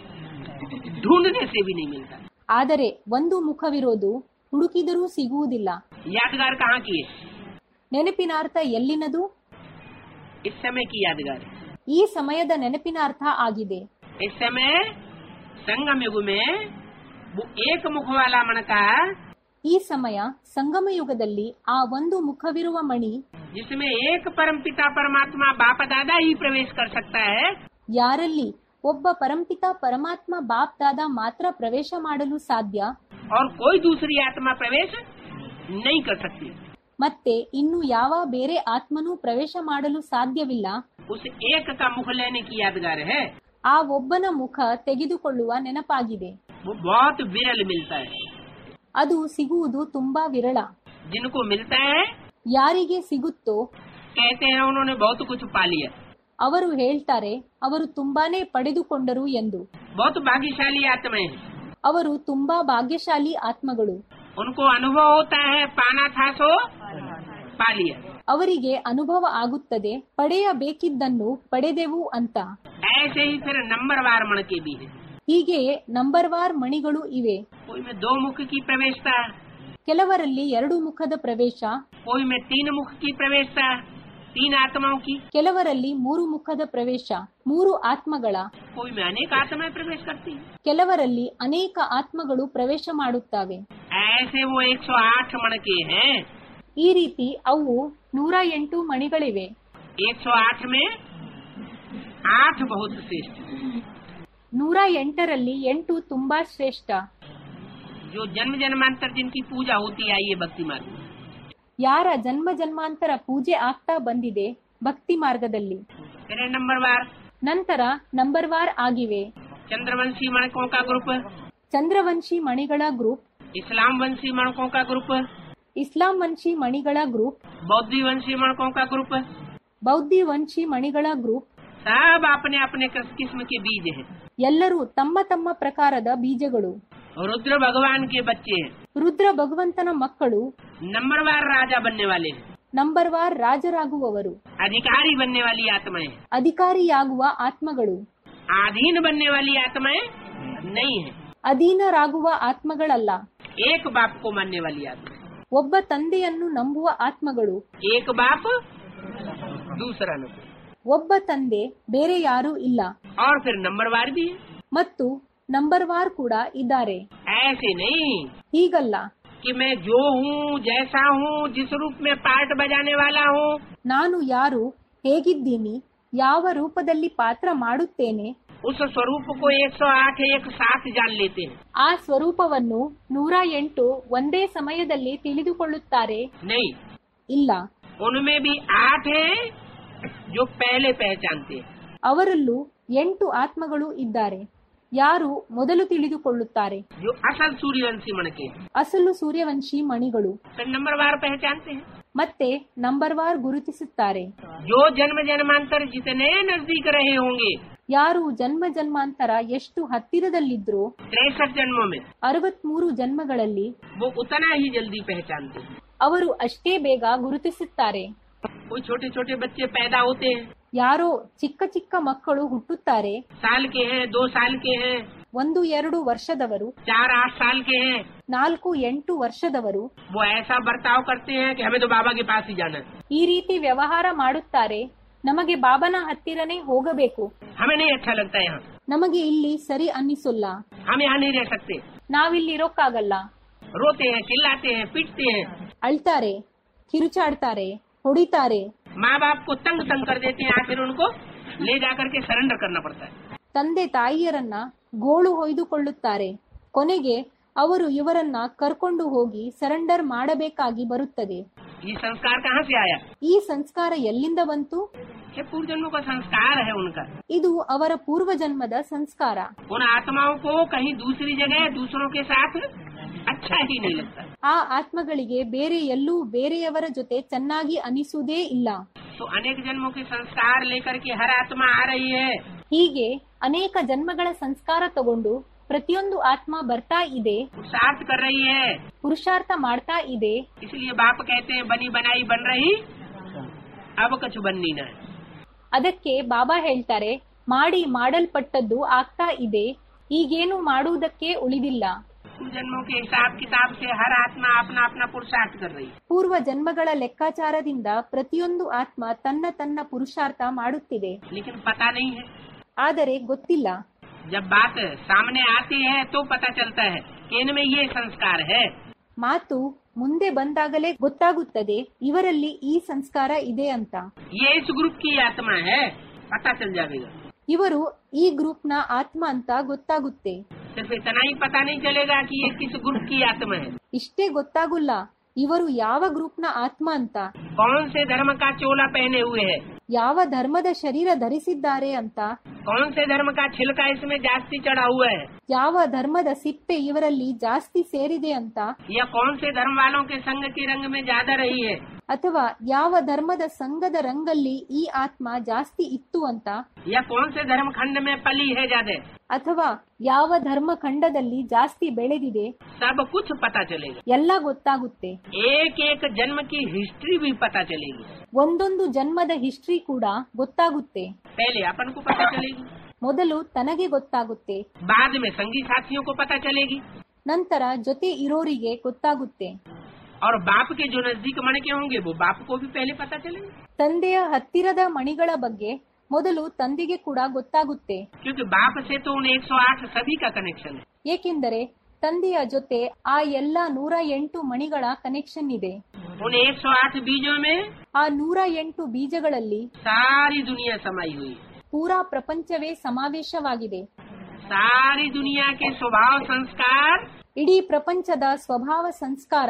ढूंढने से भी नहीं मिलता. ಆದರೆ ಒಂದು ಮುಖವಿರೋದು ಹುಡುಕಿದರೂ ಸಿಗುವುದಿಲ್ಲ. यादगार कहाँ की है? ನೆನಪಿನಾರ್ಥ ಎಲ್ಲಿನದು? इस समय की यादगार है. ಈ ಸಮಯದ ನೆನಪಿನಾರ್ಥ ಆಗಿದೆ. इस समय संगम युग में वो एक मुख वाला मणका, ಈ ಸಮಯ ಸಂಗಮ ಯುಗದಲ್ಲಿ ಆ ಒಂದು ಮುಖವಿರುವ ಮಣಿ, जिसमें एक परमपिता परमात्मा बाप दादा ही प्रवेश कर सकता है, ಯಾರಲ್ಲಿ ಒಬ್ಬ ಪರಂಪಿತ ಪರಮಾತ್ಮ ಬಾಪ್ ದಾದಾ ಮಾತ್ರ ಪ್ರವೇಶ ಮಾಡಲು ಸಾಧ್ಯ, और कोई दूसरी आत्मा प्रवेश नहीं कर सकती. ಮತ್ತೆ ಇನ್ನು ಯಾವ ಬೇರೆ ಆತ್ಮನೂ ಪ್ರವೇಶ ಮಾಡಲು ಸಾಧ್ಯವಿಲ್ಲ. उस एक का मुख लेने की यादगार है. ಆ ಒಬ್ಬನ ಮುಖ ತೆಗೆದುಕೊಳ್ಳುವ ನೆನಪಾಗಿದೆ. वो बहुत विरल मिलता है. ಅದು ಸಿಗುವುದು ತುಂಬಾ ವಿರಳ. जिनको मिलता है ಯಾರಿಗೆ ಸಿಗುತ್ತೋ कहते हैं उन्होंने बहुत कुछ पा लिया. ಅವರು ಹೇಳ್ತಾರೆ, ಅವರು ತುಂಬಾನೇ ಪಡೆದುಕೊಂಡರು ಎಂದು. बहुत भाग्यशाली आत्माएं हैं. ಅವರು ತುಂಬಾ ಭಾಗ್ಯಶಾಲಿ ಆತ್ಮಗಳು. उनको अनुभव होता है पाना था सो पा लिया. ಅವರಿಗೆ ಅನುಭವ ಆಗುತ್ತದೆ, ಪಡೆಯಬೇಕಿದ್ದನ್ನು ಪಡೆದೆವು ಅಂತ. ऐसे ही फिर नंबरवार मणके भी है. ಹೀಗೆಯೇ ನಂಬರ್ವಾರ್ ಮಣಿಗಳು ಇವೆ. कोई में 2 मुख की प्रवेशता, ಕೆಲವರಲ್ಲಿ 2 ಮುಖದ ಪ್ರವೇಶ, कोई में 3 मुख की प्रवेशता, 3 आत्माओं की, ಕೆಲವರಲ್ಲಿ 3 ಮುಖದ ಪ್ರವೇಶ, 3 ಆತ್ಮಗಳ, कोई में अनेक आत्माएं प्रवेश करती हैं. ಕೆಲವರಲ್ಲಿ ಅನೇಕ ಆತ್ಮಗಳು ಪ್ರವೇಶ ಮಾಡುತ್ತವೆ. ऐसे वो 108 मणके हैं. ಈ ರೀತಿ ಅವು 108 ಮಣಿಗಳಿವೆ. 108 में 8 बहुत श्रेष्ठ, 108ರಲ್ಲಿ 8 ತುಂಬಾ ಶ್ರೇಷ್ಠ. जो जन्म जन्मांतर जिनकी पूजा होती आई है भक्ति मार्ग में. ಯಾರ ಜನ್ಮ ಜನ್ಮಾಂತರ ಪೂಜೆ ಆಗ್ತಾ ಬಂದಿದೆ ಭಕ್ತಿ ಮಾರ್ಗದಲ್ಲಿ. फिर नंबरवार ನಂತರ ನಂಬರ್ವಾರ್ ಆಗಿವೆ. चंद्रवंशी मणकों का ग्रुप, ಚಂದ್ರವಂಶಿ ಮಣಿಗಳ ಗ್ರೂಪ್, इस्लाम वंशी मणकों का ग्रुप, ಇಸ್ಲಾಂ ವಂಶಿ ಮಣಿಗಳ ಗ್ರೂಪ್, बौद्धी वंशी मणकों का ग्रुप. ಬೌದ್ಧಿ ವಂಶಿ ಮಣಿಗಳ ಗ್ರೂಪ್. सब अपने अपने किस्म के बीज हैं. ಎಲ್ಲರೂ ತಮ್ಮ ತಮ್ಮ ಪ್ರಕಾರದ ಬೀಜಗಳು. रुद्र भगवान के बच्चे हैं. ರುದ್ರ ಭಗವಂತನ ಮಕ್ಕಳು. नंबरवार राजा बनने वाले हैं. ನಂಬರ್ವಾರ್ ರಾಜರಾಗುವವರು. अधिकारी बनने वाली आत्माएं, ಅಧಿಕಾರಿಯಾಗುವ ಆತ್ಮಗಳು. आधीन बनने वाली आत्माएं नहीं है. ಅಧೀನರಾಗುವ ಆತ್ಮಗಳಲ್ಲ. एक बाप को मानने वाली आत्मा, ಒಬ್ಬ ತಂದೆಯನ್ನು ನಂಬುವ ಆತ್ಮಗಳು. एक बाप दूसरा न. ಒಬ್ಬ ತಂದೆ, ಬೇರೆ ಯಾರೂ ಇಲ್ಲ. और फिर नंबरवार भी है. ಮತ್ತು ನಂಬರ್ವಾರ್ ಕೂಡ ಇದ್ದಾರೆ. ऐसे नहीं ಹೀಗಲ್ಲ, कि मैं जो हूँ जैसा हूँ जिस रूप में पार्ट बजाने वाला हूँ, ನಾನು ಯಾರು, ಹೇಗಿದ್ದೀನಿ, ಯಾವ ರೂಪದಲ್ಲಿ ಪಾತ್ರ ಮಾಡುತ್ತೇನೆ, उस स्वरूप को 108 एक साथ जान लेते हैं. ಆ ಸ್ವರೂಪವನ್ನು 108 ಒಂದೇ ಸಮಯದಲ್ಲಿ ತಿಳಿದುಕೊಳ್ಳುತ್ತಾರೆ. नहीं, ಇಲ್ಲ, उनमें भी 8 हैं जो पहले पहचानते हैं. ಅವರಲ್ಲೂ 8 ಆತ್ಮಗಳು ಇದ್ದಾರೆ, ಯಾರು ಮೊದಲು ತಿಳಿದುಕೊಳ್ಳುತ್ತಾರೆ. जो असल सूर्यवंशी मणके हैं. ಅಸಲು ಸೂರ್ಯವಂಶಿ ಮಣಿಗಳು. फिर नंबरवार पहचानते हैं. ಮತ್ತೆ ನಂಬರ್ವಾರ್ ಗುರುತಿಸುತ್ತಾರೆ. जो जन्म जन्मांतर जितने नजदीक रहे होंगे, ಯಾರು ಜನ್ಮ ಜನ್ಮಾಂತರ ಎಷ್ಟು ಹತ್ತಿರದಲ್ಲಿದ್ರೋ 63 जन्मों में, 63 ಜನ್ಮಗಳಲ್ಲಿ वो उतना ही जल्दी पहचानते हैं. ಅವರು ಅಷ್ಟೇ ಬೇಗ ಗುರುತಿಸುತ್ತಾರೆ. कोई छोटे छोटे बच्चे पैदा होते हैं, ಯಾರೋ ಚಿಕ್ಕ ಚಿಕ್ಕ ಮಕ್ಕಳು ಹುಟ್ಟುತ್ತಾರೆ. साल के हैं, 2 साल के हैं, 1-2 ವರ್ಷದವರು, 4-8 साल के हैं, 4-8 ವರ್ಷದವರು वो ऐसा बर्ताव करते हैं कि हमें तो बाबा के पास ही जाना है, ಈ ರೀತಿ ವ್ಯವಹಾರ ಮಾಡುತ್ತಾರೆ. ನಮಗೆ ಬಾಬನ ಹತ್ತಿರನೇ ಹೋಗಬೇಕು, हमें नहीं अच्छा लगता यहाँ, ನಮಗೆ ಇಲ್ಲಿ ಸರಿ ಅನ್ನಿಸಲ್ಲ, हम यहाँ नहीं रह सकते. ನಾವಿಲ್ಲಿರೋಕ್ಕಾಗಲ್ಲ. रोते हैं, चिल्लाते हैं, पीटते हैं, ಅಳ್ತಾರೆ, ಕಿರುಚಾಡ್ತಾರೆ, ಹೊಡಿತಾರೆ. माँ बाप को तंग कर देते हैं. आखिर उनको ले जाकर के सरेंडर करना पड़ता है. ತಂದೆ ತಾಯಿಯರನ್ನ ಗೋಳು ಹೊಯ್ದುಕೊಳ್ಳುತ್ತಾರೆ. ಕೊನೆಗೆ ಅವರು ಇವರನ್ನ ಕರ್ಕೊಂಡು ಹೋಗಿ ಸರೆಂಡರ್ ಮಾಡಬೇಕಾಗಿ ಬರುತ್ತದೆ. ये संस्कार कहाँ से आया? ಈ ಸಂಸ್ಕಾರ ಎಲ್ಲಿಂದ ಬಂತು? ये पूर्व जन्मों का संस्कार है उनका. ಇದು ಅವರ ಪೂರ್ವಜನ್ಮದ ಸಂಸ್ಕಾರ. उन आत्माओं को कहीं दूसरी जगह दूसरों के साथ अच्छा ही नहीं लगता. ಆ ಆತ್ಮಗಳಿಗೆ ಬೇರೆ ಎಲ್ಲೂ ಬೇರೆಯವರ ಜೊತೆ ಚೆನ್ನಾಗಿ ಅನಿಸುವುದೇ ಇಲ್ಲ. तो अनेक जन्मों के संस्कार लेकर के हर आत्मा आ रही है. ಹೀಗೆ ಅನೇಕ ಜನ್ಮಗಳ ಸಂಸ್ಕಾರ ತಗೊಂಡು ಪ್ರತಿಯೊಂದು ಆತ್ಮ ಬರ್ತಾ ಇದೆ, पुरुषार्थ कर रही है. ಪುರುಷಾರ್ಥ ಮಾಡ್ತಾ ಇದೆ. इसलिए बाप कहते हैं बनी बनाई बन रही, अब कुछ बननी न. ಅದಕ್ಕೆ ಬಾಬಾ ಹೇಳ್ತಾರೆ, ಮಾಡಿ ಮಾಡಲ್ಪಟ್ಟದ್ದು ಆಗ್ತಾ ಇದೆ, ಈಗೇನು ಮಾಡುವುದಕ್ಕೆ ಉಳಿದಿಲ್ಲ. जन्मों के हिसाब किताब से हर आत्मा अपना अपना पुरुषार्थ कर रही है. ಪೂರ್ವ ಜನ್ಮಗಳ ಲೆಕ್ಕಾಚಾರದಿಂದ ಪ್ರತಿಯೊಂದು ಆತ್ಮ ತನ್ನ ತನ್ನ ಪುರುಷಾರ್ಥ ಮಾಡುತ್ತಿದೆ. लेकिन पता नहीं है. ಆದರೆ ಗೊತ್ತಿಲ್ಲ. जब बात सामने आती है तो पता चलता है कि इनमें ये संस्कार है. ಮಾತು ಮುಂದೆ ಬಂದಾಗಲೇ ಗೊತ್ತಾಗುತ್ತದೆ ಇವರಲ್ಲಿ ಈ ಸಂಸ್ಕಾರ ಇದೆ ಅಂತ. ये इस ग्रुप की आत्मा है, पता चल जाएगा. ಇವರು ಈ ಗ್ರೂಪ್ನ ಆತ್ಮ ಅಂತ ಗೊತ್ತಾಗುತ್ತೆ. सिर्फ इतना ही पता नहीं चलेगा कि ये किस ग्रुप की आत्मा है. ಇಷ್ಟೇ ಗೊತ್ತಾಗುಲ್ಲ ಇವರು ಯಾವ ಗ್ರೂಪ್ನ ಆತ್ಮ ಅಂತ, कौन से धर्म का चोला पहने हुए है, ಯಾವ ಧರ್ಮದ ಶರೀರ ಧರಿಸಿದ್ದಾರೆ ಅಂತ, कौन से धर्म का छिलका इसमें जास्ती चढ़ा हुआ है, ಯಾವ ಧರ್ಮದ ಸಿಪ್ಪೆ ಇವರಲ್ಲಿ ಜಾಸ್ತಿ ಸೇರಿದೆ ಅಂತ, या कौन से धर्म वालों के संग के रंग में ज्यादा रही है, ಅಥವಾ ಯಾವ ಧರ್ಮದ ಸಂಘದ ರಂಗಲ್ಲಿ ಈ ಆತ್ಮ ಜಾಸ್ತಿ ಇತ್ತು ಅಂತ, या कौन से धर्म खंड में पली है ज्यादा, ಅಥವಾ ಯಾವ ಧರ್ಮ ಖಂಡದಲ್ಲಿ ಜಾಸ್ತಿ ಬೆಳೆದಿದೆ, सब कुछ पता चलेगा. ಎಲ್ಲ ಗೊತ್ತಾಗುತ್ತೆ. एक एक जन्म की हिस्ट्री भी पता चलेगी. ಒಂದೊಂದು ಜನ್ಮದ ಹಿಸ್ಟ್ರಿ ಕೂಡ ಗೊತ್ತಾಗುತ್ತೆ. पहले अपन को पता चलेगी, ಮೊದಲು ತನಗೆ ಗೊತ್ತಾಗುತ್ತೆ, बाद में संगी साथियों को पता चलेगी, ನಂತರ ಜೊತೆ ಇರೋರಿಗೆ ಗೊತ್ತಾಗುತ್ತೆ. और बाप के जो नजदीक मणके होंगे वो बाप को भी पहले पता चलेंगे. ತಂದೆಯ ಹತ್ತಿರದ ಮಣಿಗಳ ಬಗ್ಗೆ ಮೊದಲು ತಂದೆಗೆ ಕೂಡ ಗೊತ್ತಾಗುತ್ತೆ. क्योंकि बाप से तो उन 108 सभी का कनेक्शन है. ಏಕೆಂದರೆ ತಂದೆಯ ಜೊತೆ ಆ ಎಲ್ಲ 108 ಮಣಿಗಳ ಕನೆಕ್ಷನ್ ಇದೆ. उन 108 बीजों में ಆ 108 ಬೀಜಗಳಲ್ಲಿ सारी दुनिया समाई हुई है. ಪೂರಾ ಪ್ರಪಂಚವೇ ಸಮಾವೇಶವಾಗಿದೆ. सारी दुनिया के स्वभाव संस्कार, ಇಡೀ ಪ್ರಪಂಚದ ಸ್ವಭಾವ ಸಂಸ್ಕಾರ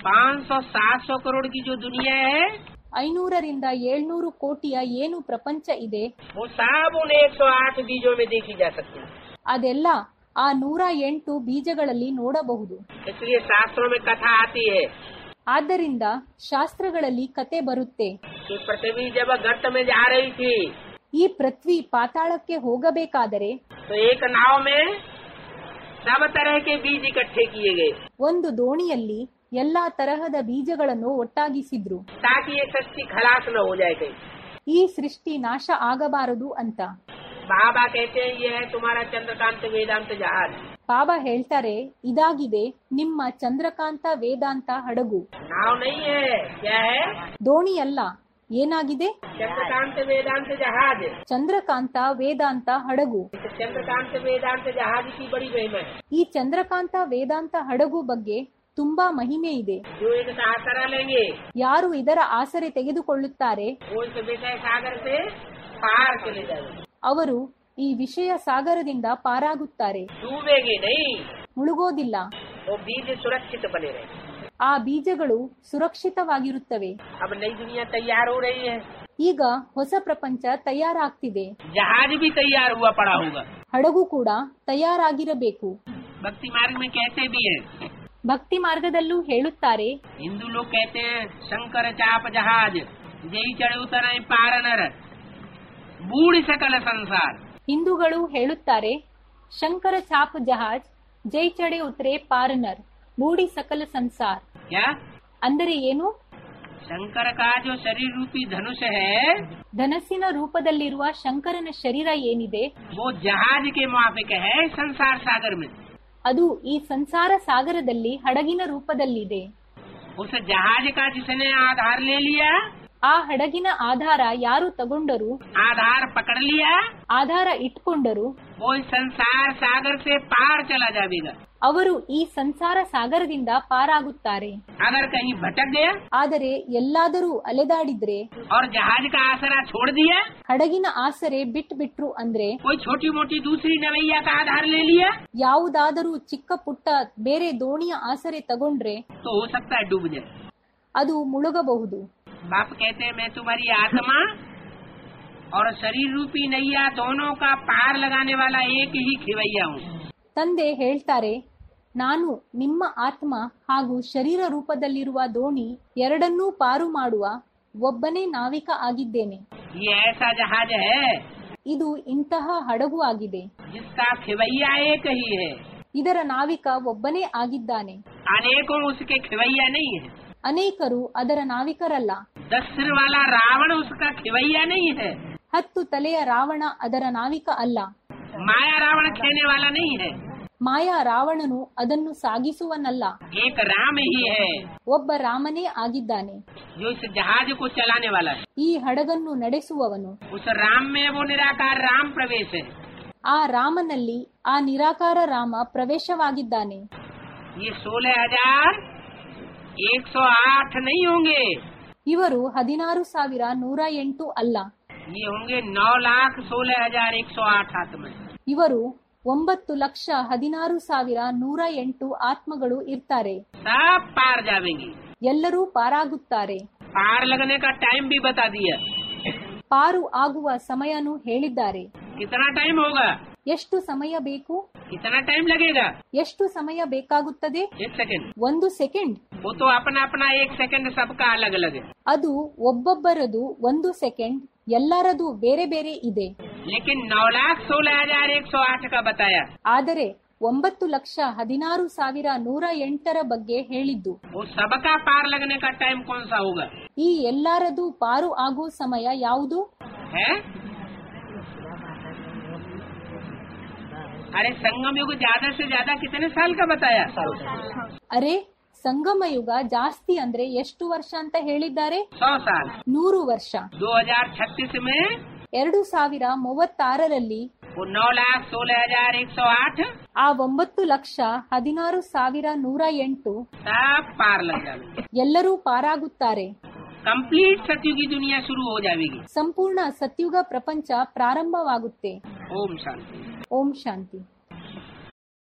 500-700 करोड़ की जो दुनिया है 500ರಿಂದ 700 ಕೋಟಿಯ ಏನು ಪ್ರಪಂಚ ಇದೆ, वो सब उन 108 बीजों में देखी जा सकती है. ಅದೆಲ್ಲ ಆ 108 ಬೀಜಗಳಲ್ಲಿ ನೋಡಬಹುದು. इसलिए शास्त्रों में कथा आती है ಆದ್ದರಿಂದ ಶಾಸ್ತ್ರಗಳಲ್ಲಿ ಕತೆ ಬರುತ್ತೆ. कि पृथ्वी जब गर्त में जा रही थी ಈ ಪೃಥ್ವಿ ಪಾತಾಳಕ್ಕೆ ಹೋಗಬೇಕಾದರೆ तो एक नाव में सब तरह के बीज इकट्ठे किए गए ಒಂದು ದೋಣಿಯಲ್ಲಿ ಎಲ್ಲಾ ತರಹದ ಬೀಜಗಳನ್ನು ಒಟ್ಟಾಗಿಸಿದ್ರು, ताकि ये सृष्टि खलास न हो जाए कहीं. ಈ ಸೃಷ್ಟಿ ನಾಶ ಆಗಬಾರದು ಅಂತ. बाबा कहते हैं ये है तुम्हारा चंद्रकांत वेदांत जहाज. ಬಾಬಾ ಹೇಳ್ತಾರೆ, ಇದಾಗಿದೆ ನಿಮ್ಮ ಚಂದ್ರಕಾಂತ ವೇದಾಂತ ಹಡಗು. नाव नहीं है, क्या है? ದೋಣಿ ಅಲ್ಲ, ಏನಾಗಿದೆ? चंद्रकांत वेदांत जहाज. ಚಂದ್ರಕಾಂತ ವೇದಾಂತ ಹಡಗು. चंद्रकांत वेदांत जहाज की बड़ी महिमा है. ಈ ಚಂದ್ರಕಾಂತ ವೇದಾಂತ ಹಡಗು ಬಗ್ಗೆ ತುಂಬಾ ಮಹಿಮೆ ಇದೆ. जो एक सहारा लेंगे ಯಾರು ಇದರ ಆಸರೆ ತೆಗೆದುಕೊಳ್ಳುತ್ತಾರೆ वो इस विषय सागर से पार चले जाएंगे. ಅವರು ಈ ವಿಷಯ ಸಾಗರದಿಂದ ಪಾರಾಗುತ್ತಾರೆ. डूबेंगे नहीं, ಮುಳುಗೋದಿಲ್ಲ. वो बीज सुरक्षित बने रहे. ಆ ಬೀಜಗಳು ಸುರಕ್ಷಿತವಾಗಿರುತ್ತವೆ. अब नई दुनिया तैयार हो रही है, ಈಗ ಹೊಸ ಪ್ರಪಂಚ ತಯಾರಾಗ್ತಿದೆ. जहाज भी तैयार हुआ पड़ा होगा. ಹಡಗು ಕೂಡ ತಯಾರಾಗಿರಬೇಕು. भक्ति मार्ग में कहते भी है, ಭಕ್ತಿ ಮಾರ್ಗದಲ್ಲೂ ಹೇಳುತ್ತಾರೆ, हिंदू लोग कहते हैं शंकर चाप जहाज जई चढ़े उतर पार नर बूढ़ सकल संसार. ಹಿಂದೂಗಳು ಹೇಳುತ್ತಾರೆ, ಶಂಕರ ಛಾಪ್ ಜಹಾಜ್ ಜೈ ಚಡೆ ಉತ್ರೆ ಪಾರನರ್ ಮೂಡಿ ಸಕಲ ಸಂಸಾರ್. क्या ಅಂದರೆ ಏನು? शंकर का जो शरीर रूपी धनुष है ಧನಸ್ಸಿನ ರೂಪದಲ್ಲಿರುವ ಶಂಕರನ ಶರೀರ ಏನಿದೆ वो जहाज के माफिक है संसार सागर में. ಅದು ಈ ಸಂಸಾರ ಸಾಗರದಲ್ಲಿ ಹಡಗಿನ ರೂಪದಲ್ಲಿದೆ. उस जहाज का जिसने आधार ले लिया, ಆ ಹಡಗಿನ ಆಧಾರ ಯಾರು ತಗೊಂಡರು, आधार पकड़ लिया, ಆಧಾರ ಇಟ್ಕೊಂಡರು, वो इस संसार सागर से पार चला जाएगा। ಅವರು ಈ ಸಂಸಾರ ಸಾಗರದಿಂದ ಪಾರಾಗುತ್ತಾರೆ. अगर कहीं भटक गया ಆದರೆ ಎಲ್ಲಾದರೂ ಅಲೆದಾಡಿದ್ರೆ, और जहाज का आसरा छोड़ दिया, ಹಡಗಿನ ಆಸರೆ ಬಿಟ್ಬಿಟ್ರು ಅಂದ್ರೆ, कोई छोटी मोटी दूसरी नवैया का आधार ले लिया, ಯಾವುದಾದರೂ ಚಿಕ್ಕ ಪುಟ್ಟ ಬೇರೆ ದೋಣಿಯ ಆಸರೆ ತಗೊಂಡ್ರೆ तो हो सकता है डूब जाए। ಅದು ಮುಳುಗಬಹುದು. बाप कहते हैं मैं तुम्हारी आत्मा और शरीर रूपी नैया दोनों का पार लगाने वाला एक ही खिवैया हूँ। ತಂದೆ ಹೇಳ್ತಾರೆ, ನಾನು ನಿಮ್ಮ ಆತ್ಮ ಹಾಗೂ ಶರೀರ ರೂಪದಲ್ಲಿರುವ ದೋಣಿ ಎರಡನ್ನೂ ಪಾರು ಮಾಡುವ ಒಬ್ಬನೇ ನಾವಿಕ ಆಗಿದ್ದೇನೆ. ये ऐसा जहाज है ಇದು ಇಂತಹ ಹಡಗು ಆಗಿದೆ, जिसका खिवैया एक ही है, ಇದರ ನಾವಿಕ ಒಬ್ಬನೇ ಆಗಿದ್ದಾನೆ. अनेकों उसके खिवैया नहीं है। ಅನೇಕರು ಅದರ ನಾವಿಕರಲ್ಲ. 10 सिर वाला रावण उसका खिवैया नहीं है। 10 ತಲೆಯ ರಾವಣ ಅದರ ನಾವಿಕ ಅಲ್ಲ. माया रावण खेने वाला नहीं है। ಮಾಯಾ ರಾವಣನು ಅದನ್ನು ಸಾಗಿಸುವನಲ್ಲ. एक राम ही है ಒಬ್ಬ ರಾಮನೇ ಆಗಿದ್ದಾನೆ, जो इस जहाज को चलाने वाला है। ಈ ಹಡಗನ್ನು ನಡೆಸುವವನು. उस राम में वो निराकार राम प्रवेश है। ಆ ರಾಮನಲ್ಲಿ ಆ ನಿರಾಕಾರ ರಾಮ ಪ್ರವೇಶವಾಗಿದ್ದಾನೆ. ये 16,108 नहीं होंगे, ಇವರು 16,108 ಅಲ್ಲ, ये होंगे 9,16,108 आत्मा। ಇವರು 9,16,108 ಆತ್ಮಗಳು ಇರ್ತಾರೆ. सब पार जाएंगे। ಎಲ್ಲರೂ ಪಾರಾಗುತ್ತಾರೆ. पार लगने का टाइम भी बता दिया। ಪಾರು ಆಗುವ ಸಮಯನೂ ಹೇಳಿದ್ದಾರೆ. कितना टाइम होगा, ಎಷ್ಟು ಸಮಯ ಬೇಕು, कितना टाइम लगेगा, ಎಷ್ಟು ಸಮಯ ಬೇಕಾಗುತ್ತದೆ, 1 सेकंड। 1 ಸೆಕೆಂಡ್. वो तो अपना अपना 1 सेकंड सबका अलग अलग है, ಅದು ಒಬ್ಬೊಬ್ಬರದು 1 ಸೆಕೆಂಡ್, ಎಲ್ಲರದು ಬೇರೆ ಬೇರೆ ಇದೆ. लेकिन 9,16,108 का बताया। ಆದರೆ 9,16,108 ಬಗ್ಗೆ ಹೇಳಿದ್ದು. वो सबका पार लगने का टाइम कौन सा होगा ಈ ಎಲ್ಲರದು ಪಾರು ಆಗೋ ಸಮಯ ಯಾವುದು है? अरे संगम युग ज्यादा से ज्यादा कितने साल का बताया? ಅರೆ, ಸಂಗಮ ಯುಗ ಜಾಸ್ತಿ ಅಂದ್ರೆ ಎಷ್ಟು ವರ್ಷ ಅಂತ ಹೇಳಿದ್ದಾರೆ? 100 साल। 100 ವರ್ಷ. 2036 में 2036ರಲ್ಲಿ वो 9,16,108 ಆ 9,16,108 सब पार लग जाएंगे। ಎಲ್ಲರೂ ಪಾರಾಗುತ್ತಾರೆ. कंप्लीट सतयुगी दुनिया शुरू हो जाएगी। ಸಂಪೂರ್ಣ ಸತ್ಯುಗ ಪ್ರಪಂಚ ಪ್ರಾರಂಭವಾಗುತ್ತೆ. ओम शांति। ಓಂ ಶಾಂತಿ.